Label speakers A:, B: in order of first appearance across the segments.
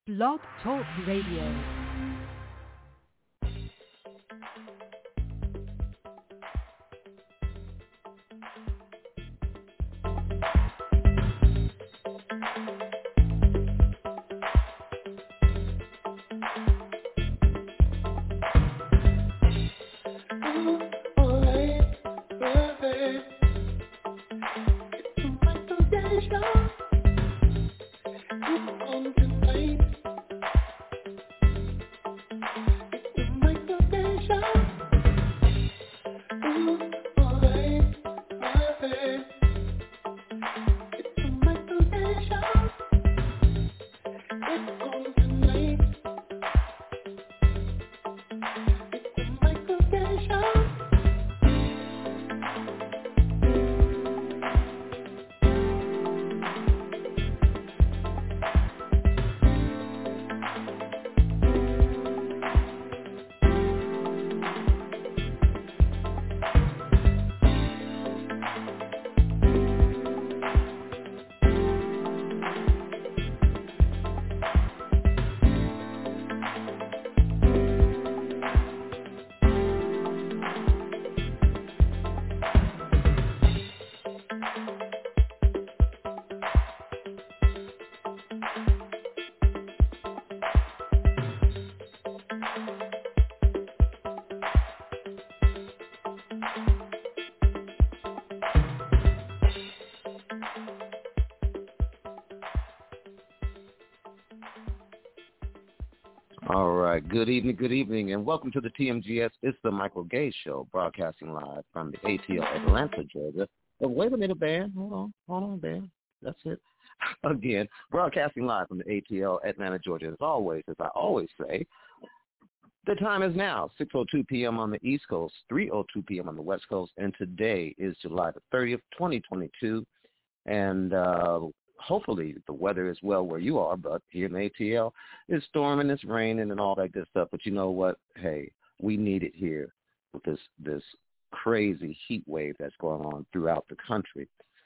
A: Blog Talk Radio.
B: All right. Good evening, and welcome to the TMGS. It's the Michael Gay Show, broadcasting live from the ATL Atlanta, Georgia. Oh, wait a minute, band. Hold on, band. That's it. Again, broadcasting live from the ATL Atlanta, Georgia. As always, as I always say, the time is now 6:02 p.m. on the East Coast, 3:02 p.m. on the West Coast, and today is July the 30th, 2022, and hopefully the weather is well where you are, but here in ATL, it's storming, it's raining, and all that good stuff. But you know what? Hey, we need it here with this crazy heat wave that's going on throughout the country.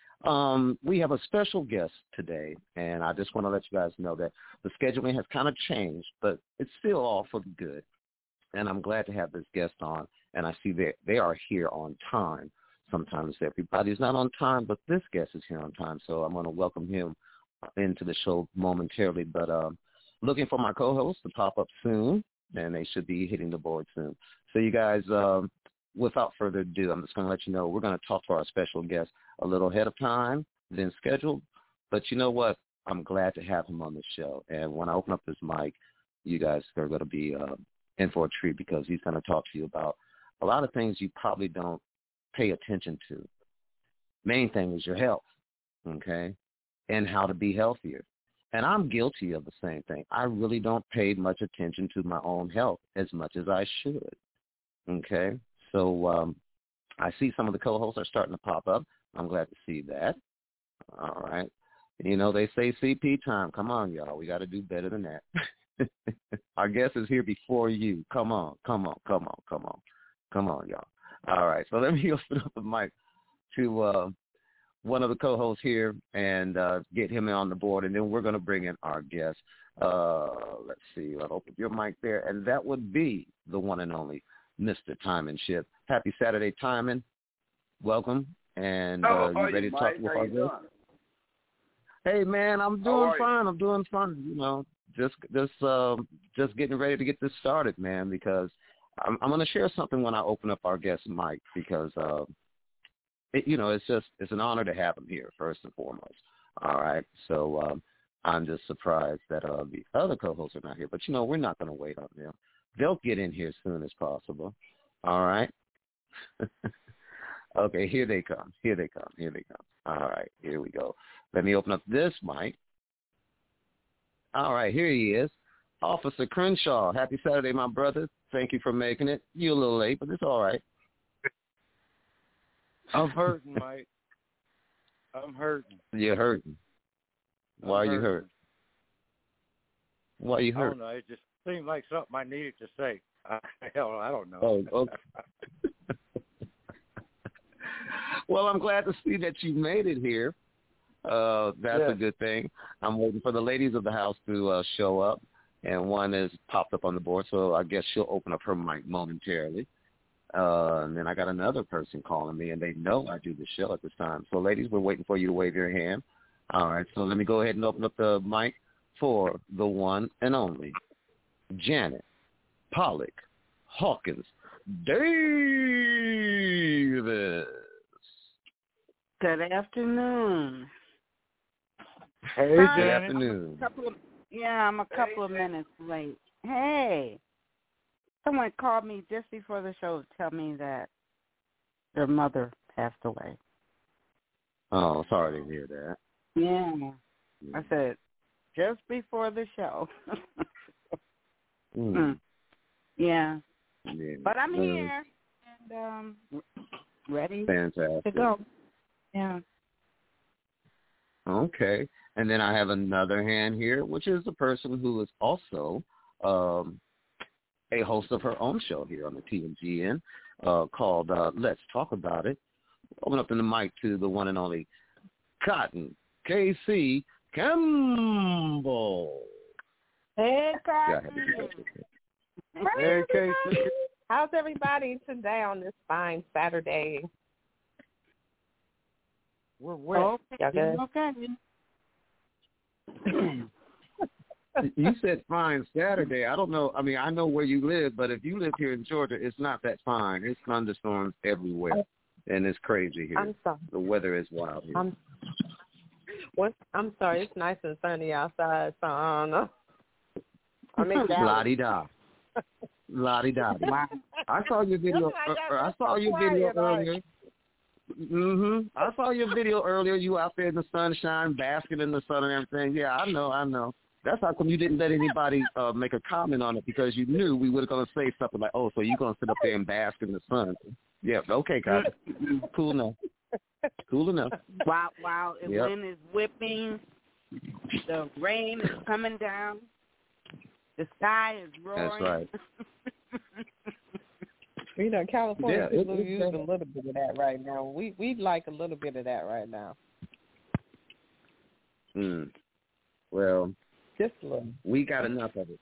B: We have a special guest today, and I just want to let you guys know that the scheduling has kind of changed, but it's still all for the good. And I'm glad to have this guest on, and I see they are here on time. Sometimes everybody's not on time, but this guest is here on time, so I'm going to welcome him into the show momentarily. But looking for my co-host to pop up soon, and they should be hitting the board soon. So you guys, without further ado, I'm just going to let you know we're going to talk to our special guest a little ahead of time than scheduled. But you know what? I'm glad to have him on the show. And when I open up this mic, you guys are going to be in for a treat because he's going to talk to you about a lot of things you probably don't pay attention to. Main thing is your health, okay, and how to be healthier. And I'm guilty of the same thing. I really don't pay much attention to my own health as much as I should, okay? So I see some of the co-hosts are starting to pop up. I'm glad to see that. All right. You know, they say CP time. Come on, y'all. We got to do better than that. Our guest is here before you. Come on, y'all. All right, so let me open up the mic to one of the co-hosts here and get him on the board, and then we're going to bring in our guest. Let's see, I'll open your mic there, and that would be the one and only Mr. Timon Ship. Happy Saturday, Timon. Welcome, and you ready to talk with our guest? Hey, man, I'm doing fine. You know, just getting ready to get this started, man, because I'm going to share something when I open up our guest mic because, it's an honor to have him here, first and foremost. All right. So I'm just surprised that the other co-hosts are not here. But, we're not going to wait on them. They'll get in here as soon as possible. All right. Okay, here they come. All right, here we go. Let me open up this mic. All right, here he is. Officer Crenshaw, happy Saturday, my brother. Thank you for making it. You're a little late, but it's all right.
C: I'm hurting, Mike. I'm hurting.
B: You're hurting. Why are you hurting? Why are you hurting?
C: I don't know. It just seemed like something I needed to say. I don't know.
B: Oh, okay. Well, I'm glad to see that you made it here. That's a good thing. I'm waiting for the ladies of the house to show up. and one has popped up on the board, so I guess she'll open up her mic momentarily. And then I got another person calling me, and they know I do the show at this time. So, ladies, we're waiting for you to wave your hand. All right, so let me go ahead and open up the mic for the one and only Janet Pollock Hawkins Davis.
D: Good afternoon.
C: Hey,
B: Good
C: Janet.
B: afternoon.
D: I'm a couple of minutes late. Hey, someone called me just before the show to tell me that their mother passed away.
B: Oh, sorry to hear that.
D: Yeah. I said, just before the show. Yeah. But I'm here and ready
B: Fantastic.
D: to go. Yeah.
B: Okay. And then I have another hand here, which is the person who is also a host of her own show here on the TMGN called Let's Talk About It. Open up in the mic to the one and only Cotton K.C. Campbell.
E: Hey, Cotton.
C: Hey, Casey.
E: How's everybody today on this fine Saturday?
C: We're wet.
E: Y'all good?
D: Okay.
B: You said fine Saturday. I don't know. I mean, I know where you live, but if you live here in Georgia, it's not that fine. It's thunderstorms everywhere, and it's crazy here.
E: I'm sorry.
B: The weather is wild here.
E: I'm sorry. It's nice and sunny outside, so I don't know. I'm in Dallas.
B: La-di-da. La-di-da. I saw your video. I saw your video earlier. I saw your video earlier. You out there in the sunshine, basking in the sun and everything. Yeah, I know. That's how come you didn't let anybody make a comment on it, because you knew we were going to say something like, oh, so you're going to sit up there and bask in the sun. Yeah, okay, guys. Cool enough.
D: Wow, the wind is whipping. The rain is coming down. The sky is roaring.
B: That's right.
E: You know, California people
B: it's
E: use a little bit of that right now. We'd like a little bit of that right now.
B: Well,
E: just a little.
B: We got enough of it.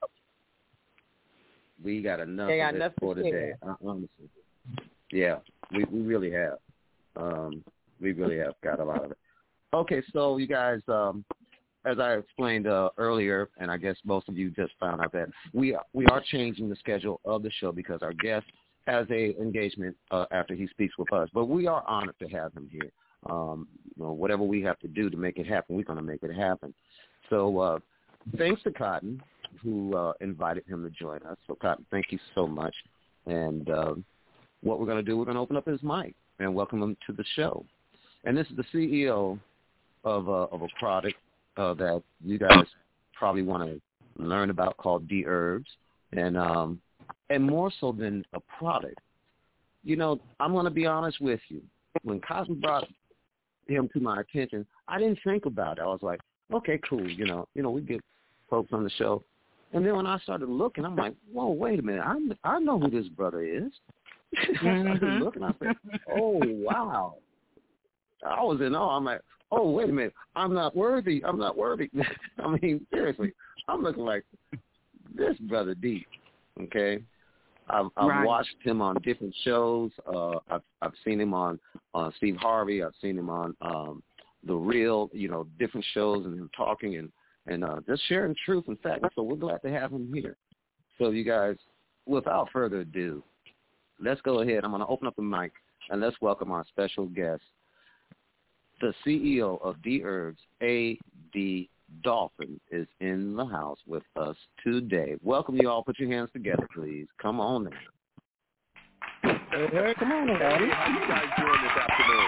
B: We got enough of it for today. Honestly, yeah, we really have. We really have got a lot of it. Okay, so you guys, as I explained earlier, and I guess most of you just found out that we are changing the schedule of the show because our guest has a engagement after he speaks with us. But we are honored to have him here. Whatever we have to do to make it happen, we're going to make it happen. So thanks to Cotton, who invited him to join us. So, Cotton, thank you so much. And what we're going to do, we're going to open up his mic and welcome him to the show. And this is the CEO of a product that you guys probably want to learn about called D-Herbs. And more so than a product, I'm going to be honest with you. When Cotton brought him to my attention, I didn't think about it. I was like, okay, cool. We get folks on the show. And then when I started looking, I'm like, whoa, wait a minute. I know who this brother is. I started looking. I said, oh, wow. I was in awe. I'm like, oh, wait a minute. I'm not worthy. I mean, seriously. I'm looking like this brother deep, okay? I've watched him on different shows. I've seen him on Steve Harvey. I've seen him on The Real, different shows, and him talking and just sharing truth and facts. So we're glad to have him here. So you guys, without further ado, let's go ahead. I'm going to open up the mic, and let's welcome our special guest, the CEO of D-Herbs, A.D. Dolphin, is in the house with us today. Welcome, you all. Put your hands together, please. Come on now. Hey, come on now, buddy.
F: How you guys doing this afternoon?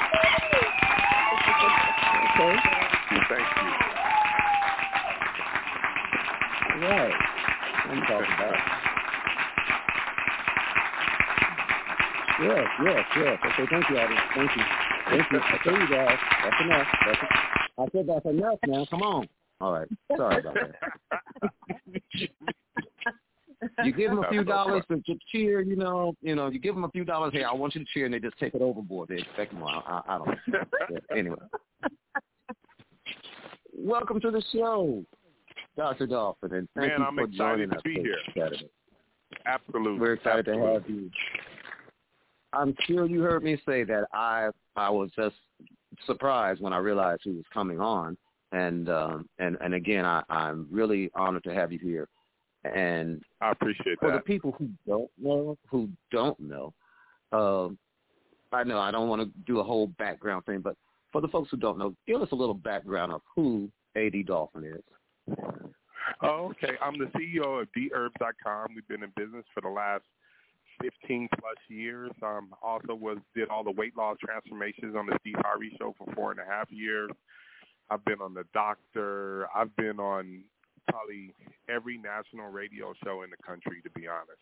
B: Okay.
F: Thank you.
B: All right. I'm talking about. Yes. Okay, thank you, Adam. Thank you. Okay, you guys. That's enough. I said that's enough now. Come on. All right. Sorry about that. You give them a few dollars to cheer, you give them a few dollars. Hey, I want you to cheer, and they just take it overboard. They expect more. I don't know. Anyway. Welcome to the show. Dr. Dolphin, and thank you
F: I'm
B: for
F: excited
B: joining
F: to
B: us
F: be
B: this
F: here.
B: Saturday.
F: Absolutely.
B: We're excited
F: Absolutely.
B: to have you. I'm sure you heard me say that I was just surprised when I realized who was coming on, and again, I'm really honored to have you here. And
F: I appreciate
B: for
F: that.
B: the people who don't know, I know I don't want to do a whole background thing, but for the folks who don't know, give us a little background of who A.D. Dolphin is.
F: Oh, okay. I'm the CEO of DHerbs.com. We've been in business for the last 15 plus years. Also did all the weight loss transformations on the Steve Harvey Show for 4.5 years. I've been on The Doctor. I've been on probably every national radio show in the country, to be honest.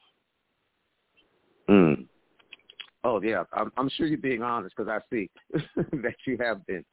B: Oh yeah, I'm sure you're being honest because I see that you have been.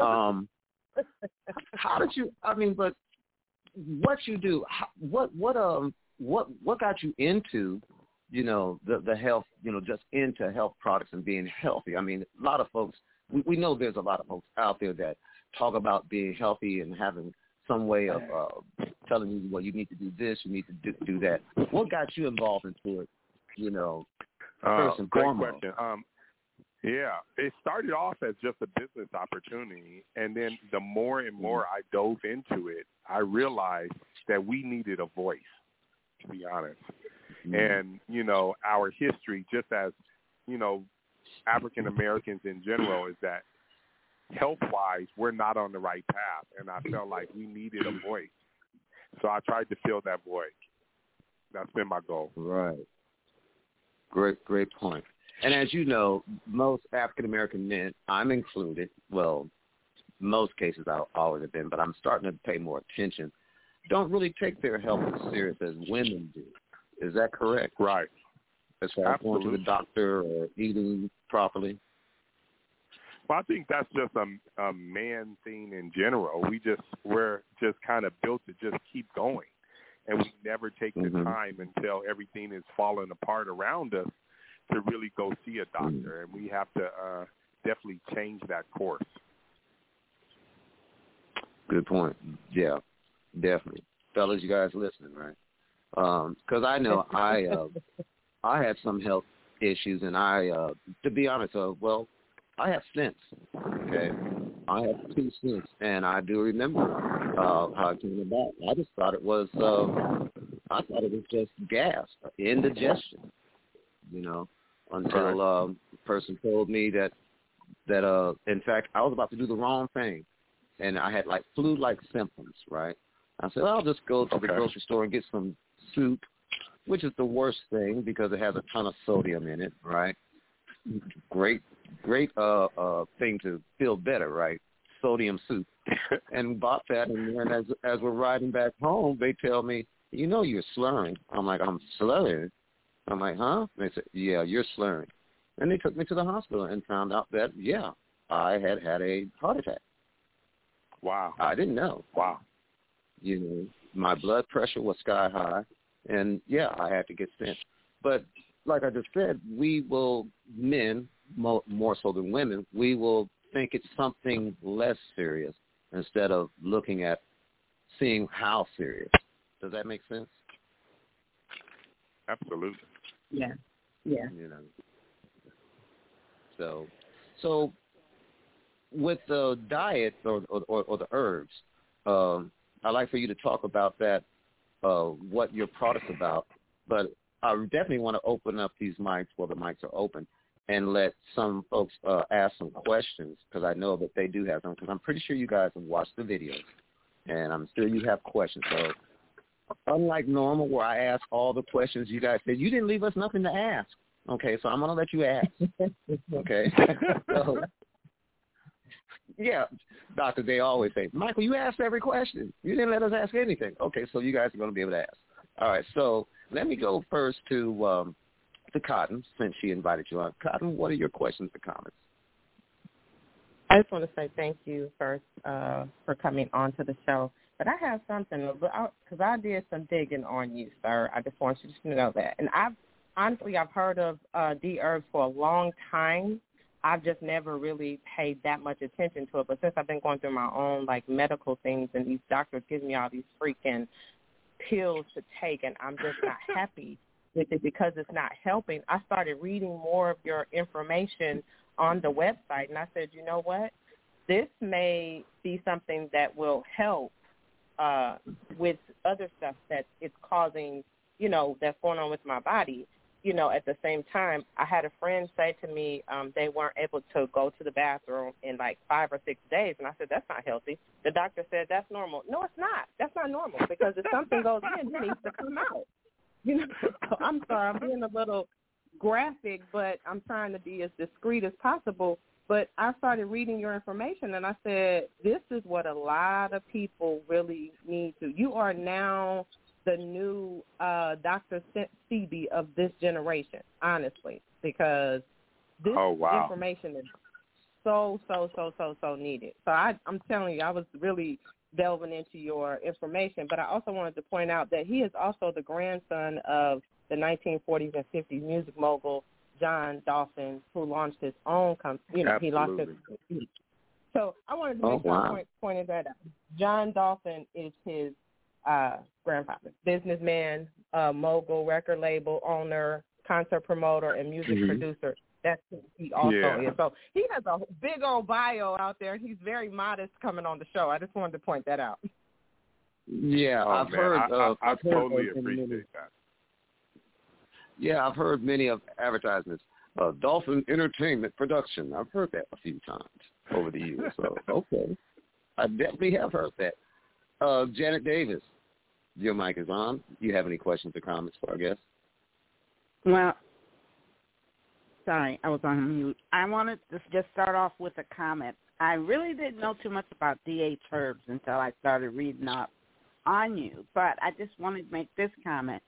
B: How did you? I mean, but what you do? What got you into? The health, just into health products and being healthy. I mean, a lot of folks, we know there's a lot of folks out there that talk about being healthy and having some way of telling you, well, you need to do this, you need to do that. What got you involved into it, first and
F: great
B: foremost?
F: Question. Yeah, it started off as just a business opportunity, and then the more and more I dove into it, I realized that we needed a voice, to be honest. And, our history, just as, African Americans in general, is that health-wise, we're not on the right path. And I felt like we needed a voice. So I tried to fill that void. That's been my goal.
B: Right. Great point. And as you know, most African American men, I'm included, well, most cases I always have been, but I'm starting to pay more attention, don't really take their health as serious as women do. Is that correct?
F: Right.
B: As far as going to the doctor or eating properly?
F: Well, I think that's just a man thing in general. We're just kind of built to just keep going, and we never take the time until everything is falling apart around us to really go see a doctor, and we have to definitely change that course.
B: Good point. Yeah, definitely. Fellas, you guys listening, right? Because I know I had some health issues, and to be honest, I have stents. Okay, I have 2 stents, and I do remember how it came about. I just thought it was just gas, indigestion. Until a person told me that in fact I was about to do the wrong thing, and I had like flu-like symptoms. Right? I said, well, I'll just go to the grocery store and get some soup, which is the worst thing because it has a ton of sodium in it, right? Great thing to feel better, right? Sodium soup. And bought that, and then as we're riding back home, they tell me, you're slurring. I'm like, I'm slurring? I'm like, huh? They said, yeah, you're slurring. And they took me to the hospital and found out that, yeah, I had a heart attack.
F: Wow.
B: I didn't know.
F: Wow.
B: My blood pressure was sky high, and, yeah, I had to get sent. But like I just said, men, more so than women, we will think it's something less serious instead of looking at seeing how serious. Does that make sense?
F: Absolutely.
E: Yeah.
B: So with the diet or the herbs, I'd like for you to talk about that, what your product's about. But I definitely want to open up these mics while the mics are open and let some folks ask some questions because I know that they do have them because I'm pretty sure you guys have watched the videos, and I'm sure you have questions. So unlike normal where I ask all the questions, you guys said, you didn't leave us nothing to ask. Okay, so I'm going to let you ask. Okay? So, yeah, doctor, they always say, Michael, you asked every question. You didn't let us ask anything. Okay, so you guys are going to be able to ask. All right, so let me go first to Cotton, since she invited you on. Cotton, what are your questions or comments?
E: I just want to say thank you first for coming on to the show. But I have something, because I did some digging on you, sir. I just want you to know that. And I've heard of D-Herbs for a long time, I've just never really paid that much attention to it. But since I've been going through my own, like, medical things and these doctors giving me all these freaking pills to take, and I'm just not happy with it because it's not helping, I started reading more of your information on the website, and I said, you know what? This may be something that will help with other stuff that it's causing, you know, that's going on with my body. You know, at the same time, I had a friend say to me they weren't able to go to the bathroom in like 5 or 6 days, and I said, that's not healthy. The doctor said, that's normal. No, it's not. That's not normal, because if something goes in, it needs to come out. You know, so I'm sorry, I'm being a little graphic, but I'm trying to be as discreet as possible. But I started reading your information, and I said, this is what a lot of people really need to. You are now the new Dr. Sebi of this generation, honestly, because this information is so needed. So I'm telling you, I was really delving into your information, but I also wanted to point out that he is also the grandson of the 1940s and 50s music mogul John Dolphin, who launched his own company. You know,
F: Absolutely.
E: he launched his. So I wanted to make sure I pointed that out. John Dolphin is his grandfather, businessman, mogul, record label owner, concert promoter, and music producer. That's who he also is. So he has a big old bio out there. He's very modest coming on the show. I just wanted to point that out.
B: Yeah, I've heard.
F: I totally appreciate that.
B: Yeah, I've heard many of advertisements. Dolphin Entertainment Production. I've heard that a few times over the years. So, okay. I definitely have heard that. Janet Davis, your mic is on. Do you have any questions or comments for our guests?
D: Well, sorry, I was on mute. I wanted to just start off with a comment. I really didn't know too much about DH herbs until I started reading up on you, but I just wanted to make this comment.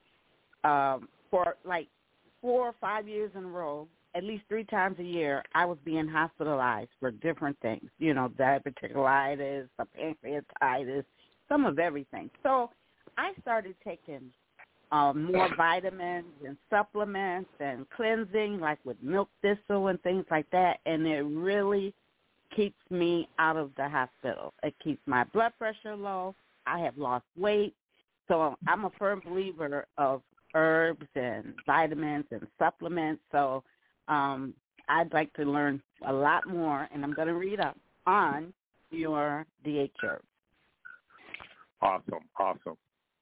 D: For like 4 or 5 years in a row, at least 3 times a year, I was being hospitalized for different things, you know, diverticulitis, pancreatitis, some of everything. So I started taking more vitamins and supplements and cleansing, like with milk thistle and things like that, and it really keeps me out of the hospital. It keeps my blood pressure low. I have lost weight. So I'm a firm believer of herbs and vitamins and supplements. So I'd like to learn a lot more, and I'm going to read up on your DH herbs.
F: Awesome.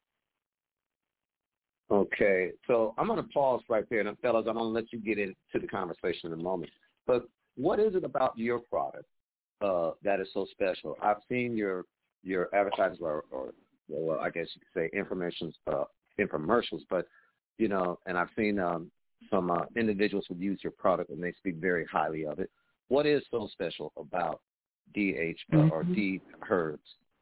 B: Okay, so I'm going to pause right there, and fellas, I'm going to let you get into the conversation in a moment. But what is it about your product that is so special? I've seen your advertisements, or I guess you could say infomercials, but you know, and I've seen some individuals who use your product and they speak very highly of it. What is so special about DH or D herbs?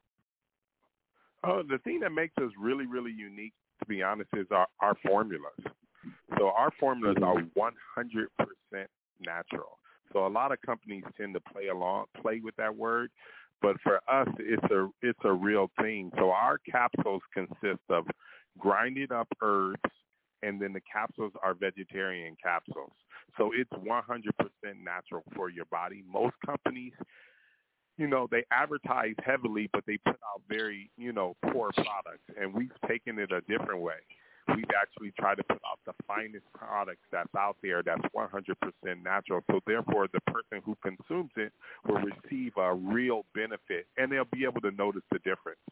F: The thing that makes us really, really unique, to be honest, is our formulas. So our formulas are 100% natural. So a lot of companies tend to play with that word, but for us, it's a real thing. So our capsules consist of grinded up herbs, and then the capsules are vegetarian capsules. So it's 100% natural for your body. Most companies, you know, they advertise heavily, but they put out very, you know, poor products, and we've taken it a different way. We've actually tried to put out the finest products that's out there that's 100% natural. So therefore, the person who consumes it will receive a real benefit, and they'll be able to notice the difference.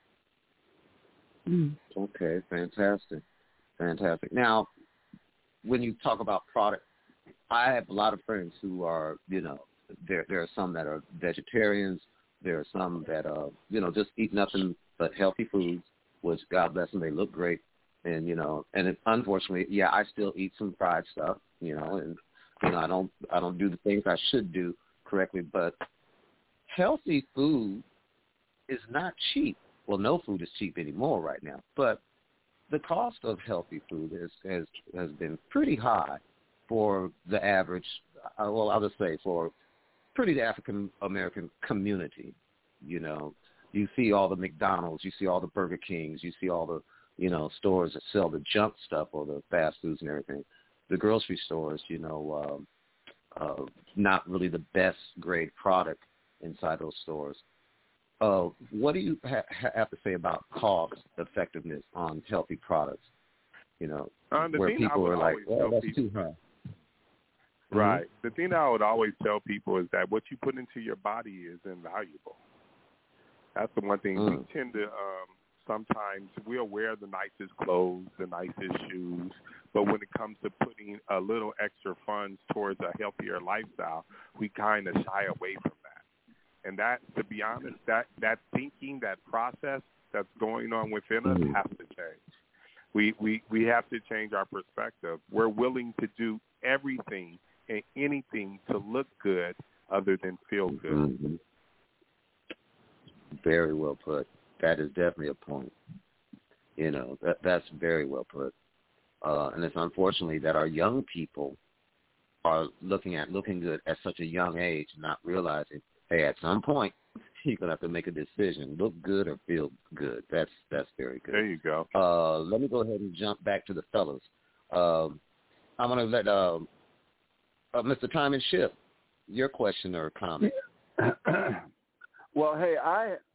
B: Okay, fantastic. Now, when you talk about product, I have a lot of friends who are, you know, there are some that are vegetarians. There are some that are, you know, just eat nothing but healthy foods, which God bless them, they look great. And, you know, and unfortunately, yeah, I still eat some fried stuff, you know, and, you know, I don't do the things I should do correctly, but healthy food is not cheap. Well, no food is cheap anymore right now, but the cost of healthy food has been pretty high for the average, well, I'll just say for the African-American community. You know, you see all the McDonald's, you see all the Burger Kings, you see all the, you know, stores that sell the junk stuff or the fast foods and everything. The grocery stores, you know, not really the best grade product inside those stores. What do you have to say about cost effectiveness on healthy products? You know, where people are like, well, that's too high.
F: Right. Mm-hmm. The thing I would always tell people is that what you put into your body is invaluable. That's the one thing we tend to sometimes we'll wear the nicest clothes, the nicest shoes, but when it comes to putting a little extra funds towards a healthier lifestyle, we kind of shy away from that. And that, to be honest, that thinking, that process that's going on within us has to change. We have to change our perspective. We're willing to do everything and anything to look good other than feel good.
B: Mm-hmm. Very well put. That is definitely a point. You know, that's very well put. And it's unfortunately that our young people are looking good at such a young age, not realizing, hey, at some point you're gonna have to make a decision: look good or feel good. That's very good.
F: There you go.
B: Let me go ahead and jump back to the fellas. I'm gonna let Mr. Timon Shipp, your question or comment.
G: Well, hey,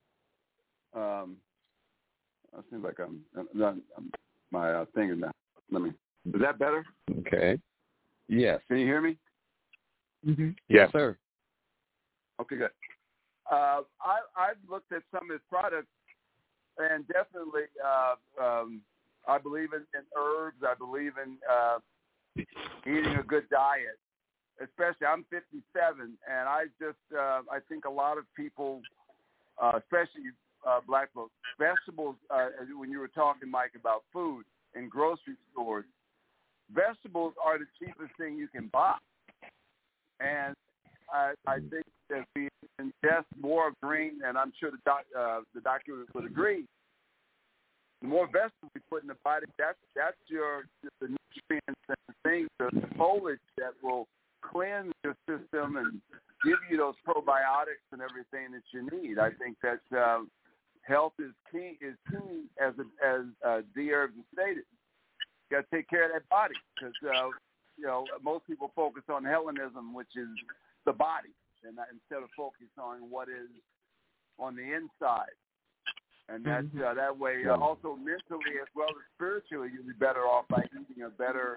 G: it seems like my thing is now. Is that better?
B: Okay. Yes.
G: Can you hear me?
B: Mm-hmm. Yes, sir.
G: Okay, good. I've looked at some of his products, and definitely I believe in herbs. I believe in eating a good diet. Especially, I'm 57, and I think a lot of people, especially black folks, vegetables, when you were talking, Mike, about food in grocery stores, vegetables are the cheapest thing you can buy. And I think that we ingest more green, and I'm sure the doctor would agree, the more vegetables we put in the body, that's the nutrients and the things, the foliage that will cleanse your system and give you those probiotics and everything that you need. I think that health is key as D. Herbs stated. You got to take care of that body because most people focus on Hellenism, which is the body, and instead of focus on what is on the inside. And that's that way. Also mentally as well as spiritually, you'll be better off by eating a better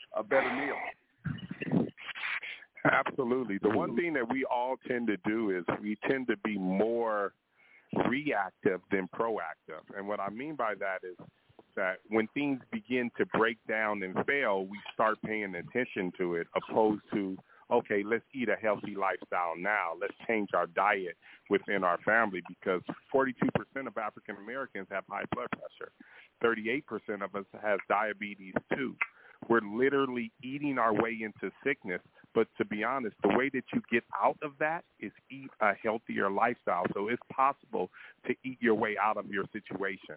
G: meal.
F: Absolutely. The one thing that we all tend to do is we tend to be more reactive than proactive. And what I mean by that is that when things begin to break down and fail, we start paying attention to it opposed to, okay, let's eat a healthy lifestyle now. Let's change our diet within our family because 42% of African Americans have high blood pressure. 38% of us has diabetes too. We're literally eating our way into sickness. But to be honest, the way that you get out of that is eat a healthier lifestyle. So it's possible to eat your way out of your situation.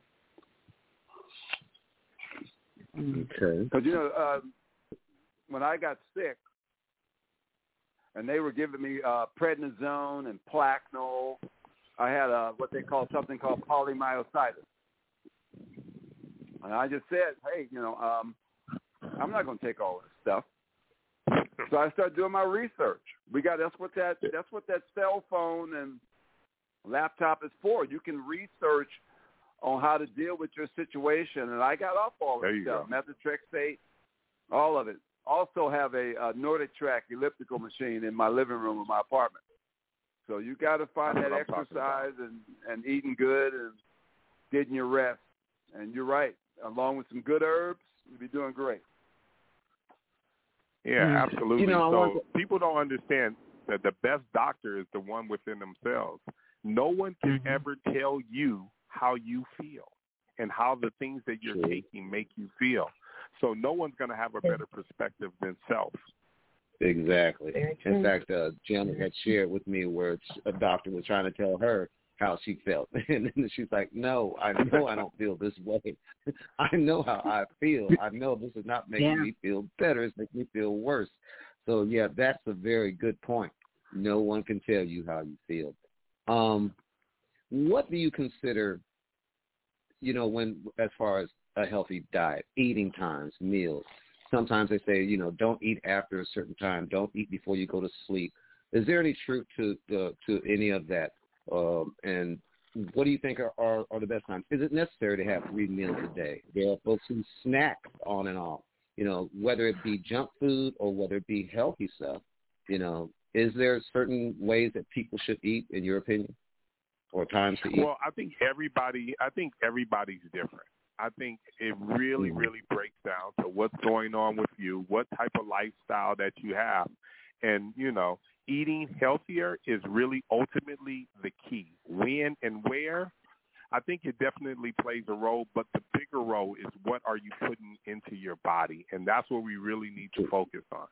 B: Okay.
G: Because, when I got sick, and they were giving me prednisone and Plaquenil, I had something called polymyositis. And I just said, hey, I'm not going to take all this stuff. So I started doing my research. That's what that cell phone and laptop is for. You can research on how to deal with your situation, and I got off all this stuff. Methotrexate, all of it. Also have a Nordic Track elliptical machine in my living room of my apartment. So you got to find that exercise and eating good and getting your rest. And you're right. Along with some good herbs, you'll be doing great.
F: Yeah, absolutely. So people don't understand that the best doctor is the one within themselves. No one can ever tell you how you feel and how the things that you're taking make you feel. So no one's going to have a better perspective than self.
B: Exactly. In fact, Janet had shared with me where a doctor was trying to tell her how she felt. And then she's like, no, I know I don't feel this way. I know how I feel. I know this is not making me feel better. It's making me feel worse. So, yeah, that's a very good point. No one can tell you how you feel. What do you consider, when as far as a healthy diet, eating times, meals, sometimes they say, don't eat after a certain time. Don't eat before you go to sleep. Is there any truth to any of that? And what do you think are the best times? Is it necessary to have 3 meals a day? There are folks who snack on and off, whether it be junk food or whether it be healthy stuff. Is there certain ways that people should eat, in your opinion, or times to eat?
F: Well, I think everybody's different. I think it really, really breaks down to what's going on with you, what type of lifestyle that you have. And, eating healthier is really ultimately the key. When and where, I think it definitely plays a role, but the bigger role is what are you putting into your body, and that's what we really need to focus on.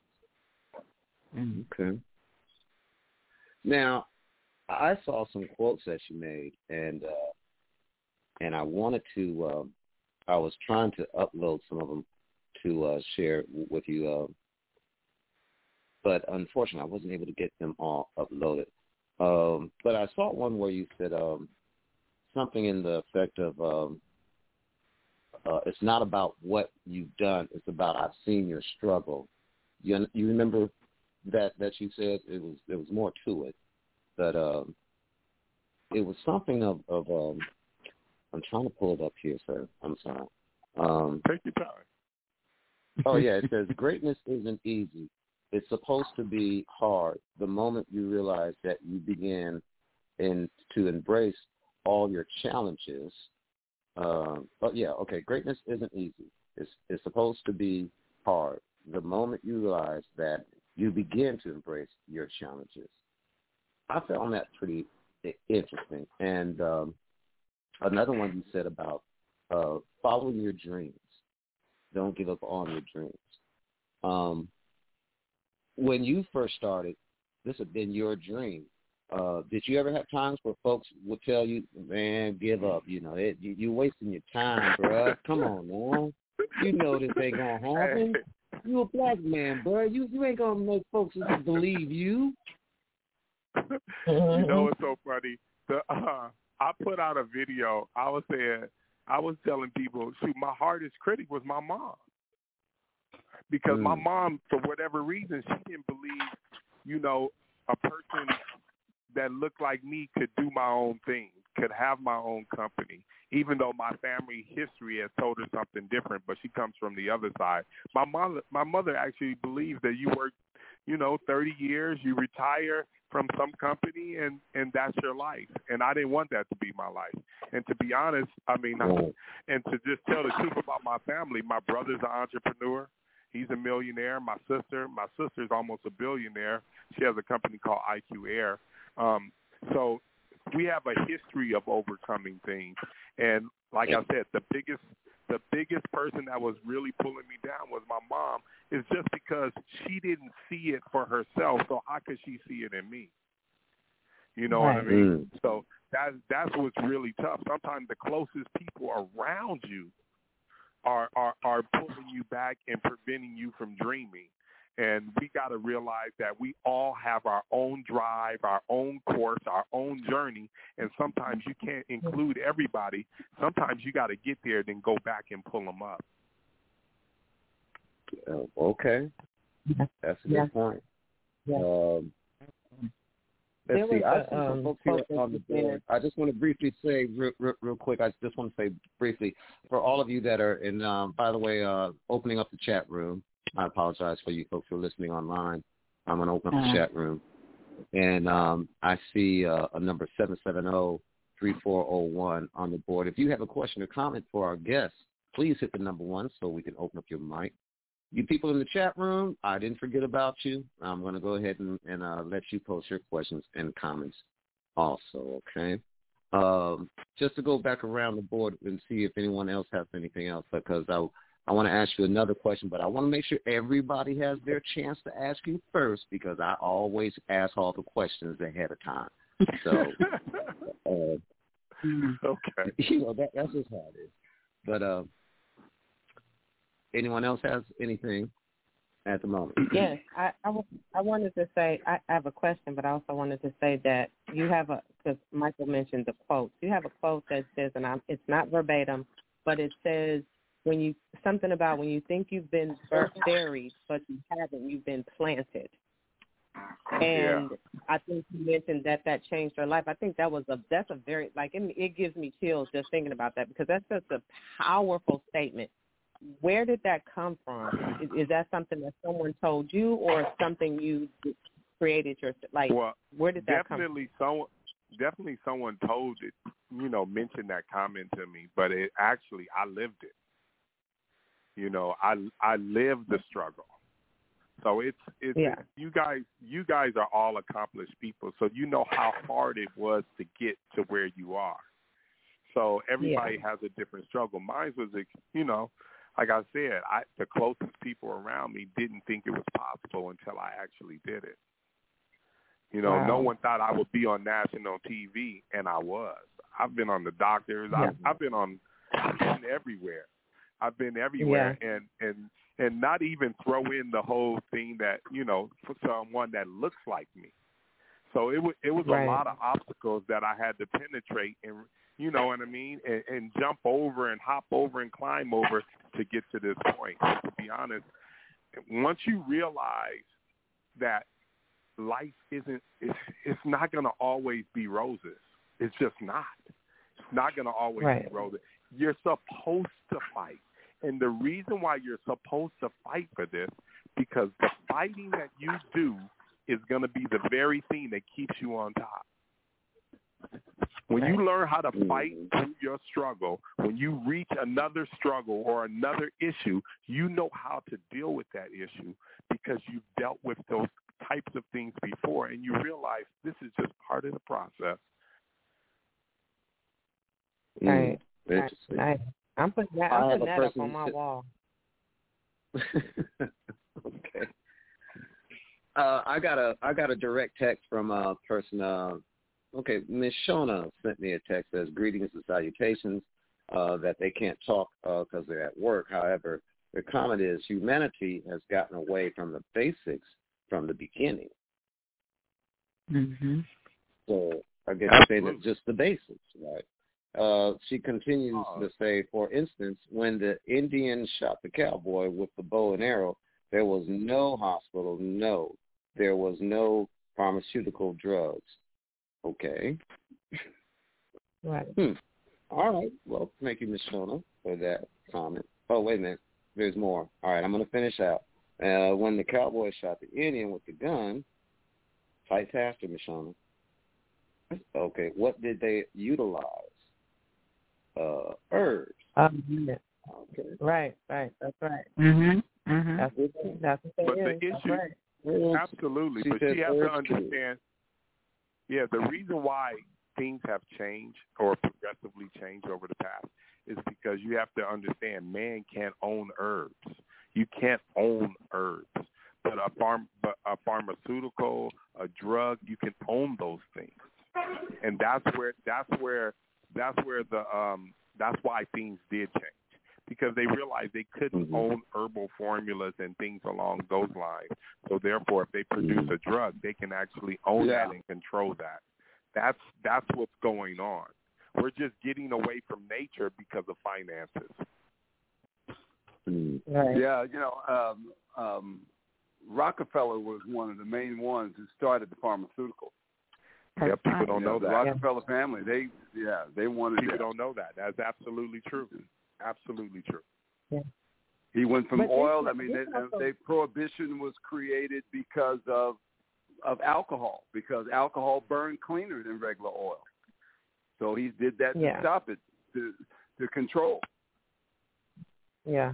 B: Okay. Now, I saw some quotes that you made, and I wanted to. I was trying to upload some of them to share with you, but unfortunately, I wasn't able to get them all uploaded. But I saw one where you said something in the effect of, "It's not about what you've done; it's about I've seen your struggle." You remember that you said there was more to it, but it was something of I'm trying to pull it up here, sir. I'm sorry.
F: Take your time.
B: Oh yeah, it says greatness isn't easy. It's supposed to be hard. The moment you realize that you begin to embrace all your challenges. Greatness isn't easy. It's supposed to be hard. The moment you realize that you begin to embrace your challenges. I found that pretty interesting. And another one you said about following your dreams. Don't give up on your dreams. When you first started, this had been your dream. Did you ever have times where folks would tell you, man, give up, you're wasting your time, bro. Come on, man. You know this ain't going to happen. You a black man, bro. You ain't going to make folks believe you.
F: It's so funny. I put out a video. I was telling people, shoot, my hardest critic was my mom. Because my mom, for whatever reason, she didn't believe, a person that looked like me could do my own thing, could have my own company, even though my family history has told her something different, but she comes from the other side. My mother actually believes that you work, 30 years, you retire from some company, and that's your life. And I didn't want that to be my life. And to be honest, and to just tell the truth about my family, my brother's an entrepreneur. He's a millionaire. My sister's almost a billionaire. She has a company called IQ Air. So we have a history of overcoming things. And like I said, the biggest person that was really pulling me down was my mom, is just because she didn't see it for herself. So how could she see it in me? You know what I mean? So that's what's really tough. Sometimes the closest people around you are pulling you back and preventing you from dreaming. And we got to realize that we all have our own drive, our own course, our own journey, and sometimes you can't include everybody. Sometimes you got to get there, then go back and pull them up.
B: Okay. That's a good point. Let's see. I see some folks here on the board. I just want to briefly say, real quick, I just want to say briefly, for all of you that are in, by the way, opening up the chat room. I apologize for you folks who are listening online. I'm going to open up the chat room. And I see a number 770-3401 on the board. If you have a question or comment for our guests, please hit the number 1 so we can open up your mic. You people in the chat room, I didn't forget about you. I'm going to go ahead and let you post your questions and comments also, okay? Just to go back around the board and see if anyone else has anything else, because I want to ask you another question, but I want to make sure everybody has their chance to ask you first, because I always ask all the questions ahead of time. So,
F: okay.
B: That's just how it is. But anyone else has anything at the moment?
E: Yes, I wanted to say, I have a question, but I also wanted to say that you have because Michael mentioned the quote. You have a quote that says, and it's not verbatim, but it says, something about when you think you've been buried, but you haven't, you've been planted. And I think you mentioned that changed her life. I think that's a very, like, it gives me chills just thinking about that, because that's such a powerful statement. Where did that come from? Is that something that someone told you, or something you created yourself? Like, where did that come from?
F: Definitely someone told it, mentioned that comment to me, but it actually, I lived it. I lived the struggle. So it's you guys are all accomplished people, so you know how hard it was to get to where you are. So everybody has a different struggle. Mine was, like I said, the closest people around me didn't think it was possible until I actually did it. No one thought I would be on national TV, and I was. I've been on the doctors. I've been everywhere. I've been everywhere, and not even throw in the whole thing that, for someone that looks like me. So it was a lot of obstacles that I had to penetrate, and you know what I mean, and jump over and hop over and climb over to get to this point. To be honest, once you realize that life it's not going to always be roses. It's just not. It's not going to always be roses. You're supposed to fight. And the reason why you're supposed to fight for this, because the fighting that you do is going to be the very thing that keeps you on top. When you learn how to fight through your struggle, when you reach another struggle or another issue, you know how to deal with that issue because you've dealt with those types of things before, and you realize this is just part of the process.
E: Right. Right. I'm putting that up on my wall.
B: Okay. I got a direct text from a person. Okay, Miss Shona sent me a text that says, greetings and salutations, that they can't talk because they're at work. However, the comment is, humanity has gotten away from the basics from the beginning.
D: Mm-hmm.
B: So I guess you're saying it's just the basics, right? She continues to say, for instance, when the Indian shot the cowboy with the bow and arrow, there was no hospital, there was no pharmaceutical drugs. Okay.
E: Right.
B: All right. Well, thank you, Ms. Shona, for that comment. Oh, wait a minute. There's more. All right, I'm going to finish out. When the cowboy shot the Indian with the gun, fight faster, Ms. Shona. Okay, what did they utilize? Herbs.
E: Okay. Right. That's right.
D: Mm-hmm. Mm-hmm.
E: That's what
F: but the issue, absolutely. But you have to understand. Yeah, the reason why things have changed or progressively changed over the past is because you have to understand man can't own herbs. You can't own herbs. But a pharmaceutical, a drug, you can own those things. And that's why things did change. Because they realized they couldn't own herbal formulas and things along those lines. So therefore, if they produce a drug, they can actually own that and control that. That's what's going on. We're just getting away from nature because of finances.
E: Right.
G: Yeah, Rockefeller was one of the main ones who started the pharmaceuticals.
F: Yeah, people don't know that.
G: The Rockefeller family, they wanted.
F: People don't know that. That's absolutely true. Absolutely true.
E: Yeah.
G: He went from oil. I mean, prohibition was created because of alcohol, because alcohol burned cleaner than regular oil. So he did that to stop it, to control.
B: So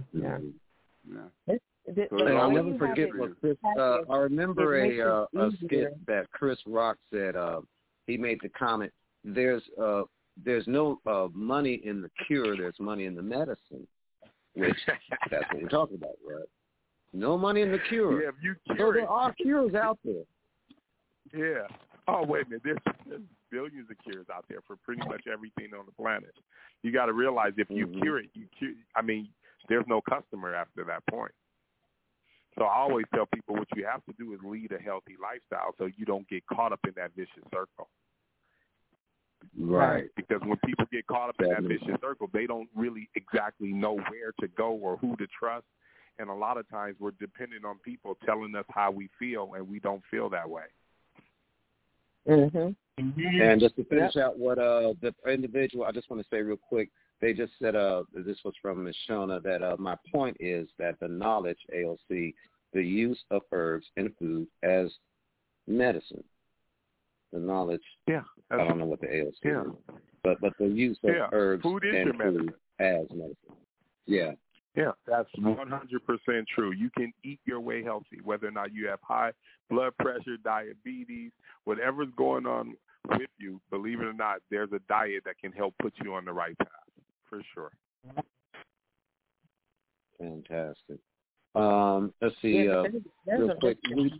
B: I'll never forget what Chris. I remember a skit that Chris Rock said. He made the comment, "There's no money in the cure. There's money in the medicine," which that's what we're talking about, right? No money in the cure.
F: Yeah, if you
B: so
F: cure
B: there are cures out there.
F: Yeah. Oh, wait a minute. There's billions of cures out there for pretty much everything on the planet. You got to realize if you cure it, there's no customer after that point. So I always tell people what you have to do is lead a healthy lifestyle so you don't get caught up in that vicious circle.
B: Right.
F: Because when people get caught up in that vicious circle, they don't really exactly know where to go or who to trust. And a lot of times we're dependent on people telling us how we feel, and we don't feel that way.
B: And just to finish out what the individual, I just want to say real quick, they just said, this was from Ms. Shona, that my point is that the knowledge, AOC, the use of herbs in food as medicine. The knowledge, I don't know what the AOC is, but the use of herbs
F: food
B: and food as medicine.
F: Yeah, that's 100% true. You can eat your way healthy, whether or not you have high blood pressure, diabetes, whatever's going on with you. Believe it or not, there's a diet that can help put you on the right path, for sure.
B: Fantastic. Let's see. Real quick.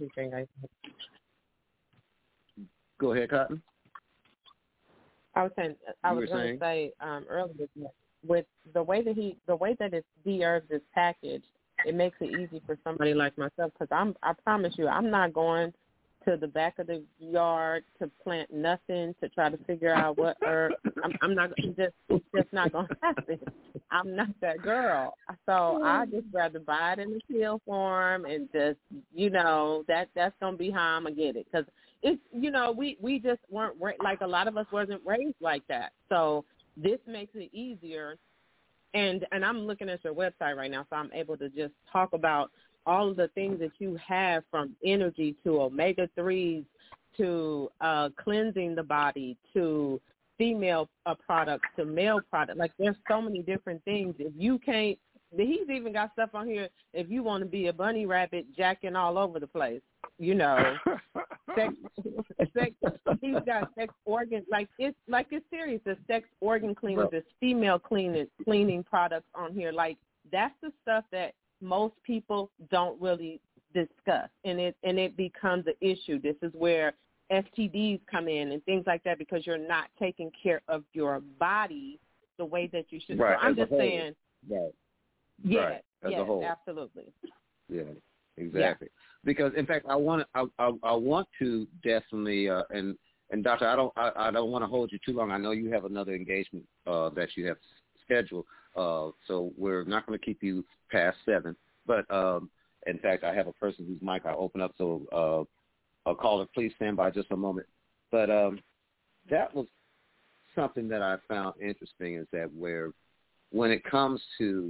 B: Go ahead, Cotton.
E: I was going to say earlier, with the way that it's D-Herbs is packaged, it makes it easy for somebody like myself, because I promise you, I'm not going to the back of the yard to plant nothing to try to figure out what herb. I'm not it's just not going to happen. I'm not that girl. So I just rather buy it in the pill form and just, that's going to be how I'm going to get it. Because it's, we just weren't, like a lot of us wasn't raised like that. So this makes it easier. And I'm looking at your website right now, so I'm able to just talk about all of the things that you have, from energy to omega-3s to cleansing the body to female products to male products. Like, there's so many different things. If you can't, he's even got stuff on here, if you want to be a bunny rabbit jacking all over the place, sex, he's got sex organ, it's serious. There's sex organ cleaners, there's female cleaning products on here. Like, that's the stuff that most people don't really discuss, and it becomes an issue. This is where STDs come in and things like that, because you're not taking care of your body the way that you should.
B: Right,
E: so I'm just saying.
B: Right.
E: Yeah.
B: As a whole.
E: Absolutely.
B: Yeah. Exactly. Yeah. Because in fact, I want to definitely and Doctor, I don't want to hold you too long. I know you have another engagement that you have scheduled, so we're not going to keep you past 7. But in fact, I have a person whose mic I open up, so I'll call her. Please stand by just a moment. But that was something that I found interesting, is that when it comes to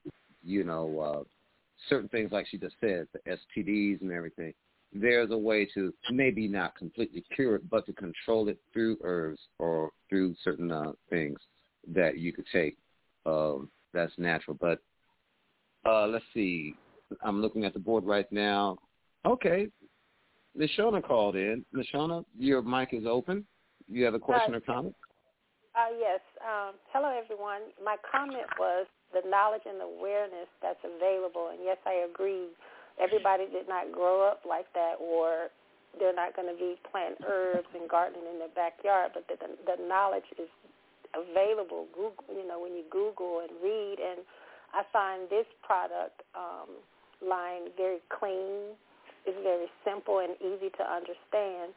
B: certain things, like she just said, the STDs and everything, there's a way to maybe not completely cure it, but to control it through herbs or through certain things that you could take that's natural. But let's see. I'm looking at the board right now. Okay. Lashona called in. Lashona, your mic is open. You have a question or comment?
H: Yes. Hello, everyone. My comment was the knowledge and awareness that's available. And, yes, I agree. Everybody did not grow up like that, or they're not going to be planting herbs and gardening in their backyard, but the knowledge is available. Google, when you Google and read. And I find this product line very clean. It's very simple and easy to understand.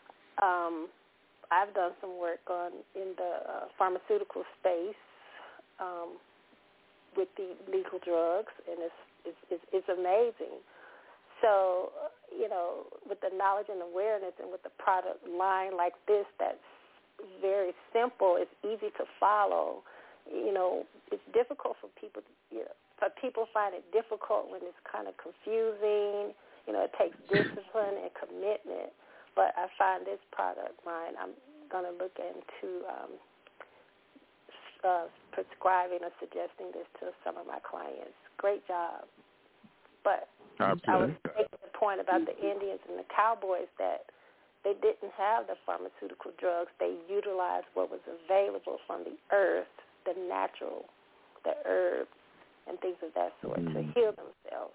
H: I've done some work in the pharmaceutical space with the legal drugs, and it's amazing. So, with the knowledge and awareness, and with the product line like this that's very simple, it's easy to follow. It's difficult for people. People find it difficult when it's kind of confusing. It takes discipline and commitment. But I find this product line, I'm going to look into prescribing or suggesting this to some of my clients. Great job. But
F: absolutely.
H: I was making the point about the Indians and the cowboys that they didn't have the pharmaceutical drugs. They utilized what was available from the earth, the natural, the herbs, and things of that sort to heal themselves.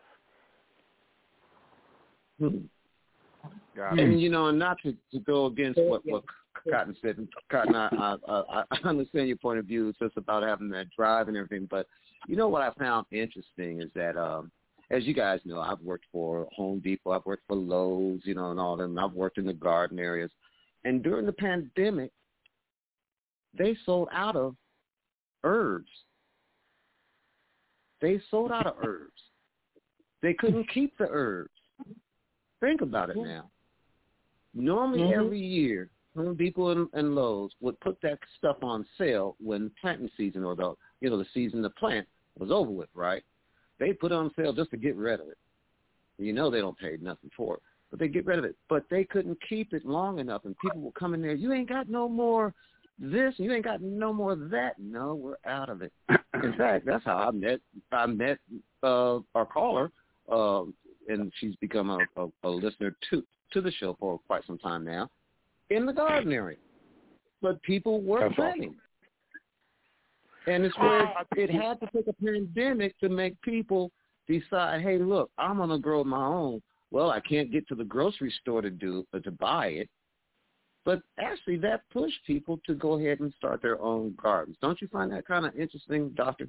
B: And and not to go against what Cotton said. Cotton, I understand your point of view. It's just about having that drive and everything. But what I found interesting is that, as you guys know, I've worked for Home Depot, I've worked for Lowe's, and all them. I've worked in the garden areas. And during the pandemic, they sold out of herbs. They sold out of herbs. They couldn't keep the herbs. Think about it now. Normally every year, Home Depot and Lowe's would put that stuff on sale when planting season or the season to plant was over with, right? They put it on sale just to get rid of it. They don't pay nothing for it, but they get rid of it. But they couldn't keep it long enough, and people would come in there, you ain't got no more this, you ain't got no more that. No, we're out of it. In fact, that's how I met our caller, and she's become a listener to the show for quite some time now, in the garden area. But people were planting. And it's where it had to take a pandemic to make people decide, hey, look, I'm going to grow my own. Well, I can't get to the grocery store to buy it. But actually, that pushed people to go ahead and start their own gardens. Don't you find that kind of interesting, Doctor?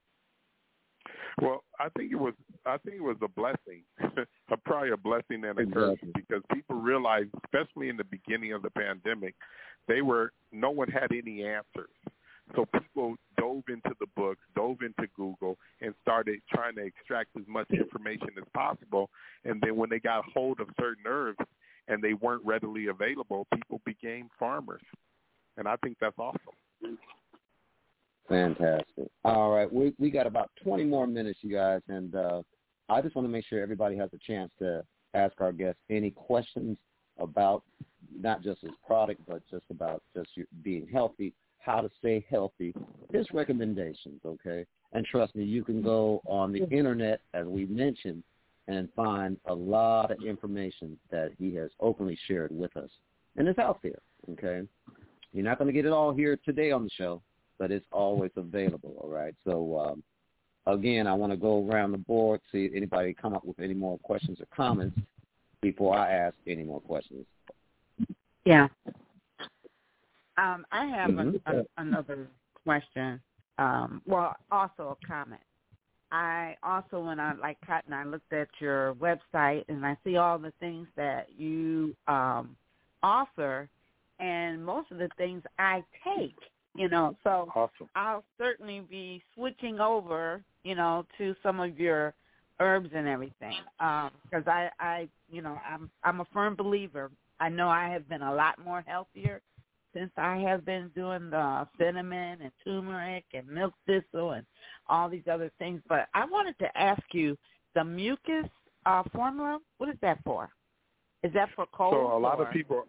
F: Well, I think it was a blessing, probably a blessing and a curse, because people realized, especially in the beginning of the pandemic, no one had any answers. So people dove into the books, dove into Google, and started trying to extract as much information as possible. And then when they got hold of certain herbs and they weren't readily available, people became farmers. And I think that's awesome.
B: Fantastic. All right. We got about 20 more minutes, you guys, and I just want to make sure everybody has a chance to ask our guests any questions about not just his product, but just about being healthy, how to stay healthy, his recommendations, okay? And trust me, you can go on the Internet, as we mentioned, and find a lot of information that he has openly shared with us. And it's out there, okay? You're not going to get it all here today on the show, but it's always available, all right? So, again, I want to go around the board, see if anybody come up with any more questions or comments before I ask any more questions.
D: Yeah. I have another question. Well, also a comment. I also, when I like Cotton, I looked at your website and I see all the things that you offer, and most of the things I take. So
F: awesome.
D: I'll certainly be switching over, to some of your herbs and everything, because I'm a firm believer. I know I have been a lot more healthier since I have been doing the cinnamon and turmeric and milk thistle and all these other things. But I wanted to ask you, the mucus formula, what is that for? Is that for cold?
F: So a lot of people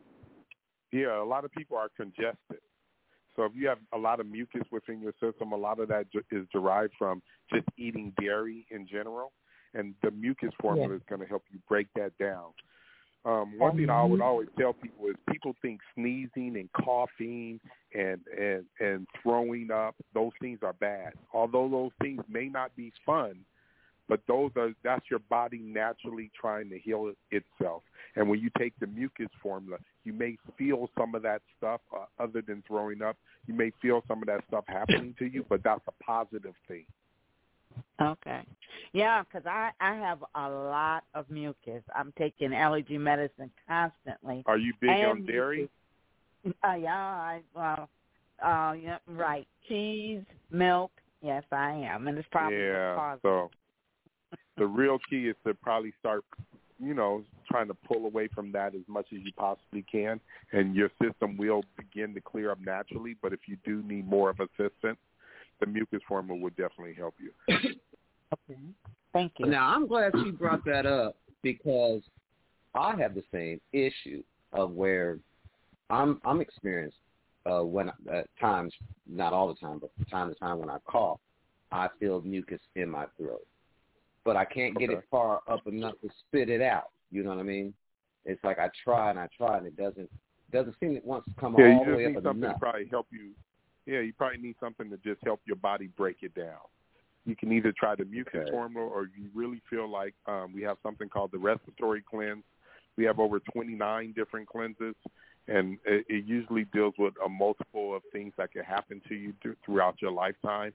F: are congested. So if you have a lot of mucus within your system, a lot of that is derived from just eating dairy in general, and the mucus formula is going to help you break that down. One thing I would always tell people is people think sneezing and coughing and throwing up, those things are bad. Although those things may not be fun, but that's your body naturally trying to heal itself. And when you take the mucus formula, you may feel some of that stuff other than throwing up. You may feel some of that stuff happening to you, but that's a positive thing.
D: Okay. Yeah, because I have a lot of mucus. I'm taking allergy medicine constantly.
F: Are you big on dairy?
D: Yeah, right. Cheese, milk, yes, I am. And it's probably
F: so the real key is to probably start, trying to pull away from that as much as you possibly can, and your system will begin to clear up naturally. But if you do need more of assistance, the mucus formula would definitely help you.
D: Okay. Thank you.
B: Now, I'm glad she brought that up, because I have the same issue of where I'm experienced when at times, not all the time, but from time to time when I cough, I feel mucus in my throat. But I can't get it far up enough to spit it out. You know what I mean? It's like I try, and it doesn't seem it wants to come all the way up enough.
F: Yeah, you just need something to probably help you. Yeah, you probably need something to just help your body break it down. You can either try the mucus formula, or you really feel like we have something called the respiratory cleanse. We have over 29 different cleanses, and it usually deals with a multiple of things that can happen to you throughout your lifetime.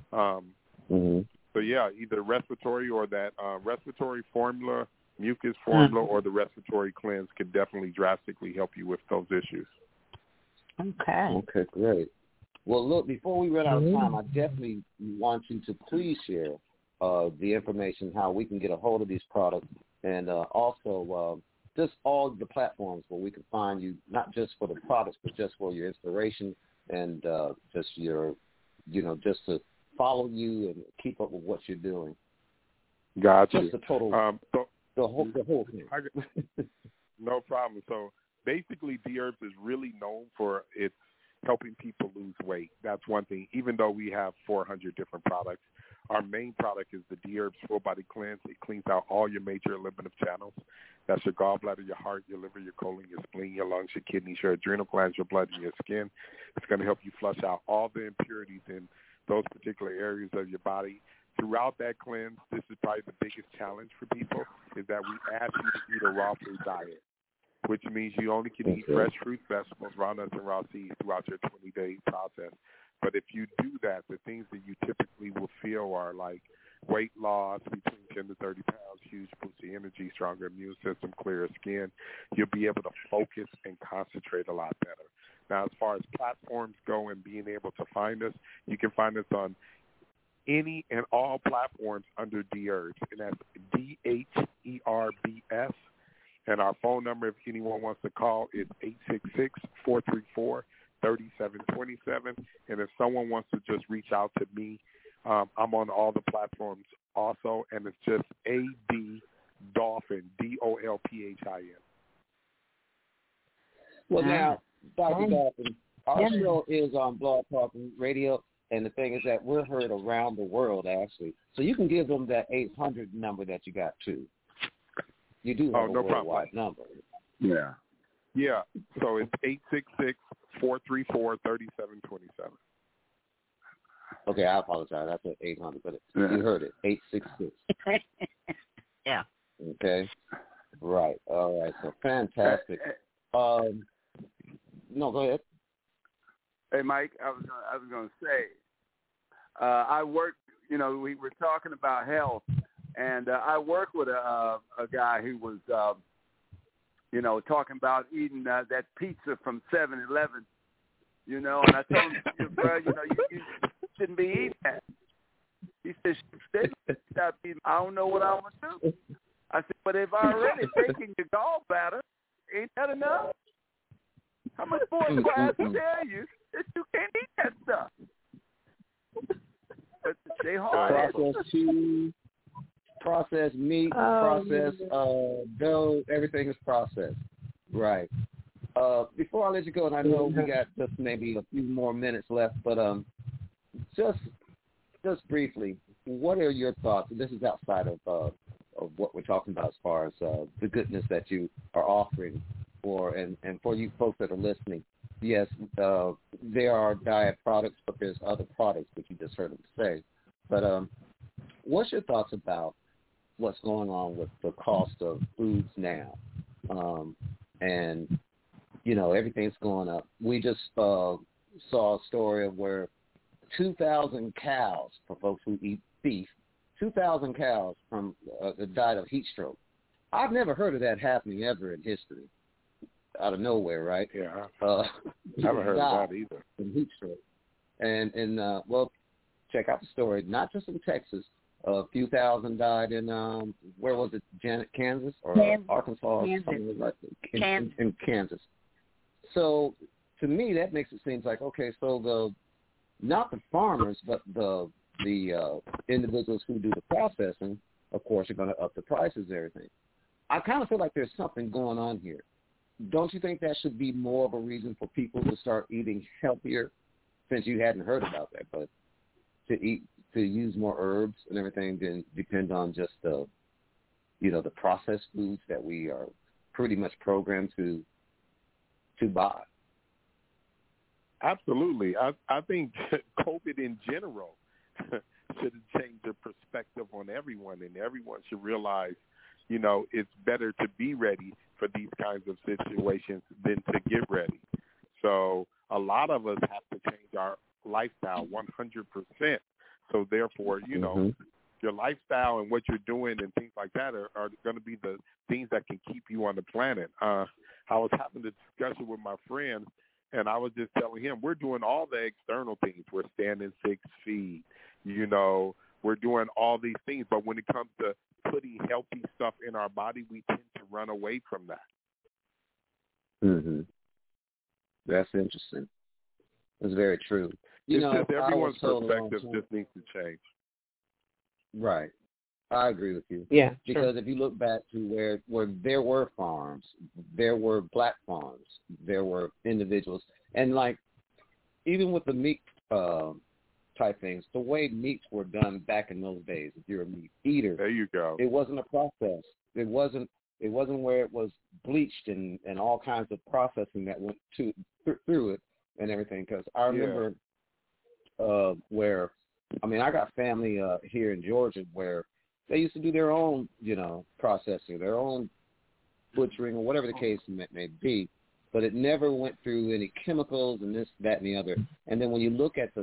F: So, yeah, either respiratory or that respiratory formula, mucus formula, or the respiratory cleanse can definitely drastically help you with those issues.
D: Okay.
B: Okay, great. Well, look, before we run out of time, I definitely want you to please share the information, how we can get a hold of these products, and also just all the platforms where we can find you, not just for the products, but just for your inspiration and just your, just to follow you and keep up with what you're doing.
F: Gotcha.
B: Just the total, the whole thing.
F: No problem. So basically, D-Herbs is really known for its helping people lose weight. That's one thing. Even though we have 400 different products, our main product is the D-Herbs Full Body Cleanse. It cleans out all your major eliminative channels. That's your gallbladder, your heart, your liver, your colon, your spleen, your lungs, your kidneys, your adrenal glands, your blood, and your skin. It's going to help you flush out all the impurities in those particular areas of your body. Throughout that cleanse, this is probably the biggest challenge for people, is that we ask you to eat a raw food diet, which means you only can eat fresh fruits, vegetables, raw nuts, and raw seeds throughout your 20-day process. But if you do that, the things that you typically will feel are like weight loss between 10 to 30 pounds, huge boost of energy, stronger immune system, clearer skin. You'll be able to focus and concentrate a lot better. Now, as far as platforms go and being able to find us, you can find us on any and all platforms under D-Herbs, and that's DHERBS. And our phone number, if anyone wants to call, is 866-434-3727. And if someone wants to just reach out to me, I'm on all the platforms also, and it's just A.D. Dolphin, D-O-L-P-H-I-N.
B: Well, now, Dr. Dolphin, our show is on Blog Talk Radio, and the thing is that we're heard around the world, actually. So you can give them that 800 number that you got, too. You do have a worldwide number.
F: Yeah. Yeah. So it's 866-434-3727.
B: Okay, I apologize. I said 800, but you heard it. 866.
D: Yeah.
B: Okay. Right. All right. So fantastic. No, go ahead.
G: Hey, Mike, I was going to say, I work. We were talking about health. And I work with a guy who was, talking about eating that pizza from 7-Eleven, and I told him, bro, you shouldn't be eating that. He said, stop eating. I don't know what I'm going to do. I said, but if I already taken your gallbladder, ain't that enough? How much more do I have to tell you that you can't eat that stuff? But they hard.
B: Processed cheese, processed meat, processed dough, everything is processed. Right. Before I let you go, and I know we got just maybe a few more minutes left, but just briefly, what are your thoughts? And this is outside of what we're talking about as far as the goodness that you are offering and for you folks that are listening. Yes, there are diet products, but there's other products that you just heard them say. But what's your thoughts about what's going on with the cost of foods now? And, everything's going up. We just saw a story of where 2,000 cows, for folks who eat beef, 2,000 cows died of heat stroke. I've never heard of that happening ever in history, out of nowhere, right?
F: Yeah. Never heard of that either.
B: From heat stroke. And check out the story, not just in Texas. A few thousand died in, where was it, Kansas or Arkansas? In Kansas. So to me, that makes it seem like, okay, so not the farmers, but the individuals who do the processing, of course, are going to up the prices and everything. I kind of feel like there's something going on here. Don't you think that should be more of a reason for people to start eating healthier, since you hadn't heard about that, but to use more herbs and everything than depend on just the processed foods that we are pretty much programmed to buy?
F: Absolutely. I think COVID in general should have changed the perspective on everyone, and everyone should realize, it's better to be ready for these kinds of situations than to get ready. So a lot of us have to change our lifestyle 100%. So therefore, your lifestyle and what you're doing and things like that are going to be the things that can keep you on the planet. I was having a discussion with my friend, And I was just telling him, we're doing all the external things. We're standing 6 feet, we're doing all these things. But when it comes to putting healthy stuff in our body, we tend to run away from that.
B: Mhm. That's interesting. That's very true.
F: It's just everyone's perspective just needs to change.
B: Right. I agree with you.
E: Yeah.
B: Because if you look back to where there were farms, there were black farms, there were individuals, and like even with the meat type things, the way meats were done back in those days, if you're a meat eater,
F: there you go.
B: It wasn't a process. It wasn't where it was bleached and all kinds of processing that went through it and everything. Because I remember I got family here in Georgia where they used to do their own, processing, their own butchering or whatever the case may be, but it never went through any chemicals and this, that, and the other. And then when you look at the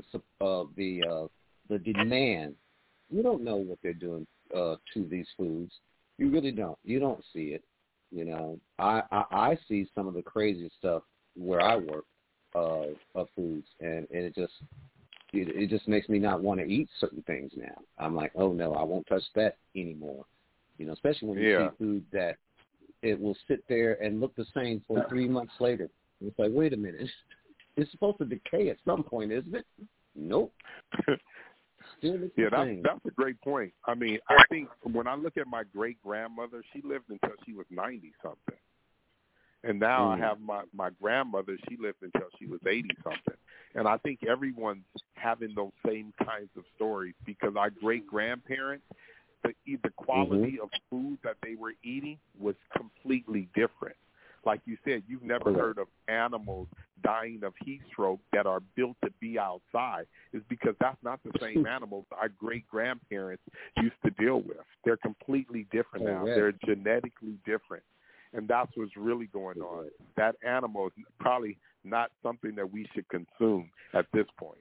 B: demand, you don't know what they're doing to these foods. You really don't. You don't see it. I see some of the craziest stuff where I work of foods, and it just makes me not want to eat certain things now. I'm like, oh no, I won't touch that anymore. Especially when you see food that it will sit there and look the same for 3 months later. It's like, wait a minute, it's supposed to decay at some point, isn't it? Nope. Still looks the same.
F: That's a great point. I think when I look at my great grandmother, she lived until she was 90-something. And now I have my grandmother, she lived until she was 80-something. And I think everyone's having those same kinds of stories because our great-grandparents, the quality of food that they were eating was completely different. Like you said, you've never heard of animals dying of heat stroke that are built to be outside. It's because that's not the same animals our great-grandparents used to deal with. They're completely different now. They're genetically different. And that's what's really going on. That animal is probably not something that we should consume at this point.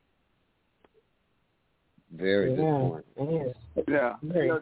B: Very good point.
G: Yeah.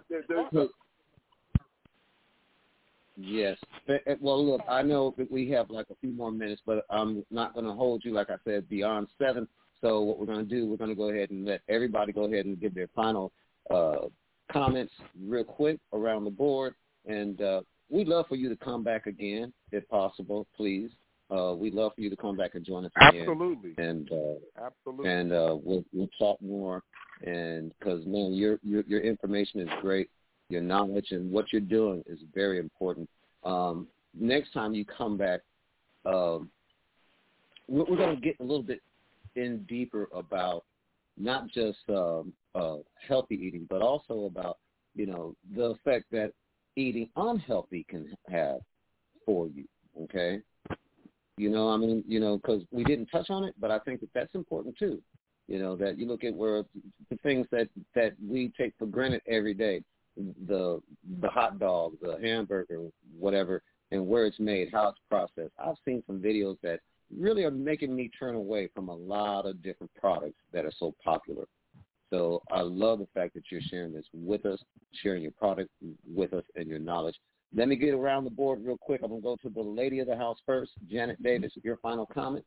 B: Yes. Well, look, I know that we have like a few more minutes, but I'm not going to hold you, like I said, beyond 7. So what we're going to do, we're going to go ahead and let everybody go ahead and give their final comments real quick around the board. And we'd love for you to come back again, if possible, please. We'd love for you to come back and join us again.
F: Absolutely.
B: And
F: absolutely. And
B: we'll talk more. And because, man, your information is great. Your knowledge and what you're doing is very important. Next time you come back, we're going to get a little bit in deeper about not just healthy eating, but also about, the effect that eating unhealthy can have for you, okay? Because we didn't touch on it, but I think that that's important too. That you look at where the things that we take for granted every day, the hot dog, the hamburger, whatever, and where it's made, how it's processed. I've seen some videos that really are making me turn away from a lot of different products that are so popular. So I love the fact that you're sharing this with us, sharing your product with us and your knowledge. Let me get around the board real quick. I'm going to go to the lady of the house first. Janet Davis, your final comment.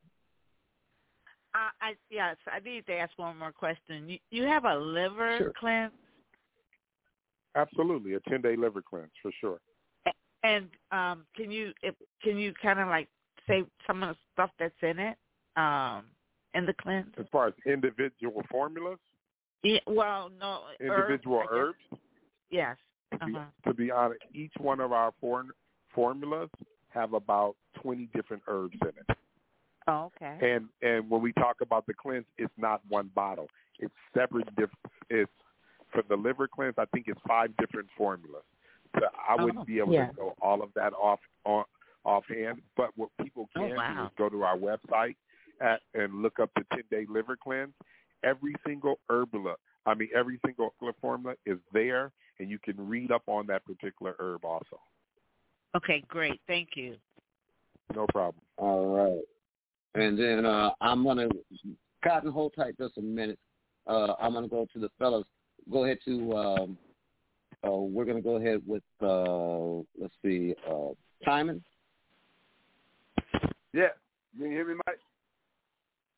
D: Yes, I need to ask one more question. You have a liver cleanse?
F: Absolutely, a 10-day liver cleanse for sure.
D: And can you kind of like say some of the stuff that's in it in the cleanse?
F: As far as individual formulas?
D: Yeah, well, no.
F: Individual herbs?
D: Yes.
F: To be honest, each one of our formulas have about 20 different herbs in it.
D: Oh, okay.
F: And when we talk about the cleanse, it's not one bottle. It's separate. It's for the liver cleanse. I think it's 5 different formulas. So I wouldn't be able to go all of that offhand. But what people can do is go to our website and look up the 10-day liver cleanse. Every single every single formula is there, and you can read up on that particular herb also.
D: Okay, great. Thank you.
F: No problem.
B: All right. And then I'm going to, Cotton, hold tight just a minute. I'm going to go to the fellas. Go ahead to, we're going to go ahead with, let's see, Timon.
G: Yeah. You can hear me, Mike?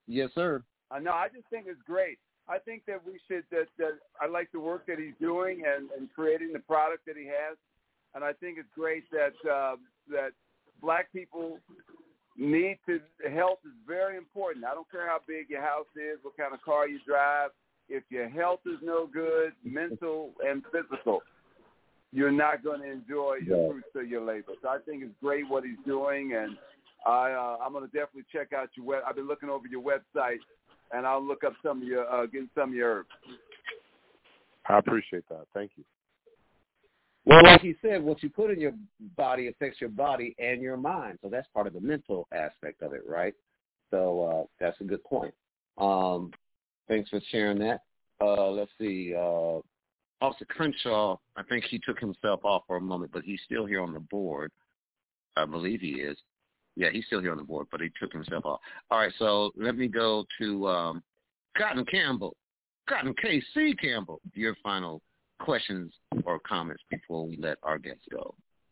B: Yes, sir.
G: No, I just think it's great. I think that we should. That I like the work that he's doing and creating the product that he has, and I think it's great that that Black people need to. Health is very important. I don't care how big your house is, what kind of car you drive. If your health is no good, mental and physical, you're not going to enjoy the fruits of your labor. So I think it's great what he's doing, and I'm going to definitely check out your web. I've been looking over your website, and I'll look up some of your get some of your herbs.
F: I appreciate that. Thank you.
B: Well, like he said, what you put in your body affects your body and your mind. So that's part of the mental aspect of it, right? So that's a good point. Thanks for sharing that. Let's see. Officer Crenshaw, I think he took himself off for a moment, but he's still here on the board. I believe he is. Yeah, he's still here on the board, but he took himself off. All right, so let me go to Cotton Campbell. Cotton K.C. Campbell, your final questions or comments before we let our guests go.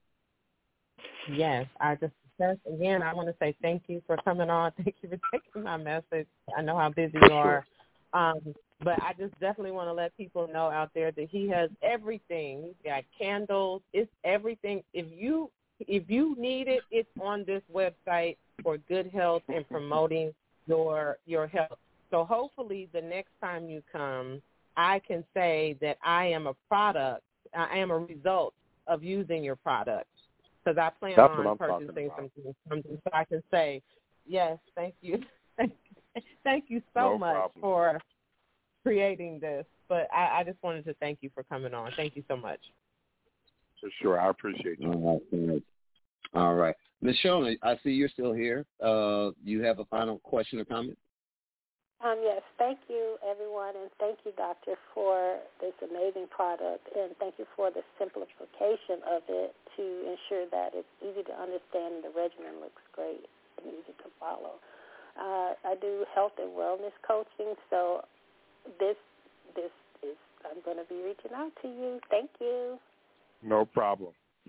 E: Yes, I want to say thank you for coming on. Thank you for taking my message. I know how busy you are. But I just definitely want to let people know out there that he has everything. He's got candles. It's everything. If you need it, it's on this website for good health and promoting your health. So hopefully the next time you come, I can say that I am a result of using your product, because I plan on purchasing something. So I can say, yes, thank you. Thank you so much for creating this. But I just wanted to thank you for coming on. Thank you so much.
F: For sure. I appreciate you.
B: All right. Ms. Shona, I see you're still here. You have a final question or comment?
H: Yes. Thank you, everyone, and thank you, Doctor, for this amazing product, and thank you for the simplification of it to ensure that it's easy to understand and the regimen looks great and easy to follow. I do health and wellness coaching, so this is I'm going to be reaching out to you. Thank you.
F: No problem.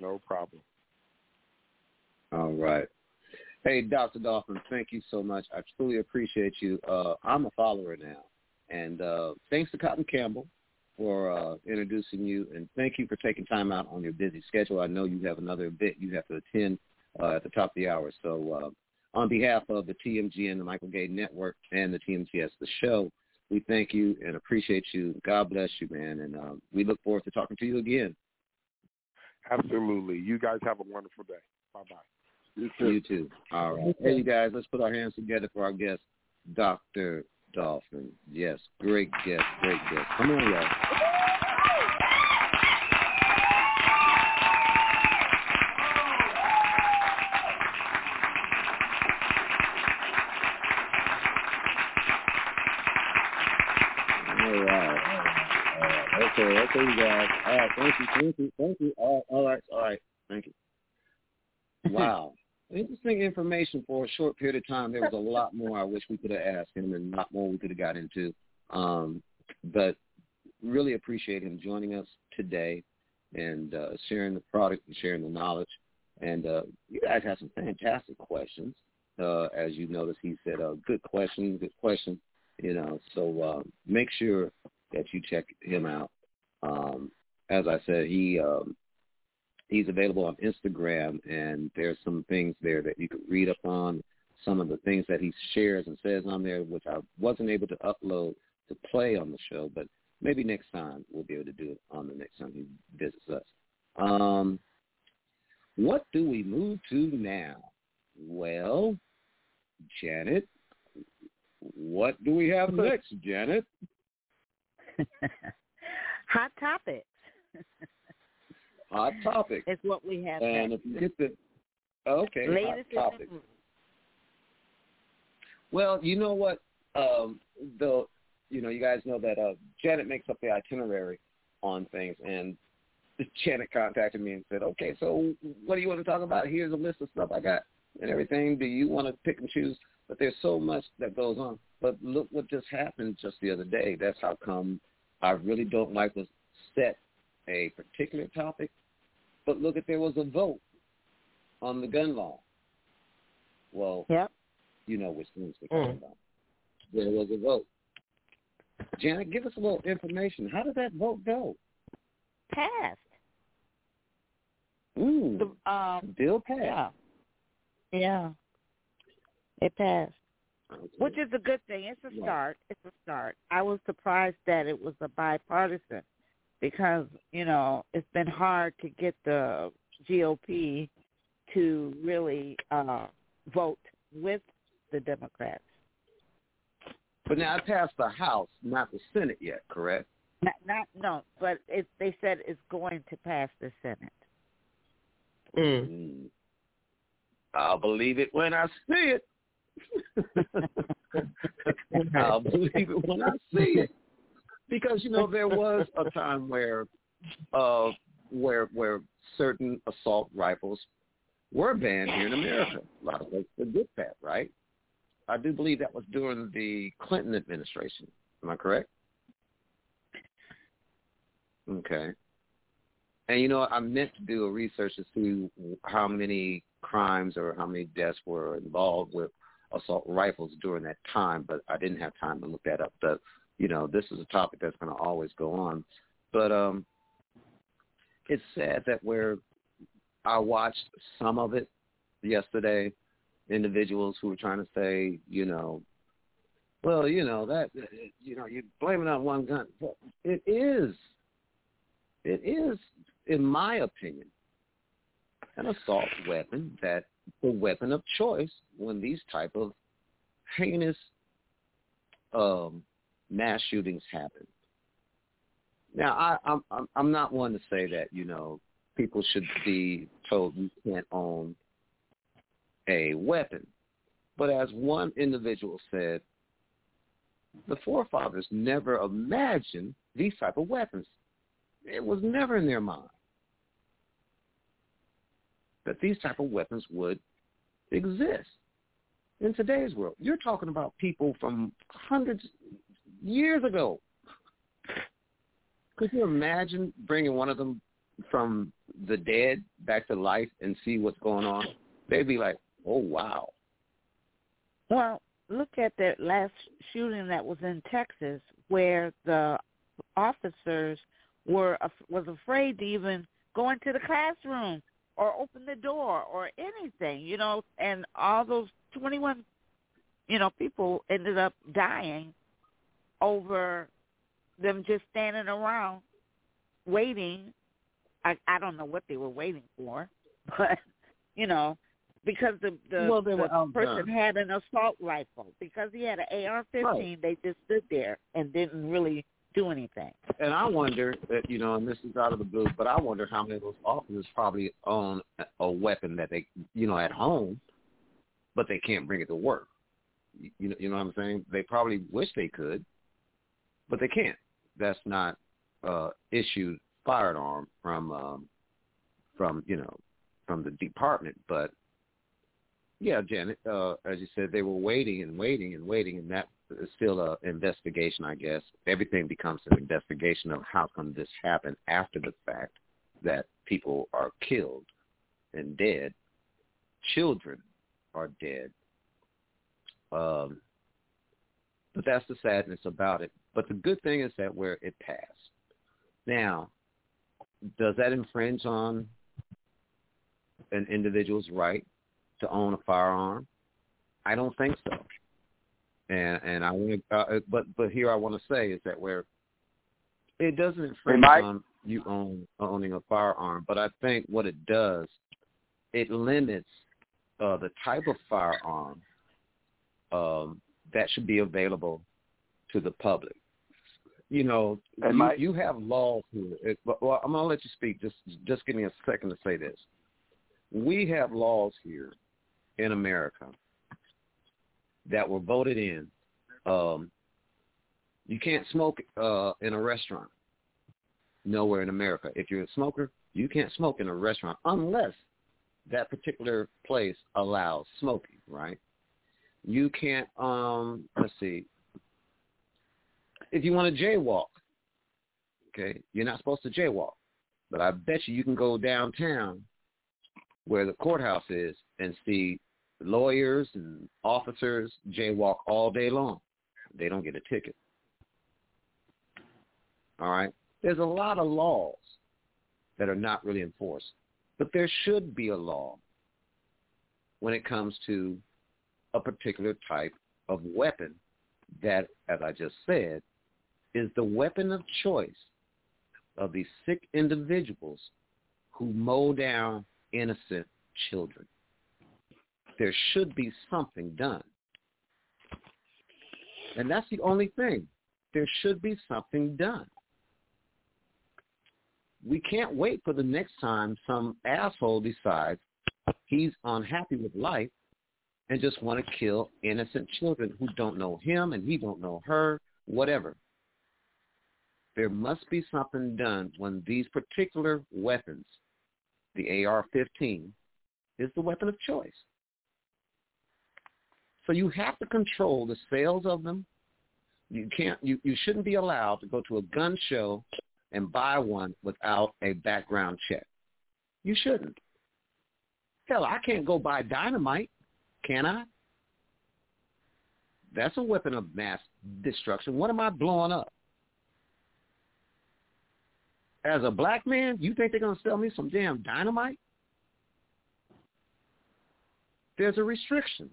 B: All right. Hey, Dr. Dolphin, thank you so much. I truly appreciate you. I'm a follower now. And thanks to Cotton Campbell for introducing you, and thank you for taking time out on your busy schedule. I know you have another event you have to attend at the top of the hour. So on behalf of the TMG and the Michael Gay Network and the TMGS, the show, we thank you and appreciate you. God bless you, man, and we look forward to talking to you again.
F: Absolutely. You guys have a wonderful day. Bye-bye.
B: You too. All right. Hey, you guys, let's put our hands together for our guest, Dr. Dolphin. Yes, great guest. Come on, y'all. All right. Okay, you guys. All right, thank you. All right. Thank you. Wow. Interesting information for a short period of time. There was a lot more I wish we could have asked him and a lot more we could have got into. But really appreciate him joining us today and sharing the product and sharing the knowledge. And you guys have some fantastic questions. As you noticed, he said, good question. So make sure that you check him out. As I said, he's available on Instagram, and there's some things there that you could read up on, some of the things that he shares and says on there, which I wasn't able to upload to play on the show, but maybe next time we'll be able to do it on the next time he visits us. What do we move to now? Well, Janet, what do we have next, Janet?
D: Hot topics.
B: Hot topic.
D: It's what we have.
B: And
D: next.
B: if you get the
D: latest
B: hot topic. Well, you know what? You guys know that Janet makes up the itinerary on things, and Janet contacted me and said, "Okay, so what do you want to talk about? Here's a list of stuff I got and everything. Do you want to pick and choose?" But there's so much that goes on. But look what just happened just the other day. That's how come I really don't like to set a particular topic, but look if there was a vote on the gun law. Well,
D: yep.
B: You know which things we're talking about. there was a vote. Janet, give us a little information. How did that vote go?
D: Passed.
B: Ooh,
D: The
B: bill passed.
D: Yeah. It passed.
B: Okay.
D: Which is a good thing. It's a start. It's a start. I was surprised that it was a bipartisan because, it's been hard to get the GOP to really vote with the Democrats.
B: But now it passed the House, not the Senate yet, correct?
D: No, but they said it's going to pass the Senate.
B: I'll believe it when I see it. I'll believe it when I see it. Because, there was a time where certain assault rifles were banned here in America. A lot of folks did that, right? I do believe that was during the Clinton administration. Am I correct? Okay. And, I meant to do a research to see how many crimes or how many deaths were involved with assault rifles during that time, but I didn't have time to look that up. But, this is a topic that's going to always go on. But it's sad that I watched some of it yesterday, individuals who were trying to say, well, that, you blame it on one gun. Well, it is, in my opinion, an assault weapon that's the weapon of choice when these type of heinous mass shootings happen. Now, I'm not one to say that, people should be told you can't own a weapon. But as one individual said, the forefathers never imagined these type of weapons. It was never in their mind that these type of weapons would exist in today's world. You're talking about people from hundreds years ago. Could you imagine bringing one of them from the dead back to life and see what's going on? They'd be like, oh, wow.
D: Well, look at that last shooting that was in Texas where the officers was afraid to even go into the classroom or open the door or anything, and all those 21, people ended up dying over them just standing around waiting. I don't know what they were waiting for, but, because the person had an assault rifle. Because he had an AR-15, right. They just stood there and didn't really do anything.
B: And I wonder, and this is out of the blue, but I wonder how many of those officers probably own a weapon that they, at home, but they can't bring it to work. You know what I'm saying? They probably wish they could, but they can't. That's not issued firearm from the department. But yeah, Janet, as you said, they were waiting, and that is still an investigation, I guess. Everything becomes an investigation of how come this happened after the fact that people are killed and dead, children are dead. But that's the sadness about it. But the good thing is that where it passed. Now, does that infringe on an individual's right to own a firearm? I don't think so. And I want to, but here I want to say is that where it doesn't infringe on you owning a firearm, but I think what it does, it limits the type of firearm that should be available to the public. You have laws here. Well, I'm going to let you speak. Just give me a second to say this. We have laws here in America that were voted in. You can't smoke in a restaurant nowhere in America. If you're a smoker, you can't smoke in a restaurant unless that particular place allows smoking, right? You can't, let's see, if you want to jaywalk, okay, you're not supposed to jaywalk. But I bet you can go downtown where the courthouse is and see lawyers and officers jaywalk all day long. they don't get a ticket. All right? There's a lot of laws that are not really enforced, but there should be a law when it comes to a particular type of weapon that, as I just said, is the weapon of choice of these sick individuals who mow down innocent children. There should be something done. And that's the only thing. There should be something done. We can't wait for the next time some asshole decides he's unhappy with life and just want to kill innocent children who don't know him and he don't know her, whatever. There must be something done when these particular weapons, the AR-15, is the weapon of choice. So you have to control the sales of them. You shouldn't be allowed to go to a gun show and buy one without a background check. You shouldn't. Hell, I can't go buy dynamite, can I? That's a weapon of mass destruction. What am I blowing up? As a black man, you think they're going to sell me some damn dynamite? There's a restriction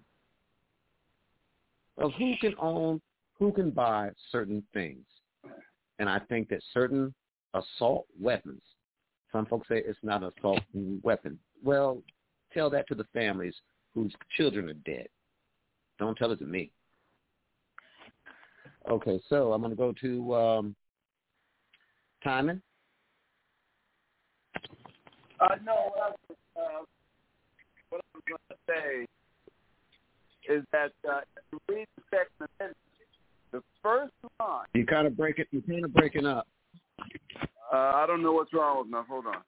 B: of who can own, who can buy certain things. And I think that certain assault weapons, some folks say it's not an assault weapon. Well, tell that to the families whose children are dead. Don't tell it to me. Okay, so I'm going to go to Timon.
G: No, what I'm going to say is that to read the Second Amendment, the first line.
B: You're kind of breaking up.
G: I don't know what's wrong with me. Hold on.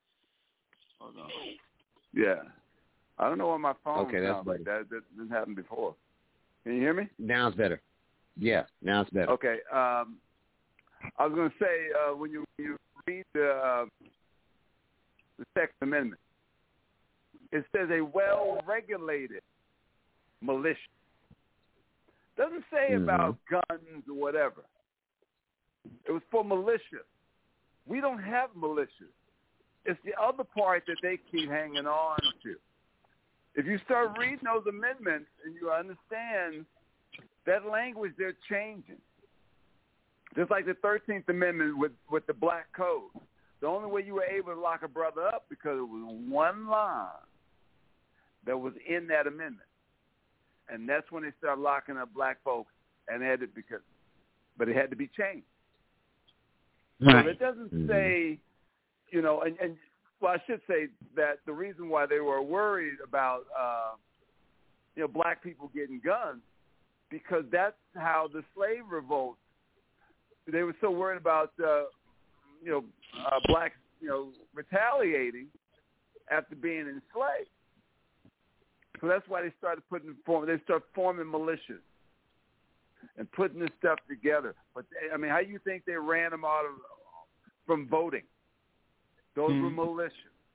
G: Yeah. I don't know why my phone sounds like that. That didn't happen before. Can you hear me?
B: Now it's better. Yeah, now it's better.
G: Okay. I was going to say, when you read the Second Amendment, it says a well-regulated militia. Doesn't say about guns or whatever. It was for militia. We don't have militias. It's the other part that they keep hanging on to. If you start reading those amendments and you understand that language, they're changing. Just like the 13th Amendment with the Black Code. The only way you were able to lock a brother up because it was one line that was in that amendment. And that's when they started locking up black folks, and it had to but it had to be changed. Right. So it doesn't say, and well, I should say that the reason why they were worried about, black people getting guns, because that's how the slave revolt. They were so worried about, blacks, retaliating after being enslaved. So that's why they started forming militias and putting this stuff together. But how you think they ran them from voting? Those were militias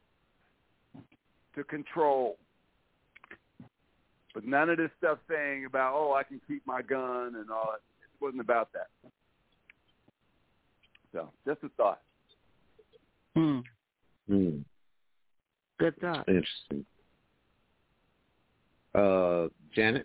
G: to control. But none of this stuff saying about, I can keep my gun and all that. It wasn't about that. So just a thought.
D: Good thought.
B: Interesting. Janet,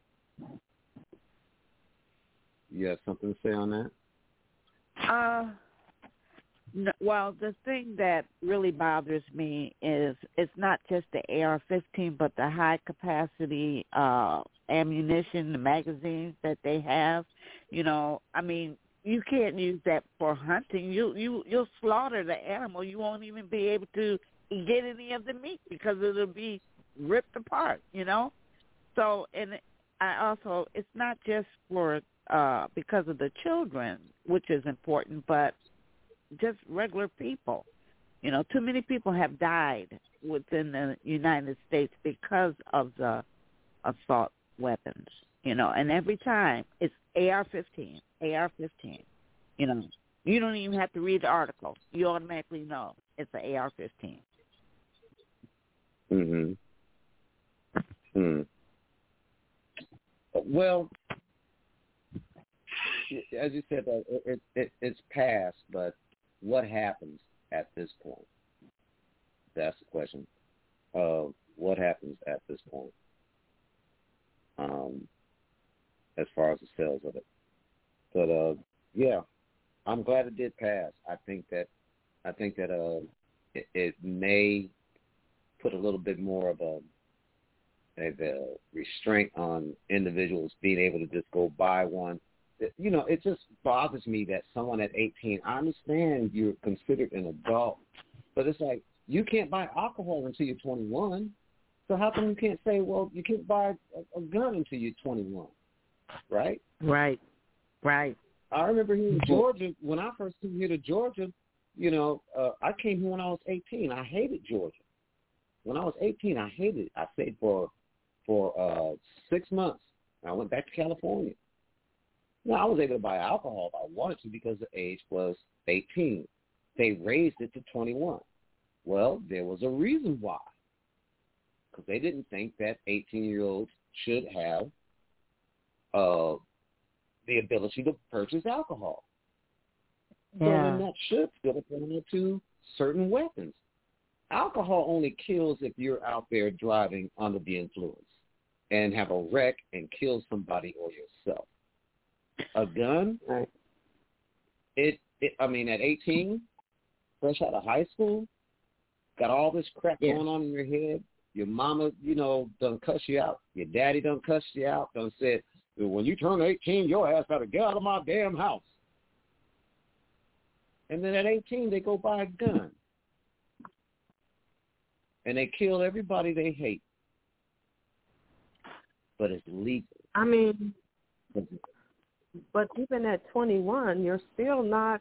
B: you have something to say on that?
D: No, well, the thing that really bothers me is it's not just the AR-15, but the high-capacity ammunition, the magazines that they have. You can't use that for hunting. You'll slaughter the animal. You won't even be able to get any of the meat because it'll be ripped apart, So, and I also, it's not just for because of the children, which is important, but just regular people. Too many people have died within the United States because of the assault weapons, and every time it's AR-15, AR-15. You don't even have to read the article. You automatically know it's an AR-15.
B: Well, as you said, it's past, but what happens at this point? That's the question. What happens at this point? As far as the sales of it. But yeah, I'm glad it did pass. I think that it may put a little bit more of a restraint on individuals being able to just go buy one. You know, it just bothers me that someone at 18, I understand you're considered an adult, but it's like you can't buy alcohol until you're 21. So how come you can't say, well, you can't buy a gun until you're 21, right?
D: Right.
B: I remember here in Georgia, when I first came here to Georgia, you know, I came here when I was 18. I hated Georgia. When I was 18, I hated it. I stayed for 6 months. I went back to California. Now, I was able to buy alcohol if I wanted to because the age was 18. They raised it to 21. Well, there was a reason why. Because they didn't think that 18-year-olds should have the ability to purchase alcohol. So then that should still apply to certain weapons. Alcohol only kills if you're out there driving under the influence and have a wreck and kill somebody or yourself. A gun, I mean, at 18, fresh out of high school, got all this crap going on in your head. Your mama, you know, done cuss you out. Your daddy done cuss you out. Done said, when you turn 18, your ass better get out of my damn house. And then at 18, they go buy a gun. And they kill everybody they hate. But it's legal.
E: I mean, but even at 21, you're still not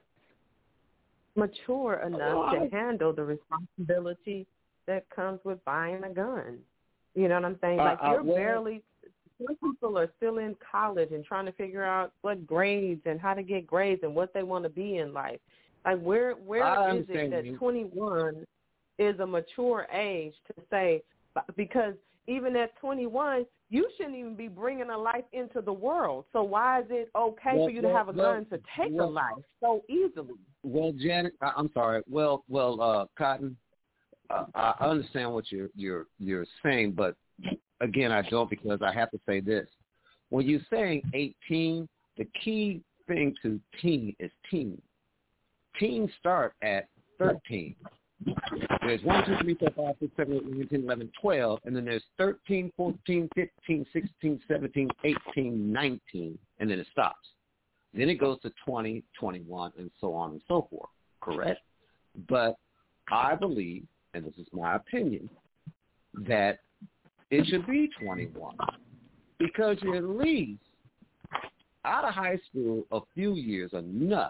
E: mature enough to handle the responsibility that comes with buying a gun. You know what I'm saying? Like some people are still in college and trying to figure out what grades and how to get grades and what they want to be in life. Like where is it that 21 is a mature age to say, because even at 21, you shouldn't even be bringing a life into the world. So why is it okay for you to have a gun to take a life so easily?
B: Well, Janet, I'm sorry. Well, Cotton, I understand what you're saying, but again, I don't, because I have to say this. When you're saying 18, the key thing to teen is teen. Teens start at 13. There's 1, 2, 3, 4, 5, 6, 7, 8, 9, 10, 11, 12, and then there's 13, 14, 15, 16, 17, 18, 19, and then it stops. Then it goes to 20, 21, and so on and so forth, correct? But I believe, and this is my opinion, that it should be 21 because you're at least out of high school a few years enough.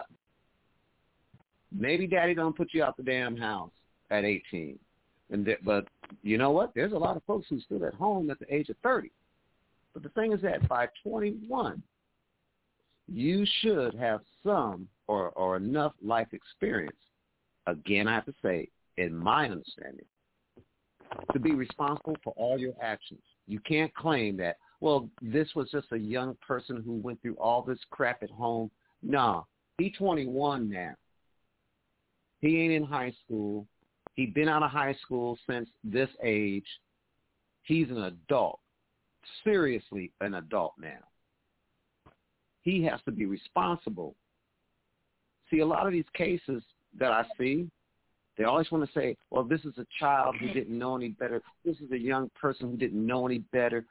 B: Maybe daddy don't put you out the damn house at 18. But you know what? There's a lot of folks who's still at home at the age of 30. But the thing is that by 21, you should have some or enough life experience, again, I have to say, in my understanding, to be responsible for all your actions. You can't claim that, well, this was just a young person who went through all this crap at home. No, he's 21 now. He ain't in high school. He's been out of high school since this age. He's an adult, seriously an adult now. He has to be responsible. See, a lot of these cases that I see, they always want to say, well, this is a child who didn't know any better. This is a young person who didn't know any better.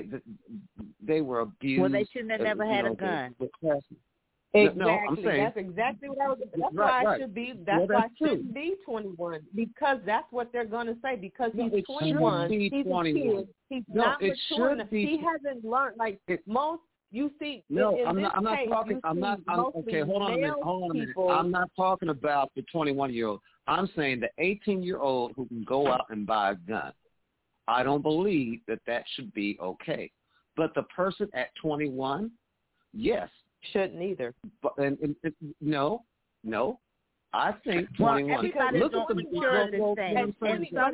B: They were abused.
D: Well, they shouldn't have never had a gun.
E: Exactly.
B: No, I'm saying,
E: that's exactly what I was. That's why I should be. That's why I shouldn't be 21, because that's what they're going to say. Because he's 21, he's a kid. He's not mature enough. He hasn't learned. Like most, you see.
B: No,
E: in
B: I'm
E: this
B: not
E: case,
B: talking. Okay, hold on a minute. I'm not talking about the 21-year-old. I'm saying the 18-year-old who can go out and buy a gun. I don't believe that should be okay. But the person at 21, yes.
E: Shouldn't either.
B: But no. I think 21.
D: Look at the mature
E: at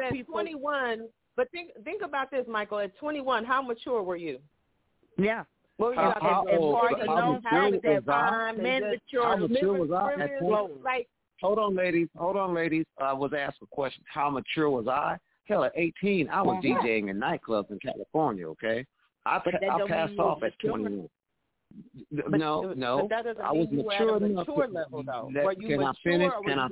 E: 21. But think about this, Michael. At 21, how mature were you?
D: Yeah.
E: Well,
B: How mature was I at 20?
E: Like,
B: Hold on, ladies. I was asked a question. How mature was I? Hell, at 18, I was DJing in nightclubs in California, okay? I passed off at 21. No, I was mature enough.
E: Level, though.
B: Can I finish?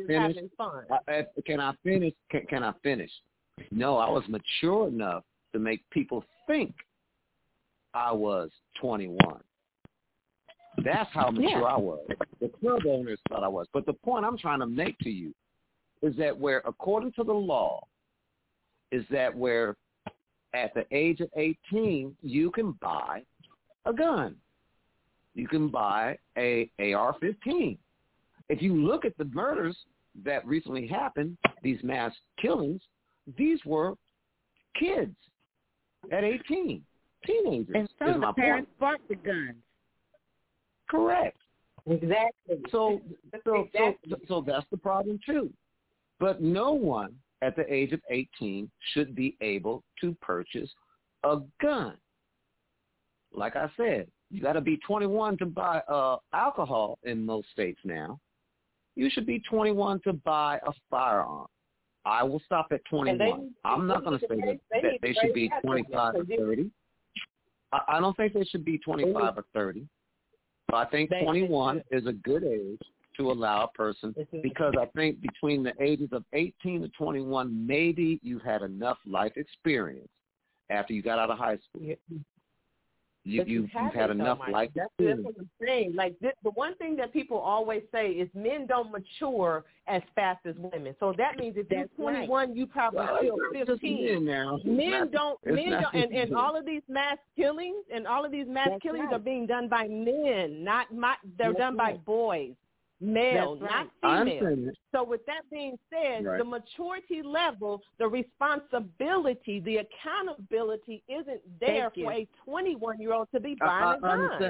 B: Can I finish? No, I was mature enough to make people think I was 21. That's how mature I was. The club owners thought I was. But the point I'm trying to make to you is that where, according to the law, is that where at the age of 18, you can buy a gun. You can buy a AR-15. If you look at the murders that recently happened, these mass killings, these were kids at 18, teenagers.
D: And some of the parents bought the guns.
B: Correct.
E: Exactly.
B: So that's the problem too. But no one at the age of 18 should be able to purchase a gun. Like I said, you got to be 21 to buy alcohol in most states now. You should be 21 to buy a firearm. I will stop at 21. I'm not going to say that they should be 25 or 30. I don't think they should be 25 or 30. I think 21 is a good age to allow a person, because I think between the ages of 18 to 21, maybe you've had enough life experience after you got out of high school. You've had enough life experience.
E: That's what I'm saying. Like, the one thing that people always say is men don't mature as fast as women. So that means if you're 21, you probably still 15. Men don't, and all of these mass killings are being done by men, they're done by boys. Male, not female. So with that being said, the maturity level, the responsibility, the accountability isn't there for a 21-year-old to be buying a gun.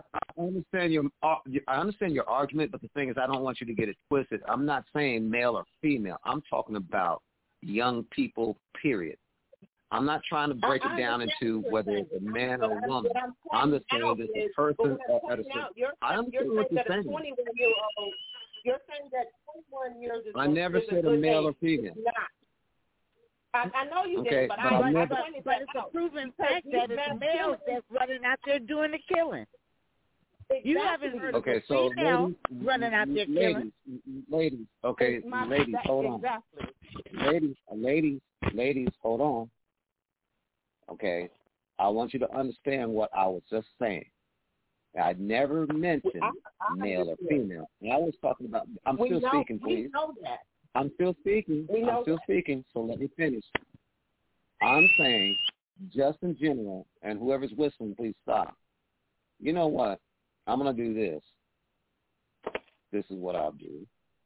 B: I understand your argument, but the thing is, I don't want you to get it twisted. I'm not saying male or female. I'm talking about young people, period. I'm not trying to break it down into whether it's a man or a woman. I'm just saying that the person at a certain... I understand what you're saying.
E: You're saying that 21 years is...
B: I never said a male or female.
E: I know you did, but
D: it's a proven fact that it's males that's running out there doing the killing. Exactly. You haven't heard of a female running out there killing.
B: Ladies, hold on.
E: Exactly.
B: Ladies, hold on. Okay, I want you to understand what I was just saying. I never mentioned male or female. And I was talking about. I'm still speaking, please.
E: We know that.
B: I'm still speaking. Speaking. So let me finish. I'm saying, just in general, and whoever's listening, please stop. You know what? I'm gonna do this. This is what I'll do.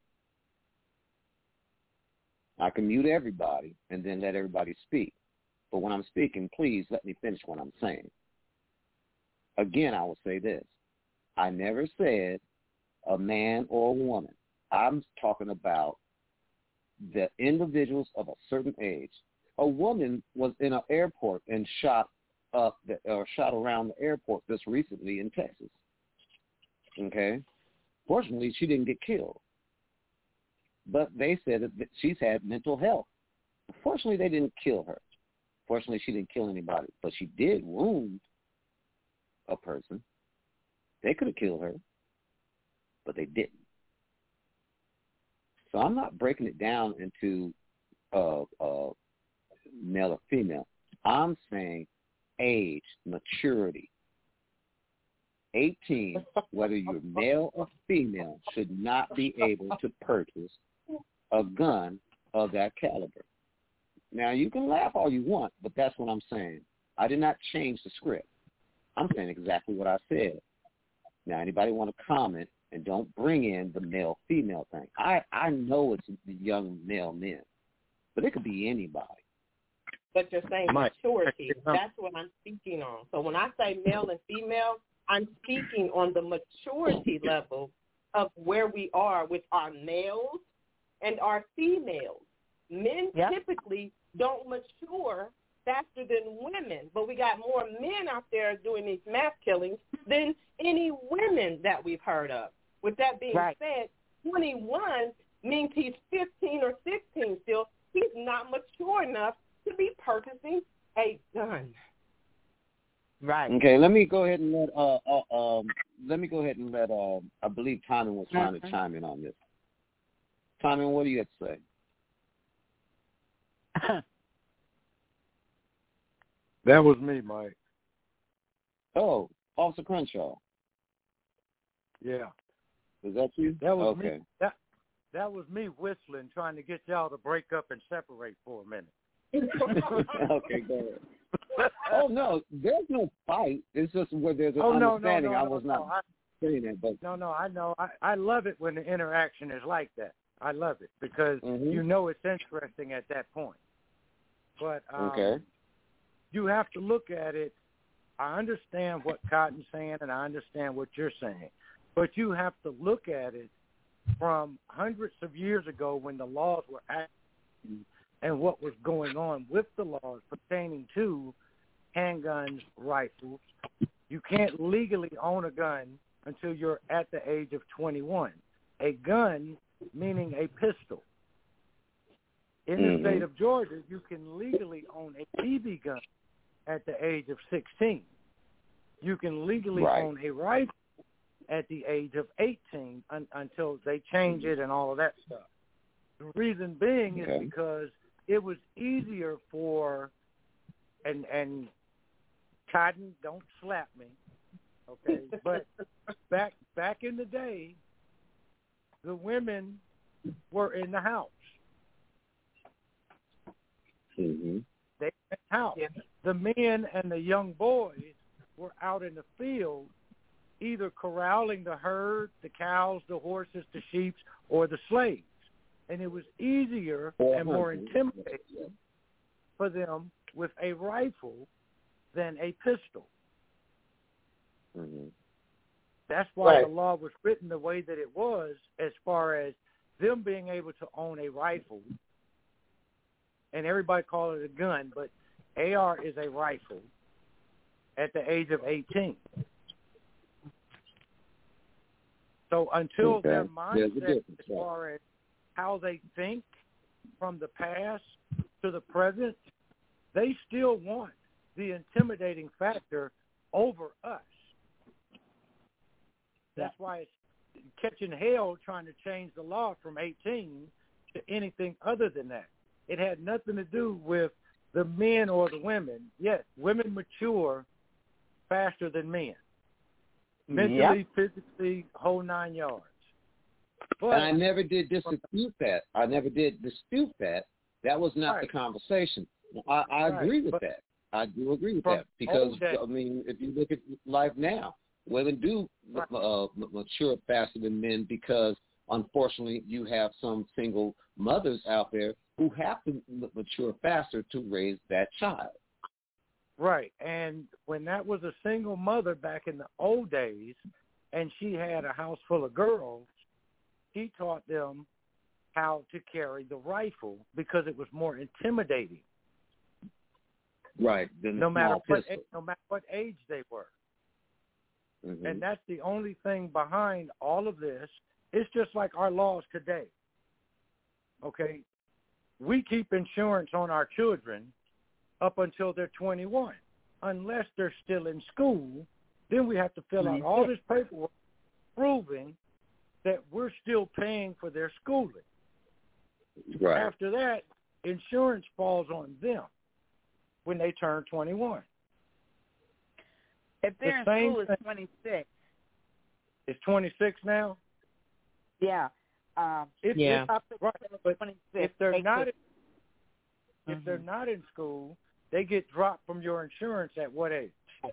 B: I can mute everybody and then let everybody speak. But when I'm speaking, please let me finish what I'm saying. Again, I will say this. I never said a man or a woman. I'm talking about the individuals of a certain age. A woman was in an airport and shot around the airport just recently in Texas. Okay? Fortunately, she didn't get killed. But they said that she's had mental health. Fortunately, they didn't kill her. Fortunately, she didn't kill anybody, but she did wound a person. They could have killed her, but they didn't. So I'm not breaking it down into male or female. I'm saying age, maturity. 18, whether you're male or female, should not be able to purchase a gun of that caliber. Now, you can laugh all you want, but that's what I'm saying. I did not change the script. I'm saying exactly what I said. Now, anybody want to comment, and don't bring in the male-female thing. I know it's the young male men, but it could be anybody.
E: But you're saying maturity. That's what I'm speaking on. So when I say male and female, I'm speaking on the maturity level of where we are with our males and our females. Men typically don't mature faster than women, but we got got more men out there doing these mass killings than any women that we've heard of. With that being said, 21 means he's 15 or 16 still. He's not mature enough to be purchasing a gun.
D: Right.
B: Okay, let me go ahead and let I believe Tommy was trying to chime in on this. Tommy, what do you have to say?
C: That was me, Mike.
B: Oh, Officer Crenshaw.
C: Yeah.
B: Was that you?
C: That was
B: okay.
C: me. That was me whistling, trying to get y'all to break up and separate for a minute.
B: Okay, go ahead. Oh no, there's no fight. It's just where there's an understanding.
C: No,
B: I was not saying that, but
C: I know. I love it when the interaction is like that. I love it because you know it's interesting at that point. But you have to look at it. I understand what Cotton's saying, and I understand what you're saying, but you have to look at it from hundreds of years ago when the laws were active and what was going on with the laws pertaining to handguns, rifles. You can't legally own a gun until you're at the age of 21. A gun meaning a pistol. In the state of Georgia, you can legally own a BB gun at the age of 16. You can legally own a rifle at the age of 18 until they change it and all of that stuff. The reason being is because it was easier for, and Cotton, don't slap me, okay? But back in the day, the women were in the house. They were in the house. The men and the young boys were out in the field, either corralling the herd, the cows, the horses, the sheep, or the slaves. And it was easier and more intimidating for them with a rifle than a pistol. That's why the law was written the way that it was, as far as them being able to own a rifle. And everybody calls it a gun, but AR is a rifle at the age of 18. So until their mindset, as far as how they think from the past to the present, they still want the intimidating factor over us. That's why it's catching hell trying to change the law from 18 to anything other than that. It had nothing to do with the men or the women. Yes, women mature faster than men. Mentally, physically, whole 9 yards. But,
B: and I never did dispute that. That was not the conversation. I agree with that. I do agree with that because, I mean, if you look at life now, women do mature faster than men because, unfortunately, you have some single mothers out there who have to mature faster to raise that child.
C: Right, and when that was a single mother back in the old days and she had a house full of girls, he taught them how to carry the rifle because it was more intimidating.
B: Right.
C: No matter what age they were. And that's the only thing behind all of this. It's just like our laws today. Okay? We keep insurance on our children up until they're 21. Unless they're still in school, then we have to fill out all this paperwork proving that we're still paying for their schooling.
B: Right.
C: After that, insurance falls on them when they turn 21.
D: If they're in school, it's 26.
C: It's 26 now?
D: Yeah.
C: Right. But
D: 26.
C: if they're not in school, they get dropped from your insurance at what age?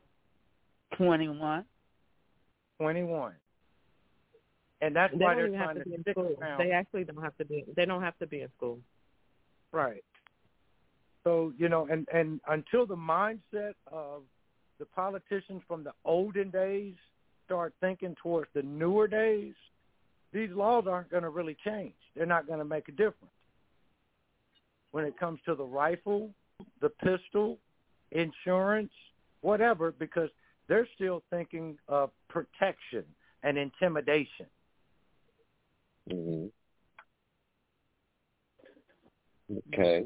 D: 21.
C: 21. And that's why they're trying to stick around.
E: They actually don't have to be. They don't have to be in school.
C: Right. So, and until the mindset of the politicians from the olden days start thinking towards the newer days, these laws aren't going to really change. They're not going to make a difference. When it comes to the rifle, the pistol, insurance, whatever, because they're still thinking of protection and intimidation.
B: Mm-hmm. Okay.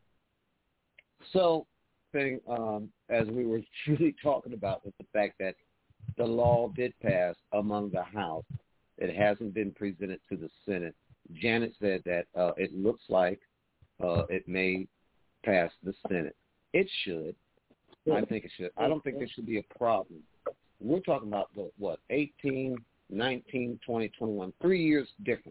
B: So, as we were truly talking about, was the fact that the law did pass among the House. It hasn't been presented to the Senate. Janet said that it looks like it may pass the Senate. It should. I think it should. I don't think there should be a problem. We're talking about, 18, 19, 20, 21, 3 years difference.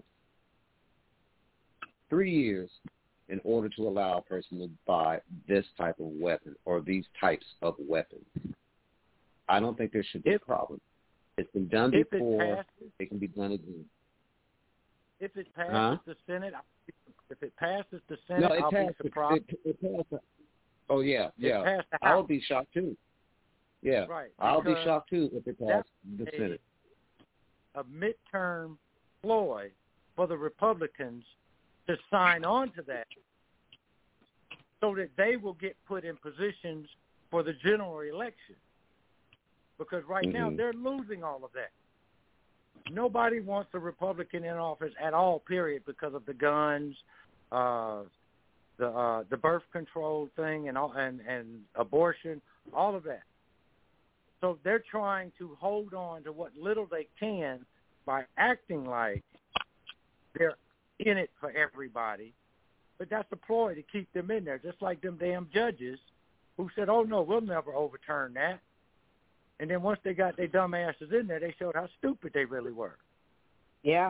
B: 3 years in order to allow a person to buy this type of weapon or these types of weapons. I don't think there should be a problem. It's been done before. It can be done again.
C: If it passes the Senate, I'll be surprised.
B: It passed. Oh, yeah.
C: I'll
B: be shocked, too. Yeah.
C: Right.
B: I'll be shocked, too, if it passed the Senate.
C: A midterm ploy for the Republicans to sign on to that so that they will get put in positions for the general election. Because right now they're losing all of that. Nobody wants a Republican in office at all, period, because of the guns, the birth control thing, and abortion, all of that. So they're trying to hold on to what little they can by acting like they're in it for everybody. But that's a ploy to keep them in there, just like them damn judges who said, oh, no, we'll never overturn that. And then once they got their dumb asses in there, they showed how stupid they really were.
D: Yeah.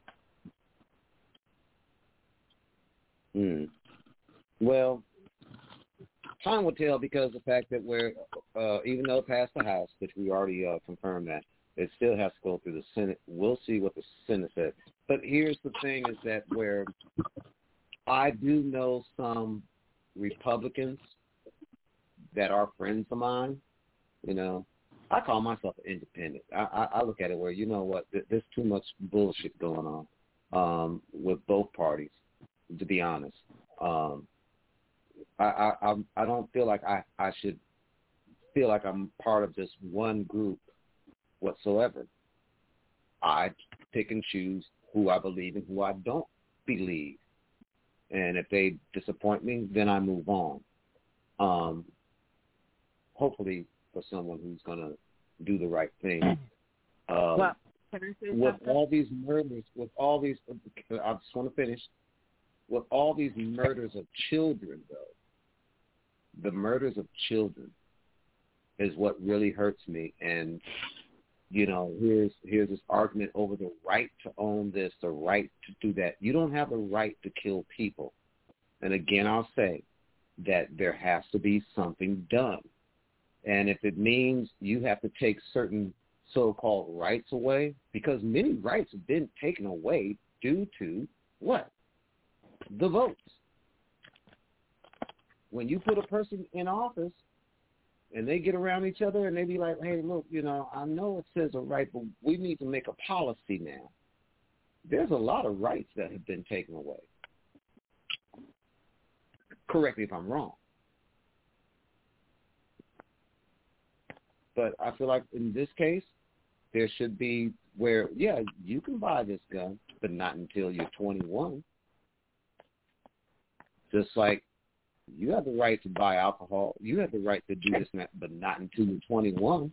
B: Well, time will tell, because the fact that we're, even though it passed the House, which we already confirmed that, it still has to go through the Senate. We'll see what the Senate says. But here's the thing, is that where I do know some Republicans that are friends of mine, I call myself an independent. I look at it where, you know what, there's too much bullshit going on with both parties, to be honest. I don't feel like I should feel like I'm part of just one group whatsoever. I pick and choose who I believe and who I don't believe. And if they disappoint me, then I move on. Hopefully for someone who's going to do the right thing.
D: Well, can I say
B: with
D: something?
B: all these murders, I just want to finish. With all these murders of children, though, the murders of children is what really hurts me. And, here's this argument over the right to own this, the right to do that. You don't have the right to kill people. And again, I'll say that there has to be something done. And if it means you have to take certain so-called rights away, because many rights have been taken away due to what? The votes. When you put a person in office and they get around each other and they be like, hey, look, I know it says a right, but we need to make a policy now. There's a lot of rights that have been taken away. Correct me if I'm wrong. But I feel like in this case, there should be where, yeah, you can buy this gun, but not until you're 21. Just like you have the right to buy alcohol. You have the right to do this, but not until you're 21.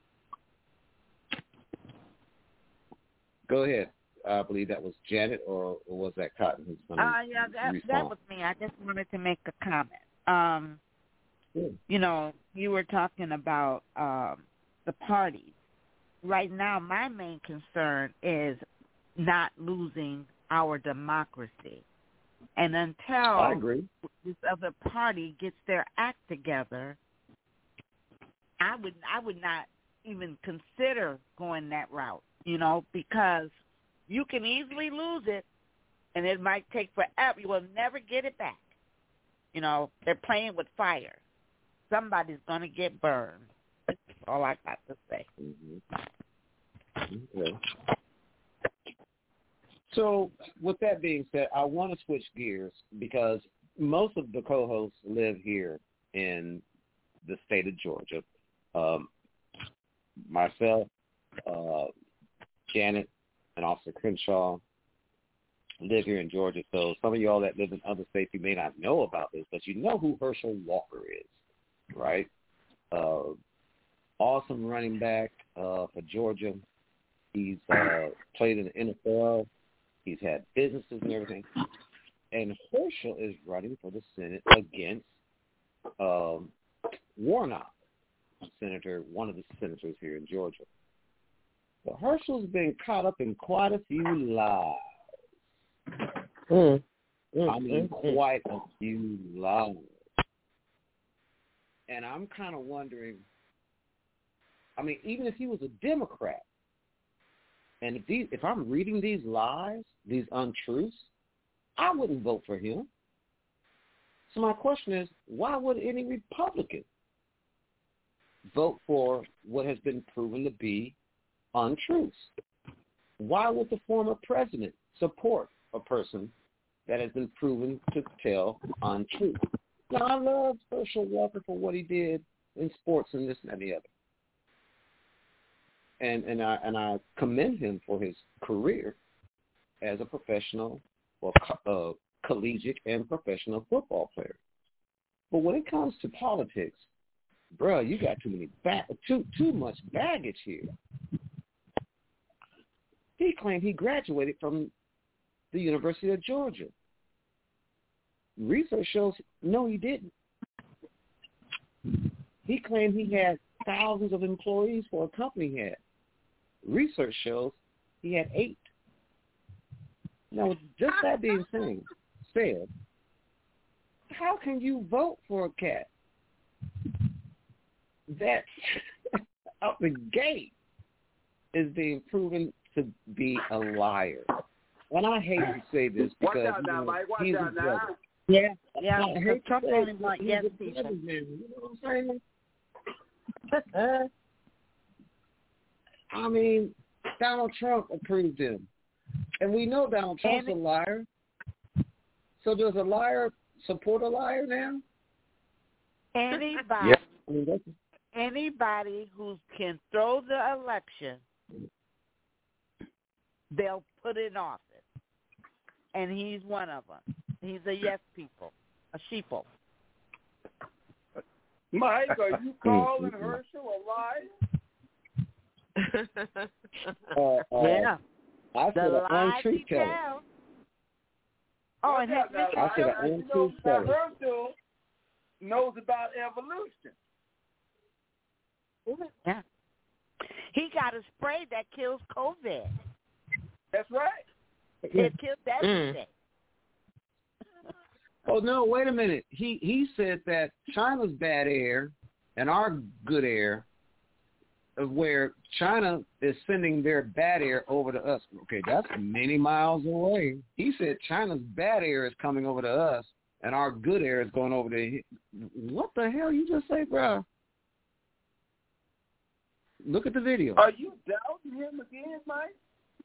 B: Go ahead. I believe that was Janet, or was that Cotton who's going to
D: yeah, that was me. I just wanted to make a comment. You were talking about the parties. Right now, my main concern is not losing our democracy. And until this other party gets their act together, I would not even consider going that route, because you can easily lose it, and it might take forever. You will never get it back. They're playing with fire. Somebody's going to get burned. That's all I got to say.
B: Okay. So with that being said, I want to switch gears because most of the co-hosts live here in the state of Georgia. myself, Janet, and Officer Crenshaw live here in Georgia. So some of y'all that live in other states, you may not know about this, but you know who Herschel Walker is, right? Awesome running back for Georgia. He's played in the NFL. He's had businesses and everything. And Herschel is running for the Senate against Warnock, one of the senators here in Georgia. But Herschel's been caught up in quite a few lies. Quite a few lies. And I'm kind of wondering, even if he was a Democrat, and if I'm reading these lies, these untruths, I wouldn't vote for him. So my question is, why would any Republican vote for what has been proven to be untruths? Why would the former president support a person that has been proven to tell untruth? Now, I love Herschel Walker for what he did in sports and this and the other. And I commend him for his career as a professional, collegiate and professional football player. But when it comes to politics, bro, you got too much baggage here. He claimed he graduated from the University of Georgia. Research shows no, he didn't. He claimed he had thousands of employees for a company he had. Research shows he had 8. Now, just that being said, how can you vote for a cat that out the gate is being proven to be a liar? And I hate to say this because he's a brother.
D: Yeah. Trump only wants yes people.
B: You know what I'm saying? Donald Trump approved him. And we know Donald Trump's a liar. So does a liar support a liar now?
D: Anybody who can throw the election, they'll put in office. And he's one of them. He's a yes people, a sheeple.
G: Mike, are you calling Herschel a liar?
D: Yeah.
B: I said an untruth teller.
D: Oh, and his
B: I said an untruth teller.
G: Herschel knows about evolution.
D: Yeah. He got a spray that kills COVID.
G: That's right.
D: It kills everything.
B: Oh, no, wait a minute. He said that China's bad air and our good air, where China is sending their bad air over to us. Okay, that's many miles away. He said China's bad air is coming over to us and our good air is going over to him. What the hell you just say, bro? Look at the video.
G: Are you doubting him again, Mike?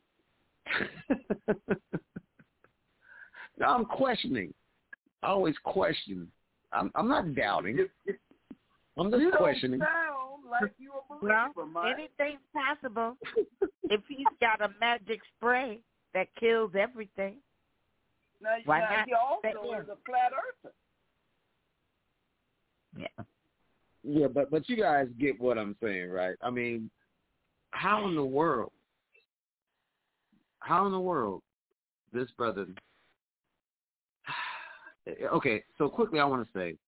B: No, I'm questioning. I always question. I'm not doubting. I'm just questioning.
G: You don't sound like you a believer, Mike.
D: Anything's possible if he's got a magic spray that kills everything.
G: Now he also is a flat earther.
B: Yeah. Yeah, but you guys get what I'm saying, right? I mean, how in the world this brother? Okay, so quickly I want to say,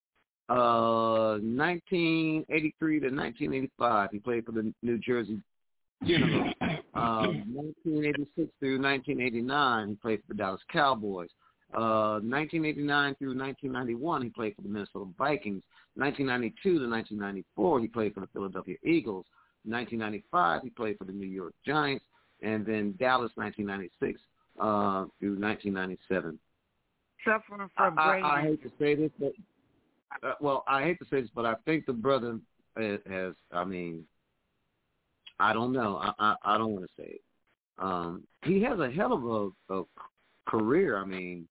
B: 1983 to 1985, he played for the New Jersey Generals. 1986 through 1989, he played for the Dallas Cowboys. 1989 through 1991, he played for the Minnesota Vikings. 1992 to 1994, he played for the Philadelphia Eagles. 1995, he played for the New York Giants. And then Dallas, 1996 through 1997.
D: Suffering from brain.
B: I hate to say this, but I think the brother has. I mean, I don't know. I don't want to say it. He has a hell of a career. I mean,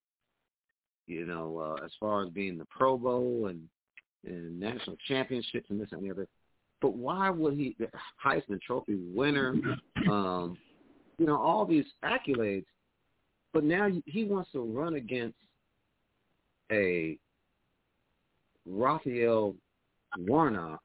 B: as far as being the Pro Bowl and national championships and this and the other. But why would he, the Heisman Trophy winner, all these accolades, but now he wants to run against a Raphael Warnock,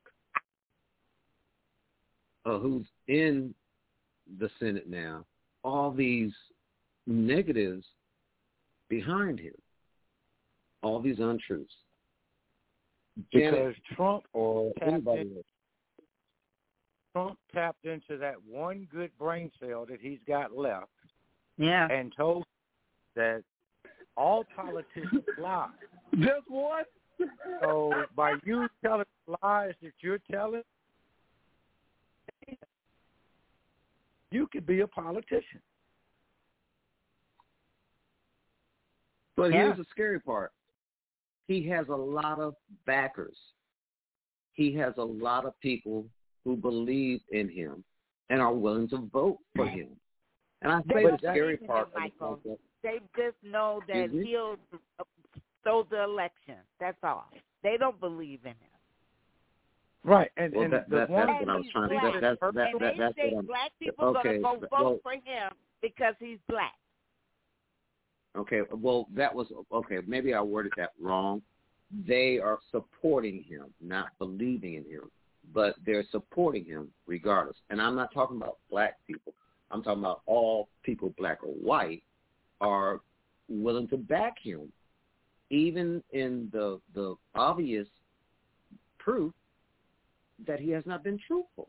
B: who's in the Senate now, all these negatives behind him, all these untruths.
C: Because Trump
B: or anybody else.
C: Trump tapped into that one good brain cell that he's got left,
D: and
C: told that all politicians lie.
F: Just one?
C: So by you telling lies that you're telling, you could be a politician.
B: But here's the scary part. He has a lot of backers. He has a lot of people who believe in him and are willing to vote for him. And I say the scary part.
D: Michael, they just know that he'll throw the election. That's all. They don't believe in him.
C: Right, and
B: that's what I was trying to. That's what
D: black people are going to go vote for him because he's black.
B: Okay, well, that was okay. Maybe I worded that wrong. They are supporting him, not believing in him, but they're supporting him regardless. And I'm not talking about black people. I'm talking about all people, black or white, are willing to back him, even in the obvious proof that he has not been truthful.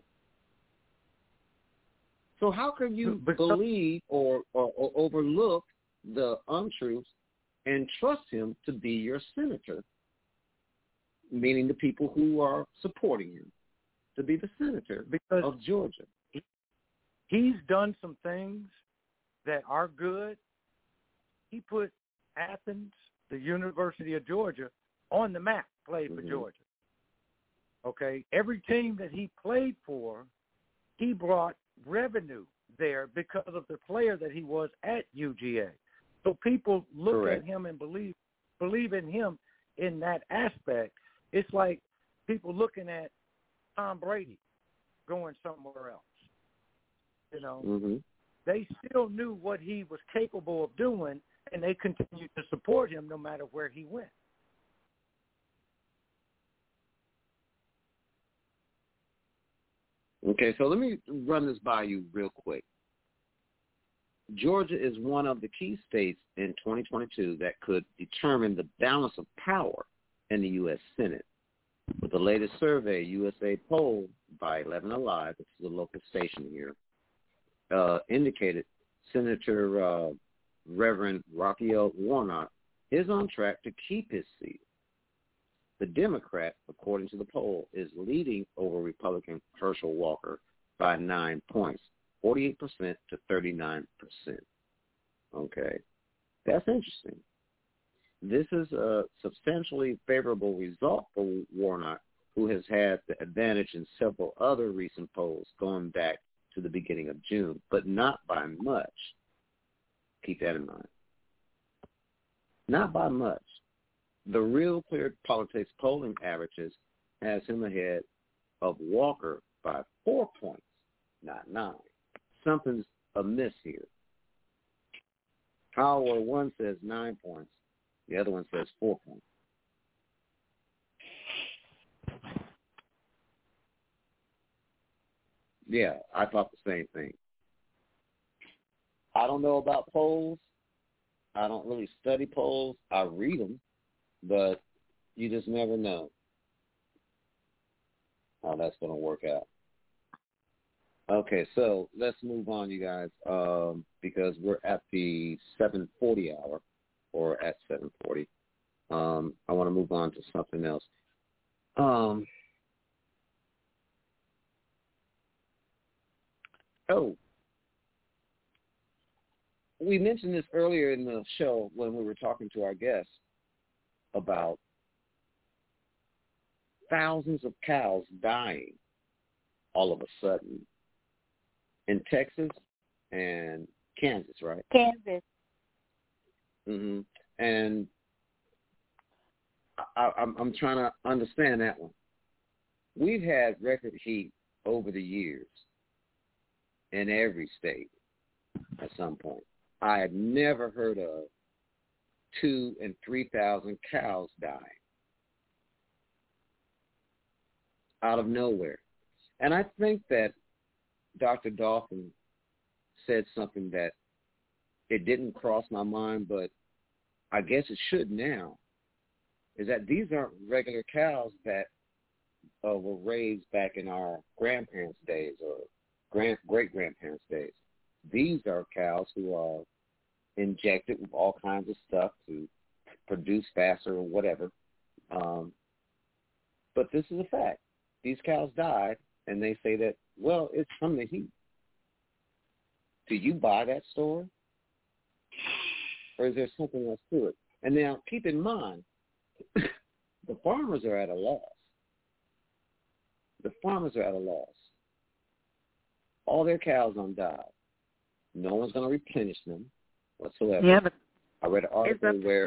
B: So how can you believe or overlook the untruths and trust him to be your senator, meaning the people who are supporting him to be the senator of Georgia?
C: He's done some things that are good. He put Athens, the University of Georgia, on the map, played for Georgia. Okay, every team that he played for, he brought revenue there because of the player that he was at UGA. So people look at him and believe in him in that aspect. It's like people looking at Tom Brady going somewhere else. They still knew what he was capable of doing, and they continued to support him no matter where he went.
B: Okay, so let me run this by you real quick. Georgia is one of the key states in 2022 that could determine the balance of power in the U.S. Senate. With the latest survey, USA poll by 11 Alive, which is a local station here, indicated Senator Reverend Raphael Warnock is on track to keep his seat. The Democrat, according to the poll, is leading over Republican Herschel Walker by 9 points, 48% to 39%. Okay, that's interesting. This is a substantially favorable result for Warnock, who has had the advantage in several other recent polls going back to the beginning of June, but not by much. Keep that in mind. Not by much. The Real Clear Politics polling averages has him ahead of Walker by 4 points, not 9. Something's amiss here. However, one says 9 points, the other one says 4 points. Yeah, I thought the same thing. I don't know about polls. I don't really study polls. I read them, but you just never know how that's going to work out. Okay, so let's move on, you guys, because we're at the 7:40 hour, or at 7:40. I want to move on to something else. We mentioned this earlier in the show when we were talking to our guests about thousands of cows dying all of a sudden in Texas and Kansas, right?
D: Kansas.
B: Mm-hmm. And I'm trying to understand that one. we've had record heat over the years in every state at some point. I had never heard of 2,000 and 3,000 cows dying out of nowhere. And I think that Dr. Dolphin said something that it didn't cross my mind, but I guess it should now, is that these aren't regular cows that were raised back in our grandparents' days or great-grandparents' days. These are cows who are injected with all kinds of stuff to produce faster or whatever. But this is a fact. These cows died, and they say that, well, it's from the heat. Do you buy that story? Or is there something else to it? And now, keep in mind, the farmers are at a loss. The farmers are at a loss. All their cows on died. No one's going to replenish them whatsoever.
D: Yeah, but
B: I read an article where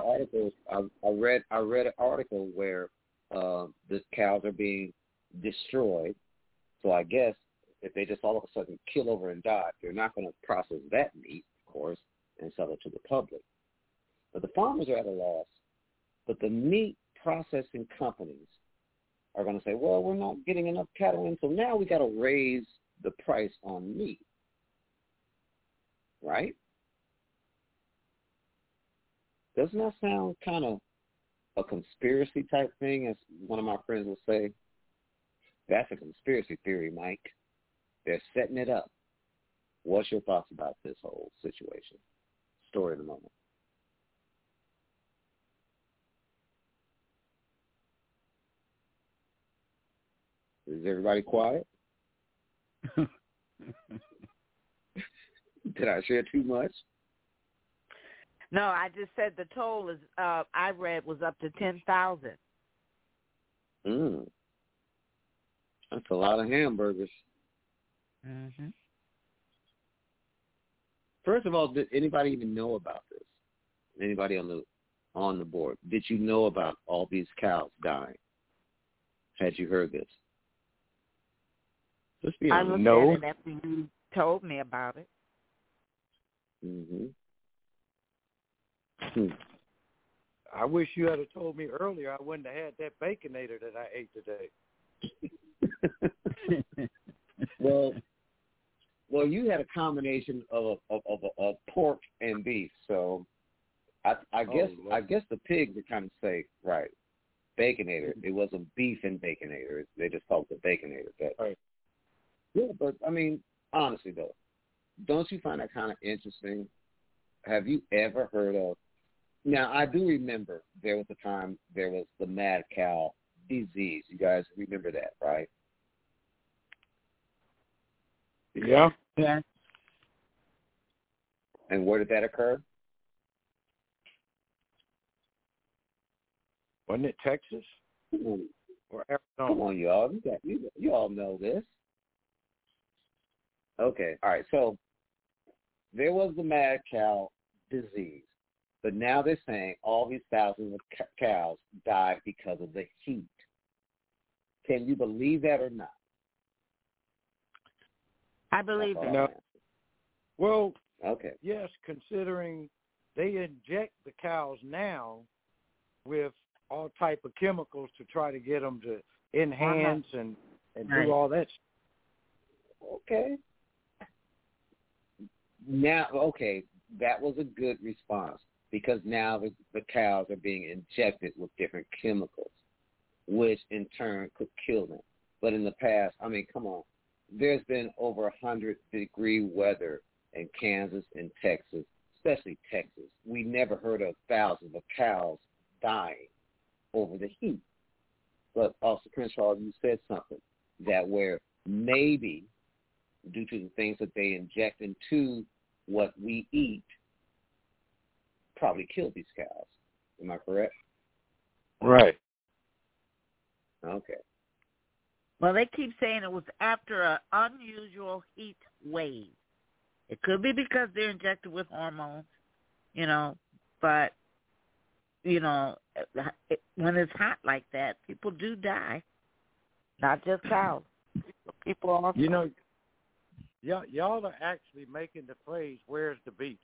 B: the cows are being destroyed. So I guess if they just all of a sudden kill over and die, they're not going to process that meat, of course, and sell it to the public. But the farmers are at a loss. But the meat processing companies are going to say, well, we're not getting enough cattle in, so now we got to raise the price on meat. Right? Doesn't that sound kind of a conspiracy type thing, as one of my friends will say? That's a conspiracy theory, Mike. They're setting it up. What's your thoughts about this whole situation? Story of the moment. Is everybody quiet? Did I share too much?
D: No, I just said the toll is I read was up to 10,000.
B: That's a lot of hamburgers.
D: Mm-hmm.
B: First of all, did anybody even know about this? Anybody on the board? Did you know about all these cows dying? Had you heard this? Just be honest.
D: I looked at it after you told me about it.
C: I wish you had told me earlier. I wouldn't have had that Baconator that I ate today.
B: Well, you had a combination of pork and beef, so I guess the pigs are kind of safe, right? Baconator. It wasn't beef and Baconator. They just called it Baconator. But,
C: right.
B: Yeah, but I mean, honestly though, don't you find that kind of interesting? Have you ever heard of? Now, I do remember there was a time there was the mad cow disease. You guys remember that, right?
C: Yeah.
D: Yeah.
B: And where did that occur?
C: Wasn't it Texas? Or Arizona?
B: Come on, y'all. You all know this. Okay, all right. So there was the mad cow disease, but now they're saying all these thousands of cows died because of the heat. Can you believe that or not?
D: I believe it.
C: No. Well,
B: okay.
C: Yes, considering they inject the cows now with all type of chemicals to try to get them to enhance and
D: right.
C: do all that.
B: Okay. Now, okay, that was a good response because now the cows are being injected with different chemicals, which in turn could kill them. But in the past, I mean, come on, there's been over 100-degree weather in Kansas and Texas, especially Texas. We never heard of thousands of cows dying over the heat. But also, Crenshaw, you said something that where maybe due to the things that they inject into what we eat, probably killed these cows. Am I correct?
C: Right.
B: Okay.
D: Well, they keep saying it was after an unusual heat wave. It could be because they're injected with hormones, but, when it's hot like that, people do die. not just cows. People also.
C: You know, y'all are actually making the phrase, where's the beef?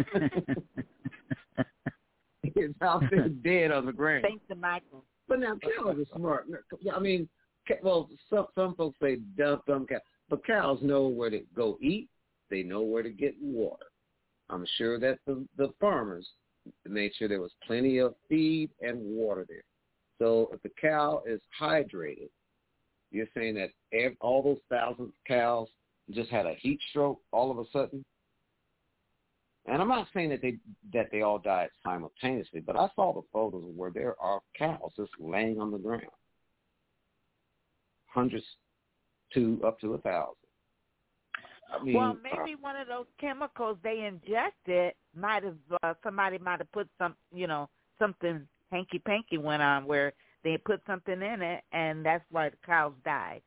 B: It's out there dead on the ground.
D: Thanks to Michael.
B: But now cows are smart. I mean, well, some folks say dumb cows, but cows know where to go eat. They know where to get water. I'm sure that the farmers made sure there was plenty of feed and water there. So if the cow is hydrated, you're saying that all those thousands of cows just had a heat stroke all of a sudden? And I'm not saying that they all died simultaneously, but I saw the photos where there are cows just laying on the ground, hundreds to up to 1,000. I mean,
D: well, maybe one of those chemicals they injected might have somebody might have put something hanky panky went on where they put something in it, and that's why the cows died.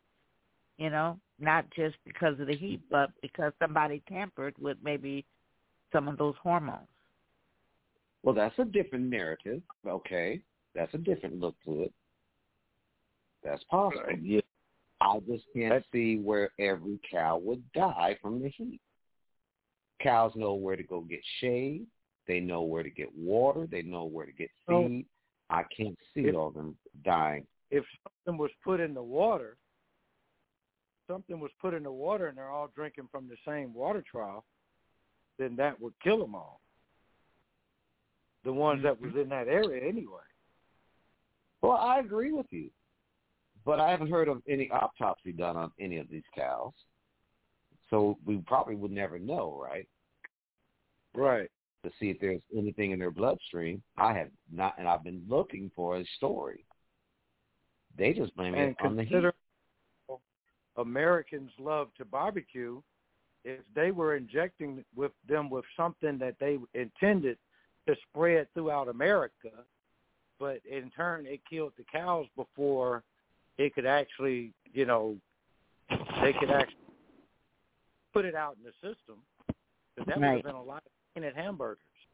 D: Not just because of the heat, but because somebody tampered with maybe some of those hormones.
B: Well, that's a different narrative. Okay, that's a different look to it. That's possible.
C: Yeah.
B: I just can't see where every cow would die from the heat. Cows know where to go get shade. They know where to get water. They know where to get feed. I can't see all of them dying.
C: If something was put in the water, and they're all drinking from the same water trough, then that would kill them all. The ones that was in that area anyway.
B: Well, I agree with you. But I haven't heard of any autopsy done on any of these cows. So we probably would never know, right?
C: Right.
B: To see if there's anything in their bloodstream. I have not, and I've been looking for a story. They just blame it on the heat.
C: Americans love to barbecue. If they were injecting them with something that they intended to spread throughout America, but in turn it killed the cows before it could actually, they could actually put it out in the system. Because that would have been a lot of painted hamburgers.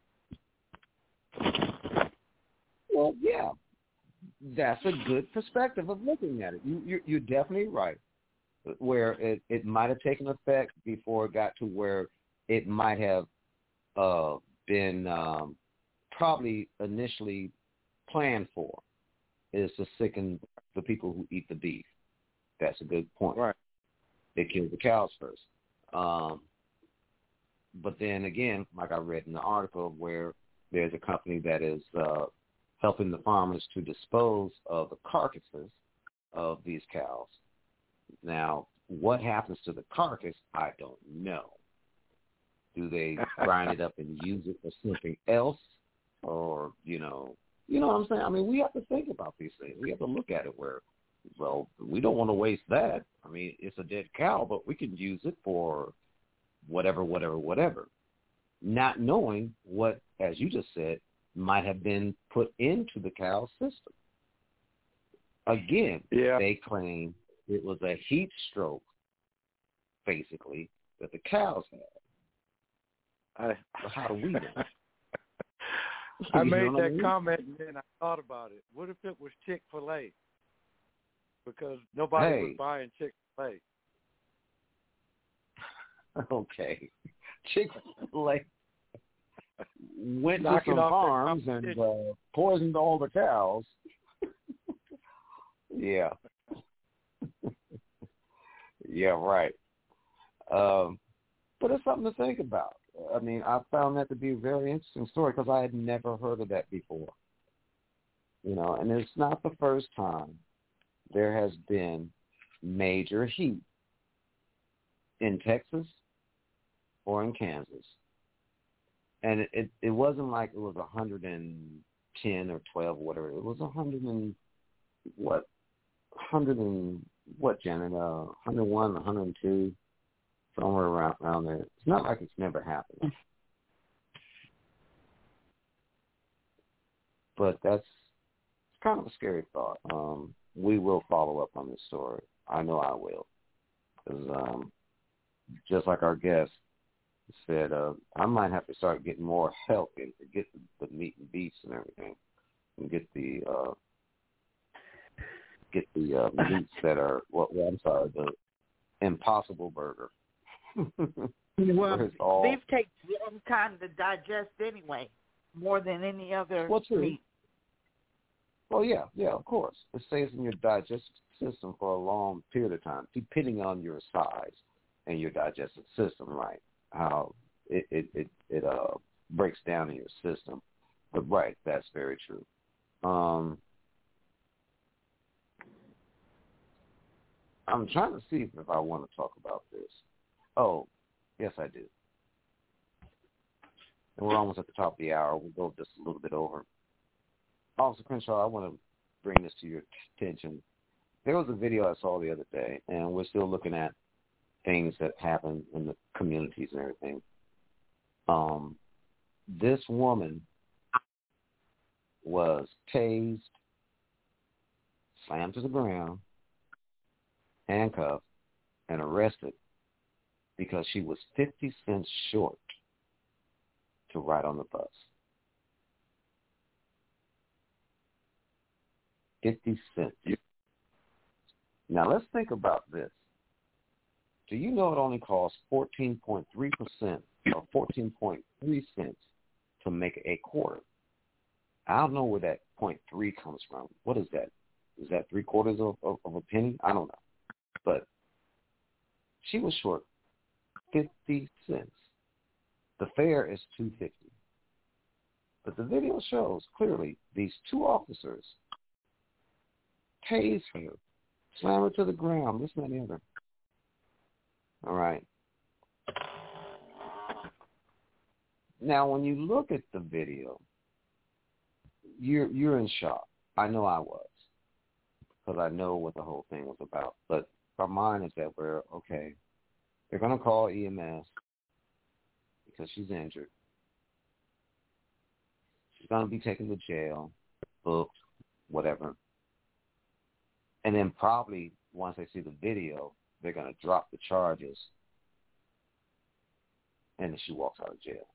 B: Well, yeah, that's a good perspective of looking at it. You're definitely right. Where it might have taken effect before it got to where it might have been probably initially planned for, is to sicken the people who eat the beef. That's a good point.
C: Right.
B: They killed the cows first. But then again, like I read in the article, where there's a company that is helping the farmers to dispose of the carcasses of these cows. Now, what happens to the carcass, I don't know. Do they grind it up and use it for something else? Or, you know what I'm saying? I mean, we have to think about these things. We have to look at it where, well, we don't want to waste that. I mean, it's a dead cow, but we can use it for whatever. Not knowing what, as you just said, might have been put into the cow's system. Again, They claim it was a heat stroke, basically, that the cows had. How do we know?
C: I made that comment and then I thought about it. What if it was Chick-fil-A? Because nobody was buying Chick-fil-A.
B: Okay. Chick-fil-A went to some farms and poisoned all the cows. Yeah. Yeah, right. But it's something to think about. I mean, I found that to be a very interesting story because I had never heard of that before. And it's not the first time there has been major heat in Texas or in Kansas. And it wasn't like it was 110 or 12 or whatever. It was 101, 102, somewhere around there. It's not like it's never happened. But it's kind of a scary thought. We will follow up on this story. I know I will. Because just like our guest said, I might have to start getting more help and get the meat and beefs and everything, and get the get the meats that are, the Impossible Burger.
D: Well, beef takes some time to digest anyway, more than any other meat.
B: Well, yeah, of course. It stays in your digestive system for a long period of time, depending on your size and your digestive system, right? How it breaks down in your system. But right, that's very true. I'm trying to see if I want to talk about this. Oh, yes, I do. And we're almost at the top of the hour. We'll go just a little bit over. Officer Crenshaw, I want to bring this to your attention. There was a video I saw the other day, and we're still looking at things that happen in the communities and everything. This woman was tased, slammed to the ground, handcuffed, and arrested because she was 50 cents short to ride on the bus. 50 cents. Now, let's think about this. Do you know it only costs 14.3% or 14.3 cents to make a quarter? I don't know where that 0.3 comes from. What is that? Is that 3/4 of a penny? I don't know. But she was short 50 cents. The fare is $2.50. But the video shows clearly these two officers tased her, slam her to the ground, this and that and the other. All right. Now, when you look at the video, you're in shock. I know I was, because I know what the whole thing was about. But our mind is that they're going to call EMS because she's injured. She's going to be taken to jail, booked, whatever. And then probably once they see the video, they're going to drop the charges, and then she walks out of jail.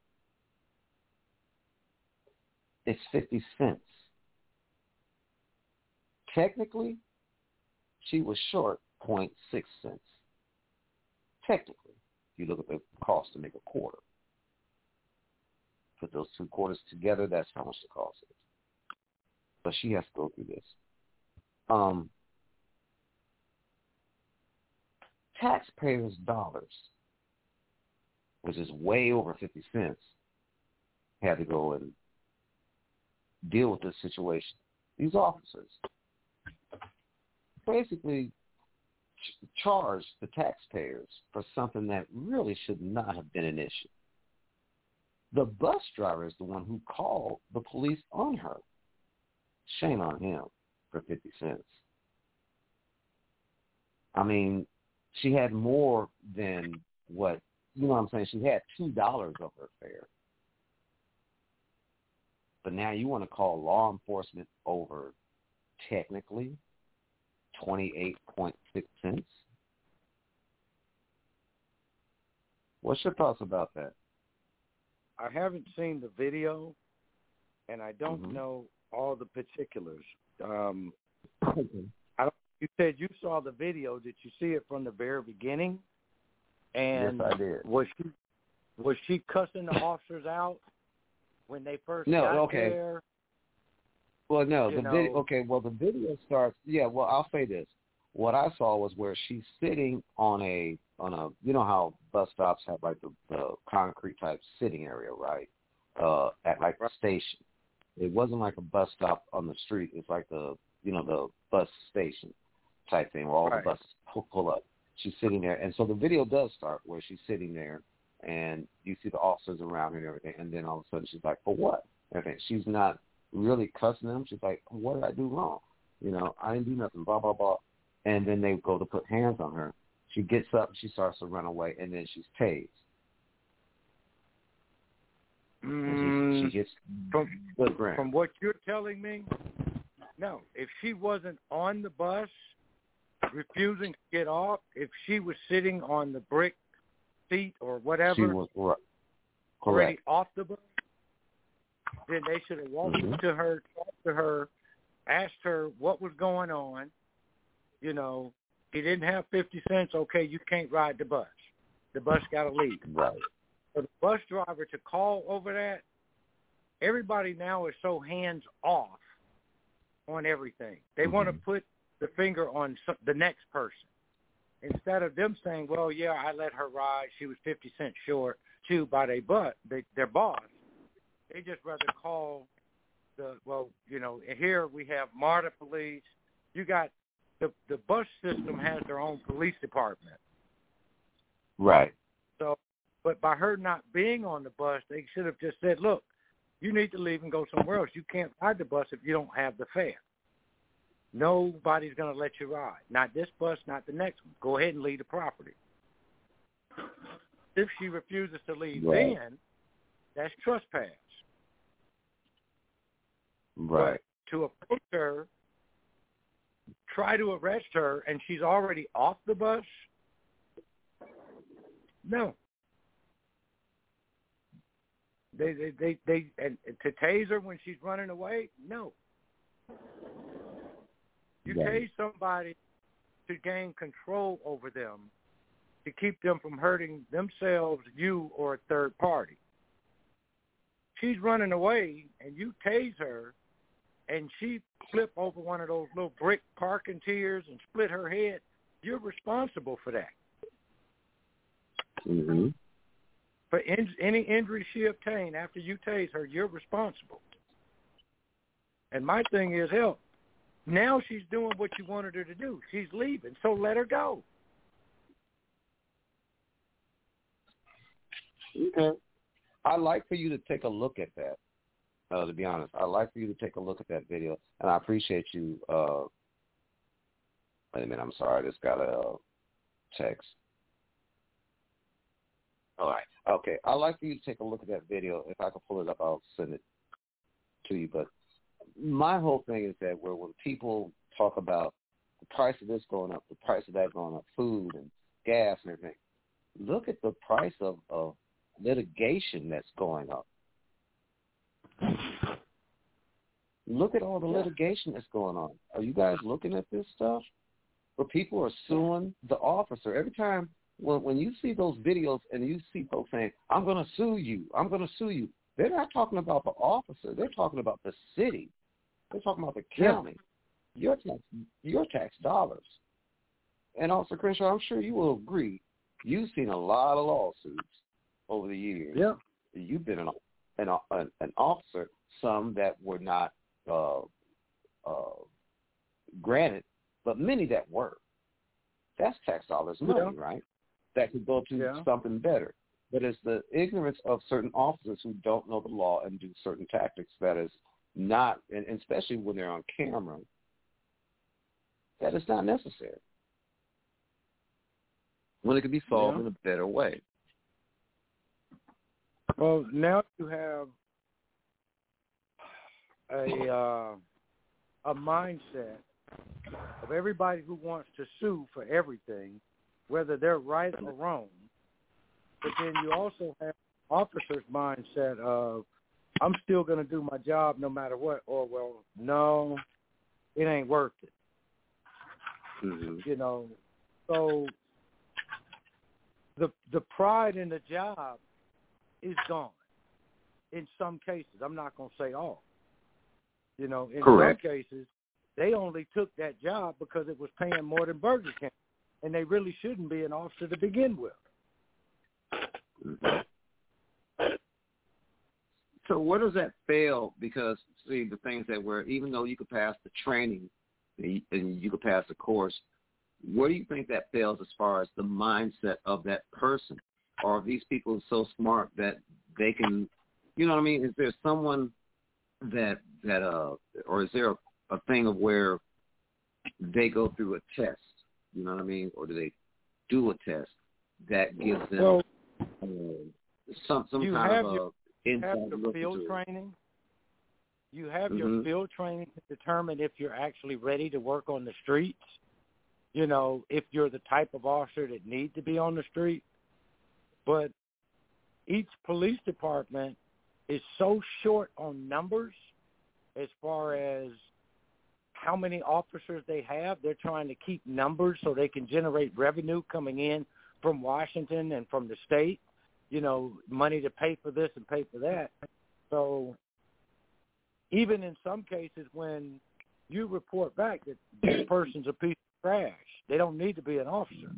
B: It's 50 cents. Technically, she was short 0.6 cents. Technically, if you look at the cost to make a quarter. Put those two quarters together, that's how much the cost is. But she has to go through this. Taxpayers' dollars, which is way over 50 cents, had to go and deal with this situation. These officers basically charged the taxpayers for something that really should not have been an issue. The bus driver is the one who called the police on her. Shame on him for 50 cents. I mean, she had more than what, you know what I'm saying? She had $2 of her fare. But now you want to call law enforcement over, technically, 28.6 cents? What's your thoughts about that?
C: I haven't seen the video, and I don't know all the particulars. You said you saw the video. Did you see it from the very beginning? And
B: yes, I did.
C: Was she cussing the officers out when they first got there?
B: Well, no. The video starts. Yeah. Well, I'll say this. What I saw was where she's sitting on a you know how bus stops have like the concrete type sitting area, right? At like the station. It wasn't like a bus stop on the street. It's like the bus station type thing where all the buses pull up. She's sitting there, and so the video does start where she's sitting there, and you see the officers around her and everything, and then all of a sudden she's like, "For what?" Everything. She's not really cussing them. She's like, "What did I do wrong? I didn't do nothing." Blah blah blah. And then they go to put hands on her. She gets up, and she starts to run away, and then she's tased. She gets
C: from what you're telling me. No, if she wasn't on the bus, refusing to get off, if she was sitting on the brick seat or whatever,
B: she was
C: already off the bus, then they should have walked to her, talked to her, asked her what was going on, You know, he didn't have 50 cents. Okay, you can't ride the bus. The bus got to leave.
B: Right.
C: For the bus driver to call over that, everybody now is so hands off on everything. They want to put the finger on the next person instead of them saying, "Well, yeah, I let her ride. She was 50 cents short too by their boss." They just rather call here we have MARTA police. You got the bus system has their own police department.
B: Right.
C: So, but by her not being on the bus, they should have just said, "Look, you need to leave and go somewhere else. You can't ride the bus if you don't have the fare. Nobody's going to let you ride. Not this bus, not the next one. Go ahead and leave the property." If she refuses to leave, then that's trespass.
B: Right.
C: But to approach her, try to arrest her, and she's already off the bus, no. They and to tase her when she's running away, no. You tase somebody to gain control over them, to keep them from hurting themselves, you, or a third party. She's running away, and you tase her, and she flip over one of those little brick parking tiers and split her head. You're responsible for that.
B: Mm-hmm.
C: For any injury she obtained after you tase her, you're responsible. And my thing is, hell, now she's doing what you wanted her to do. She's leaving, so let her go.
B: Okay. I'd like for you to take a look at that, to be honest. I'd like for you to take a look at that video, and I appreciate you. Wait a minute, I'm sorry. I just got a text. All right. Okay. I'd like for you to take a look at that video. If I can pull it up, I'll send it to you. But my whole thing is that when people talk about the price of this going up, the price of that going up, food and gas and everything, look at the price of litigation that's going up. Look at all the litigation that's going on. Are you guys looking at this stuff? Where people are suing the officer. Every time when you see those videos and you see folks saying, "I'm going to sue you, I'm going to sue you," they're not talking about the officer. They're talking about the city. They're talking about the county. Your tax dollars. And also, Crenshaw, I'm sure you will agree, you've seen a lot of lawsuits over the years.
C: Yeah.
B: You've been an officer, some that were not granted, but many that were. That's tax dollars money, right? That could go to something better. But it's the ignorance of certain officers who don't know the law and do certain tactics that is not, and especially when they're on camera, that is not necessary. When it could be solved in a better way.
C: Well, now you have a mindset of everybody who wants to sue for everything, whether they're right or wrong. But then you also have officers' mindset of, I'm still going to do my job no matter what, or, well, no, it ain't worth it.
B: Mm-hmm.
C: You know, so the pride in the job is gone in some cases. I'm not going to say all. You know, in some cases, they only took that job because it was paying more than Burger King, and they really shouldn't be an officer to begin with.
B: So where does that fail? Because, see, the things that were, even though you could pass the training and you could pass the course, where do you think that fails as far as the mindset of that person? Or are these people so smart that they can, you know what I mean? Is there someone that or is there a thing of where they go through a test, you know what I mean? Or do they do a test that gives them some kind of
C: you have your field training. You have your field training to determine if you're actually ready to work on the streets. You know, if you're the type of officer that needs to be on the street. But each police department is so short on numbers as far as how many officers they have. They're trying to keep numbers so they can generate revenue coming in from Washington and from the state, money to pay for this and pay for that. So even in some cases when you report back that this person's a piece of trash, they don't need to be an officer.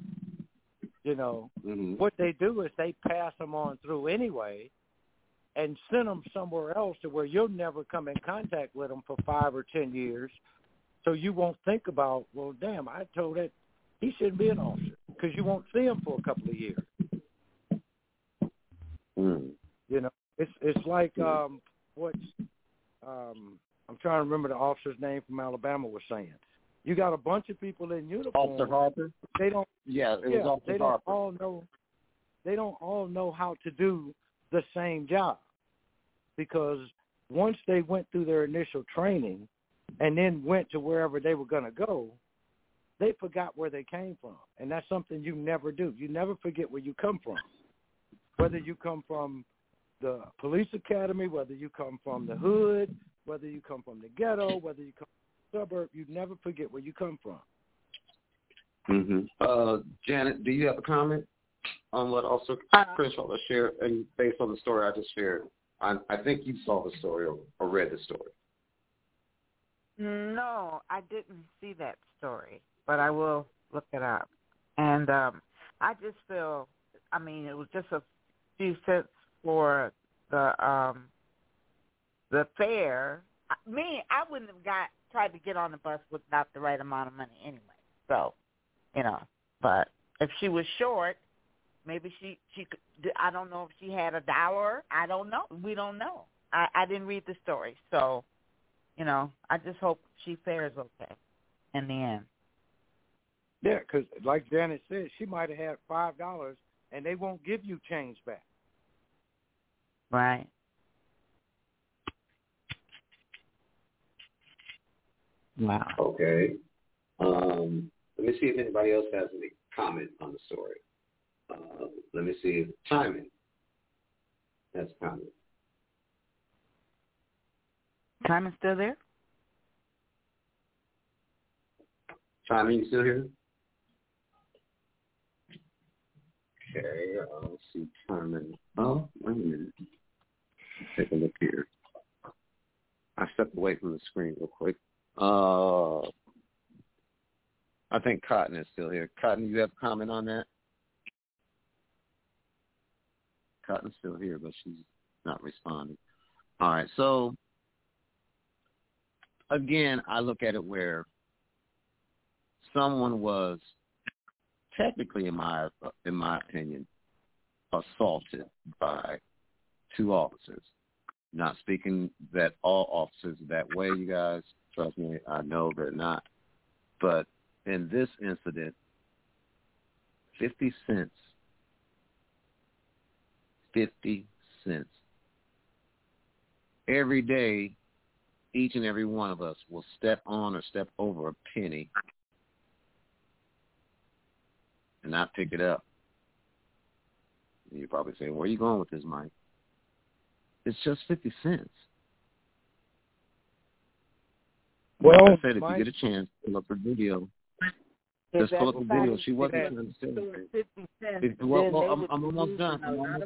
C: What they do is they pass them on through anyway and send them somewhere else to where you'll never come in contact with them for 5 or 10 years. So you won't think about, well, damn, I told it he shouldn't be an officer, because you won't see him for a couple of years. It's like what I'm trying to remember the officer's name from Alabama was saying. You got a bunch of people in uniform.
B: Officer Harper.
C: They don't.
B: Yeah, it was Officer Harper.
C: They don't all know how to do the same job, because once they went through their initial training and then went to wherever they were going to go, they forgot where they came from. And that's something you never do. You never forget where you come from. Whether you come from the police academy, whether you come from the hood, whether you come from the ghetto, whether you come from the suburb, you never forget where you come from.
B: Janet, do you have a comment on what Officer Crenshaw shared, and based on the story I just shared? I think you saw the story or read the story.
D: No, I didn't see that story, but I will look it up. And I just feel, it was just a few cents for the fare. I wouldn't have tried to get on the bus without the right amount of money anyway. So, but if she was short, maybe she could. I don't know if she had $1. I don't know. We don't know. I didn't read the story, so I just hope she fares okay in the end.
C: Yeah, because like Janet said, she might have had $5, and they won't give you change back.
D: Right. Wow.
B: Okay. Let me see if anybody else has any comment on the story. Let me see if Timon has a comment.
D: Timon still there?
B: Timon, you still here? Okay, I'll see Timon. Oh, wait a minute. Let's take a look here. I stepped away from the screen real quick. I think Cotton is still here. Cotton, you have a comment on that? Cotton's still here, but she's not responding. All right, so again, I look at it where someone was technically, in my opinion, assaulted by two officers. Not speaking that all officers are that way, you guys. Trust me, I know they're not. But in this incident, 50 cents. 50 cents. Every day, each and every one of us will step on or step over a penny and not pick it up. And you're probably saying, where are you going with this, Mike? It's just 50 cents.
C: Well,
B: like I said, if you get a chance, pull up the video. Just pull up the video. She wasn't trying to say it. Well, I'm almost done.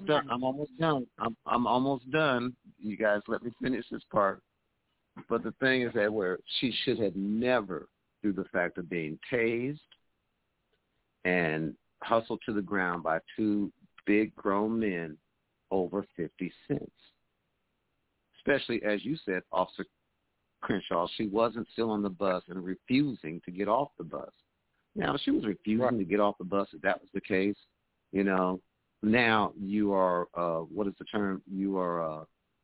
B: I'm almost done. You guys let me finish this part. But the thing is that where she should have never, through the fact of being tased and hustled to the ground by two big grown men, over 50 cents. Especially, as you said, Officer Crenshaw, she wasn't still on the bus and refusing to get off the bus. Now, if she was refusing to get off the bus, if that was the case, now you are, what is the term? You are,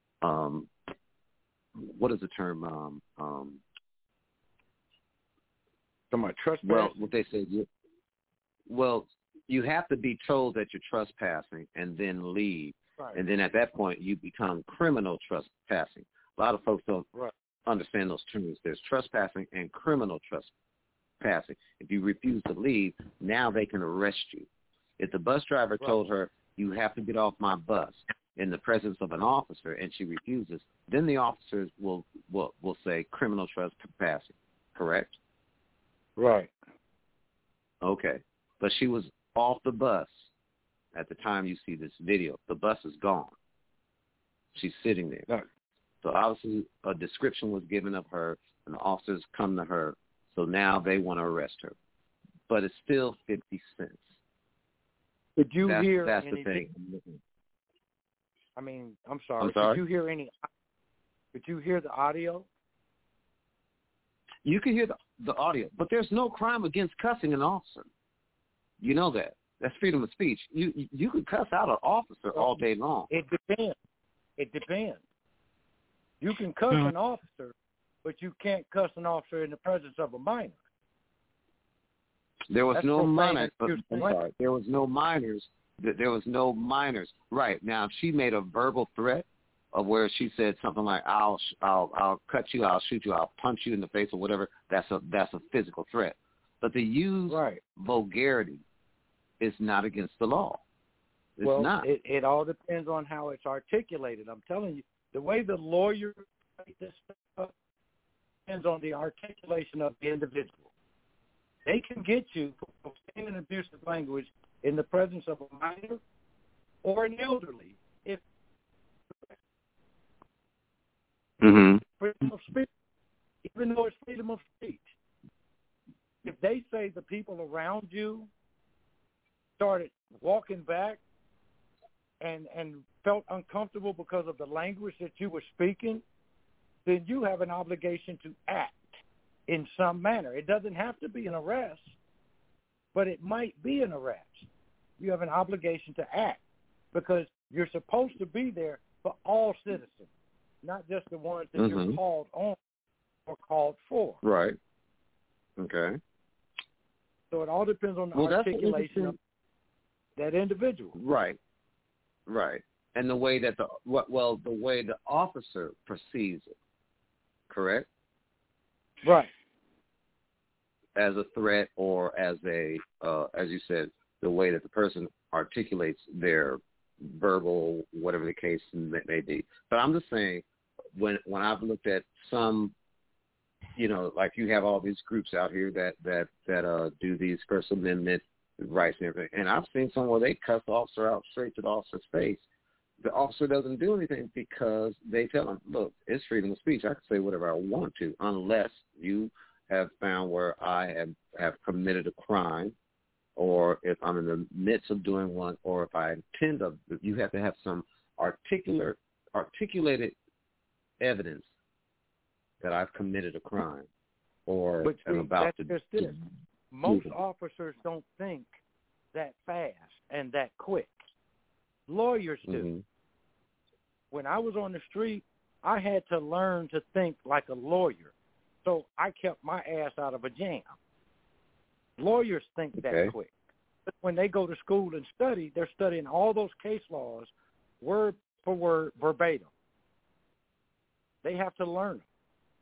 B: what is the term?
C: Trespassing?
B: Well, what they said, you have to be told that you're trespassing and then leave. Right. And then at that point, you become criminal trespassing. A lot of folks don't understand those terms. There's trespassing and criminal trespassing. If you refuse to leave, now they can arrest you. If the bus driver told her, you have to get off my bus in the presence of an officer, and she refuses, then the officers will say criminal trespassing. correct?
C: Right.
B: Okay. But she was off the bus at the time you see this video. The bus is gone. She's sitting there.
C: Right.
B: So obviously a description was given of her, and the officers come to her. So now they want to arrest her. But it's still 50 cents.
C: Did you hear
B: that's
C: anything?
B: The thing.
C: I mean, I'm sorry.
B: I'm sorry?
C: Did you hear the audio?
B: You can hear the audio, but there's no crime against cussing an officer. You know that. That's freedom of speech. You could cuss out an officer all day long.
C: It depends. You can cuss an officer, but you can't cuss an officer in the presence of a minor.
B: There was no minors.
C: I'm
B: sorry. There was no minors. There was no minors. Right. Now, if she made a verbal threat of where she said something like, I'll cut you, I'll shoot you, I'll punch you in the face or whatever, that's a physical threat. But to use vulgarity is not against the law. It's not.
C: It all depends on how it's articulated. I'm telling you, the way the lawyer writes this stuff depends on the articulation of the individual. They can get you for profane and abusive language in the presence of a minor or an elderly. If freedom of speech, even though it's freedom of speech, if they say the people around you started walking back and felt uncomfortable because of the language that you were speaking, then you have an obligation to act in some manner. It doesn't have to be an arrest, but it might be an arrest. You have an obligation to act because you're supposed to be there for all citizens, not just the ones that you're called on or called for.
B: Right. Okay.
C: So it all depends on the articulation of that individual.
B: Right. Right. And the way that the way the officer perceives it. Correct?
C: Right.
B: As a threat or as a, as you said, the way that the person articulates their verbal, whatever the case may be. But I'm just saying, when I've looked at some, like you have all these groups out here that do these First Amendment rights and everything, and I've seen some where they cuss the officer out straight to the officer's face. The officer doesn't do anything because they tell him, look, it's freedom of speech. I can say whatever I want to unless you have found where I have committed a crime, or if I'm in the midst of doing one, or if I intend to. You have to have some articulated evidence that I've committed a crime or am about to.
C: Just this. Most officers don't think that fast and that quick. Lawyers do. When I was on the street, I had to learn to think like a lawyer. So I kept my ass out of a jam. Lawyers think that quick. But when they go to school and study, they're studying all those case laws word for word, verbatim. They have to learn them.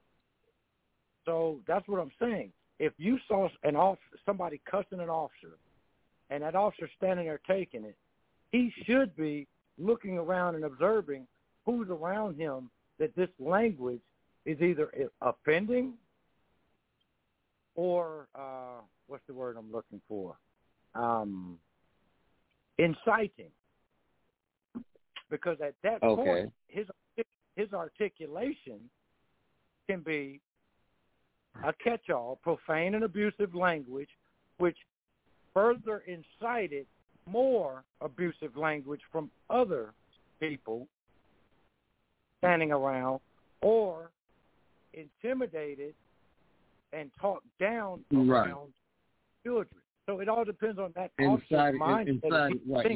C: So that's what I'm saying. If you saw somebody cussing an officer and that officer standing there taking it, he should be looking around and observing who's around him, that this language is either offending or, what's the word I'm looking for? Inciting. Because at that point, his articulation can be a catch-all, profane and abusive language, which further incited more abusive language from other people standing around, or intimidated and talked down around children. So it all depends on that officer's mindset.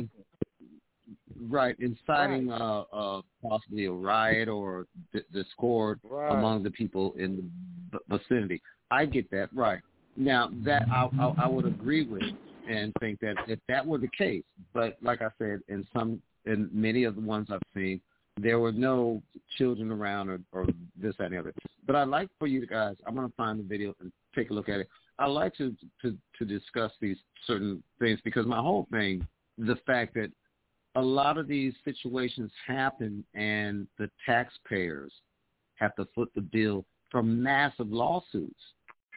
B: Inciting possibly a riot or discord among the people in the vicinity. I get that, right. Now, that I would agree with and think that if that were the case, but like I said, in many of the ones I've seen, there were no children around or this, that, and the other. But I'd like for you guys, I'm going to find the video and take a look at it. I'd like to discuss these certain things because my whole thing, the fact that a lot of these situations happen and the taxpayers have to foot the bill for massive lawsuits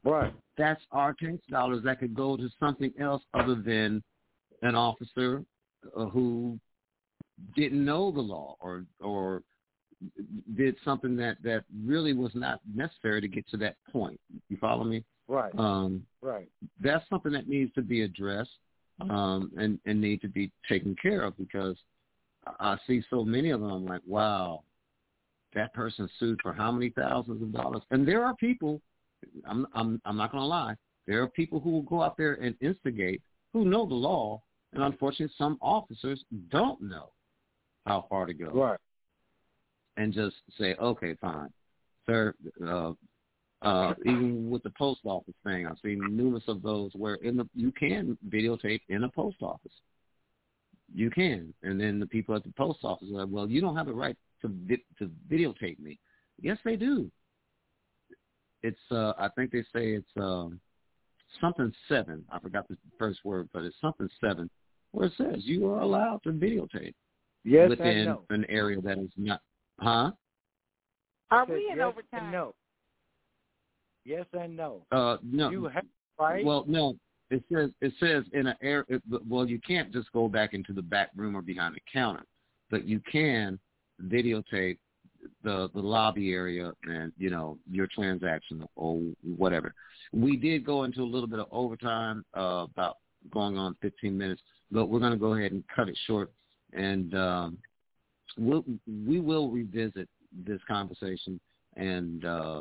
C: Right.
B: That's our tax dollars that could go to something else other than an officer who didn't know the law or did something that really was not necessary to get to that point. You follow me?
C: Right.
B: Right. That's something that needs to be addressed and need to be taken care of, because I see so many of them. I'm like, wow, that person sued for how many thousands of dollars? And there are people, I'm not going to lie, there are people who will go out there and instigate who know the law, and unfortunately some officers don't know how far to go.
C: Right.
B: And just say, okay, fine. Sir, even with the post office thing, I've seen numerous of those where you can videotape in a post office. You can. And then the people at the post office are like, well, you don't have the right to videotape me. Yes, they do. It's, I think they say it's something 7. I forgot the first word, but it's something 7, where it says you are allowed to videotape within an area that is not. Huh?
D: Are we in overtime?
C: No. Yes and no.
B: No.
C: You have right.
B: Well, no. It says in an area. Well, you can't just go back into the back room or behind the counter, but you can videotape the lobby area and your transaction or whatever. We did go into a little bit of overtime, about going on 15 minutes, but we're going to go ahead and cut it short, and we will revisit this conversation, and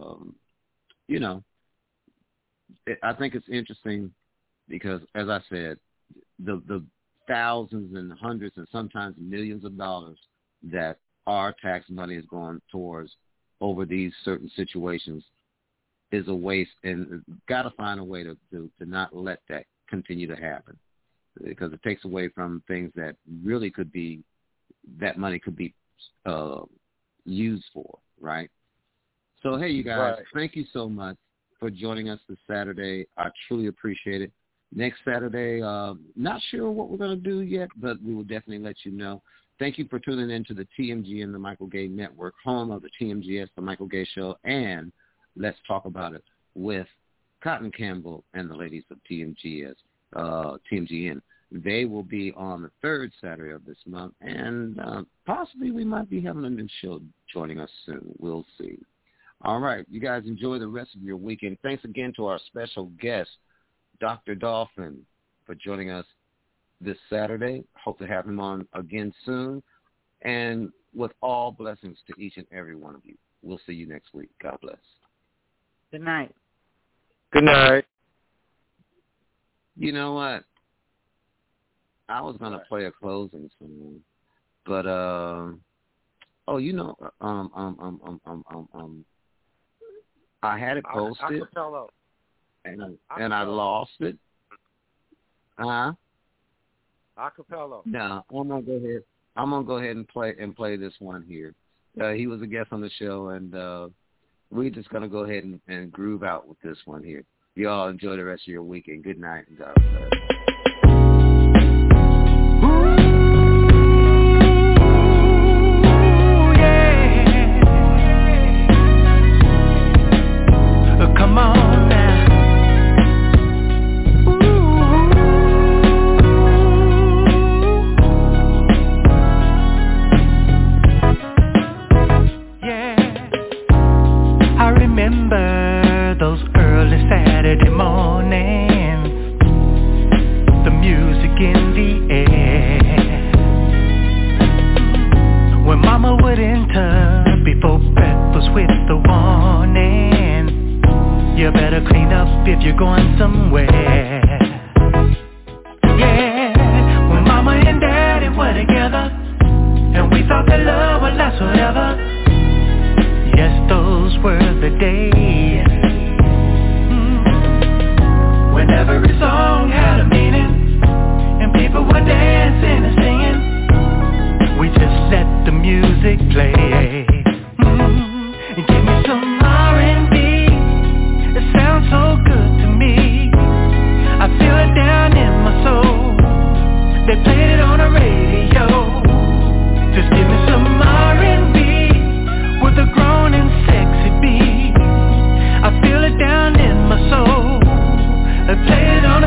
B: I think it's interesting because, as I said, the thousands and hundreds and sometimes millions of dollars that our tax money is going towards over these certain situations is a waste, and got to find a way to not let that continue to happen, because it takes away from things that really could be, that money could be used for, right? So, hey, you guys, Thank you so much for joining us this Saturday. I truly appreciate it. Next Saturday, not sure what we're going to do yet, but we will definitely let you know. Thank you for tuning in to the TMG and the Michael Gay Network, home of the TMGS, the Michael Gay Show, and Let's Talk About It with Cotton Campbell and the ladies of TMGS, TMGN. They will be on the 3rd Saturday of this month, and possibly we might be having a new show joining us soon. We'll see. All right. You guys enjoy the rest of your weekend. Thanks again to our special guest, Dr. Dolphin, for joining us this Saturday. Hope to have him on again soon. And with all blessings to each and every one of you. We'll see you next week. God bless.
D: Good night.
C: Good night.
B: You know what? I was going to play a closing song, but I had it posted, and I lost it.
C: Acapella.
B: No, I'm gonna go ahead and play this one here. He was a guest on the show, and we're just gonna go ahead and groove out with this one here. You all enjoy the rest of your weekend. Good night, and God bless.
I: Come on now. Yeah, I remember those early Saturday mornings. The music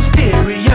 I: stereo.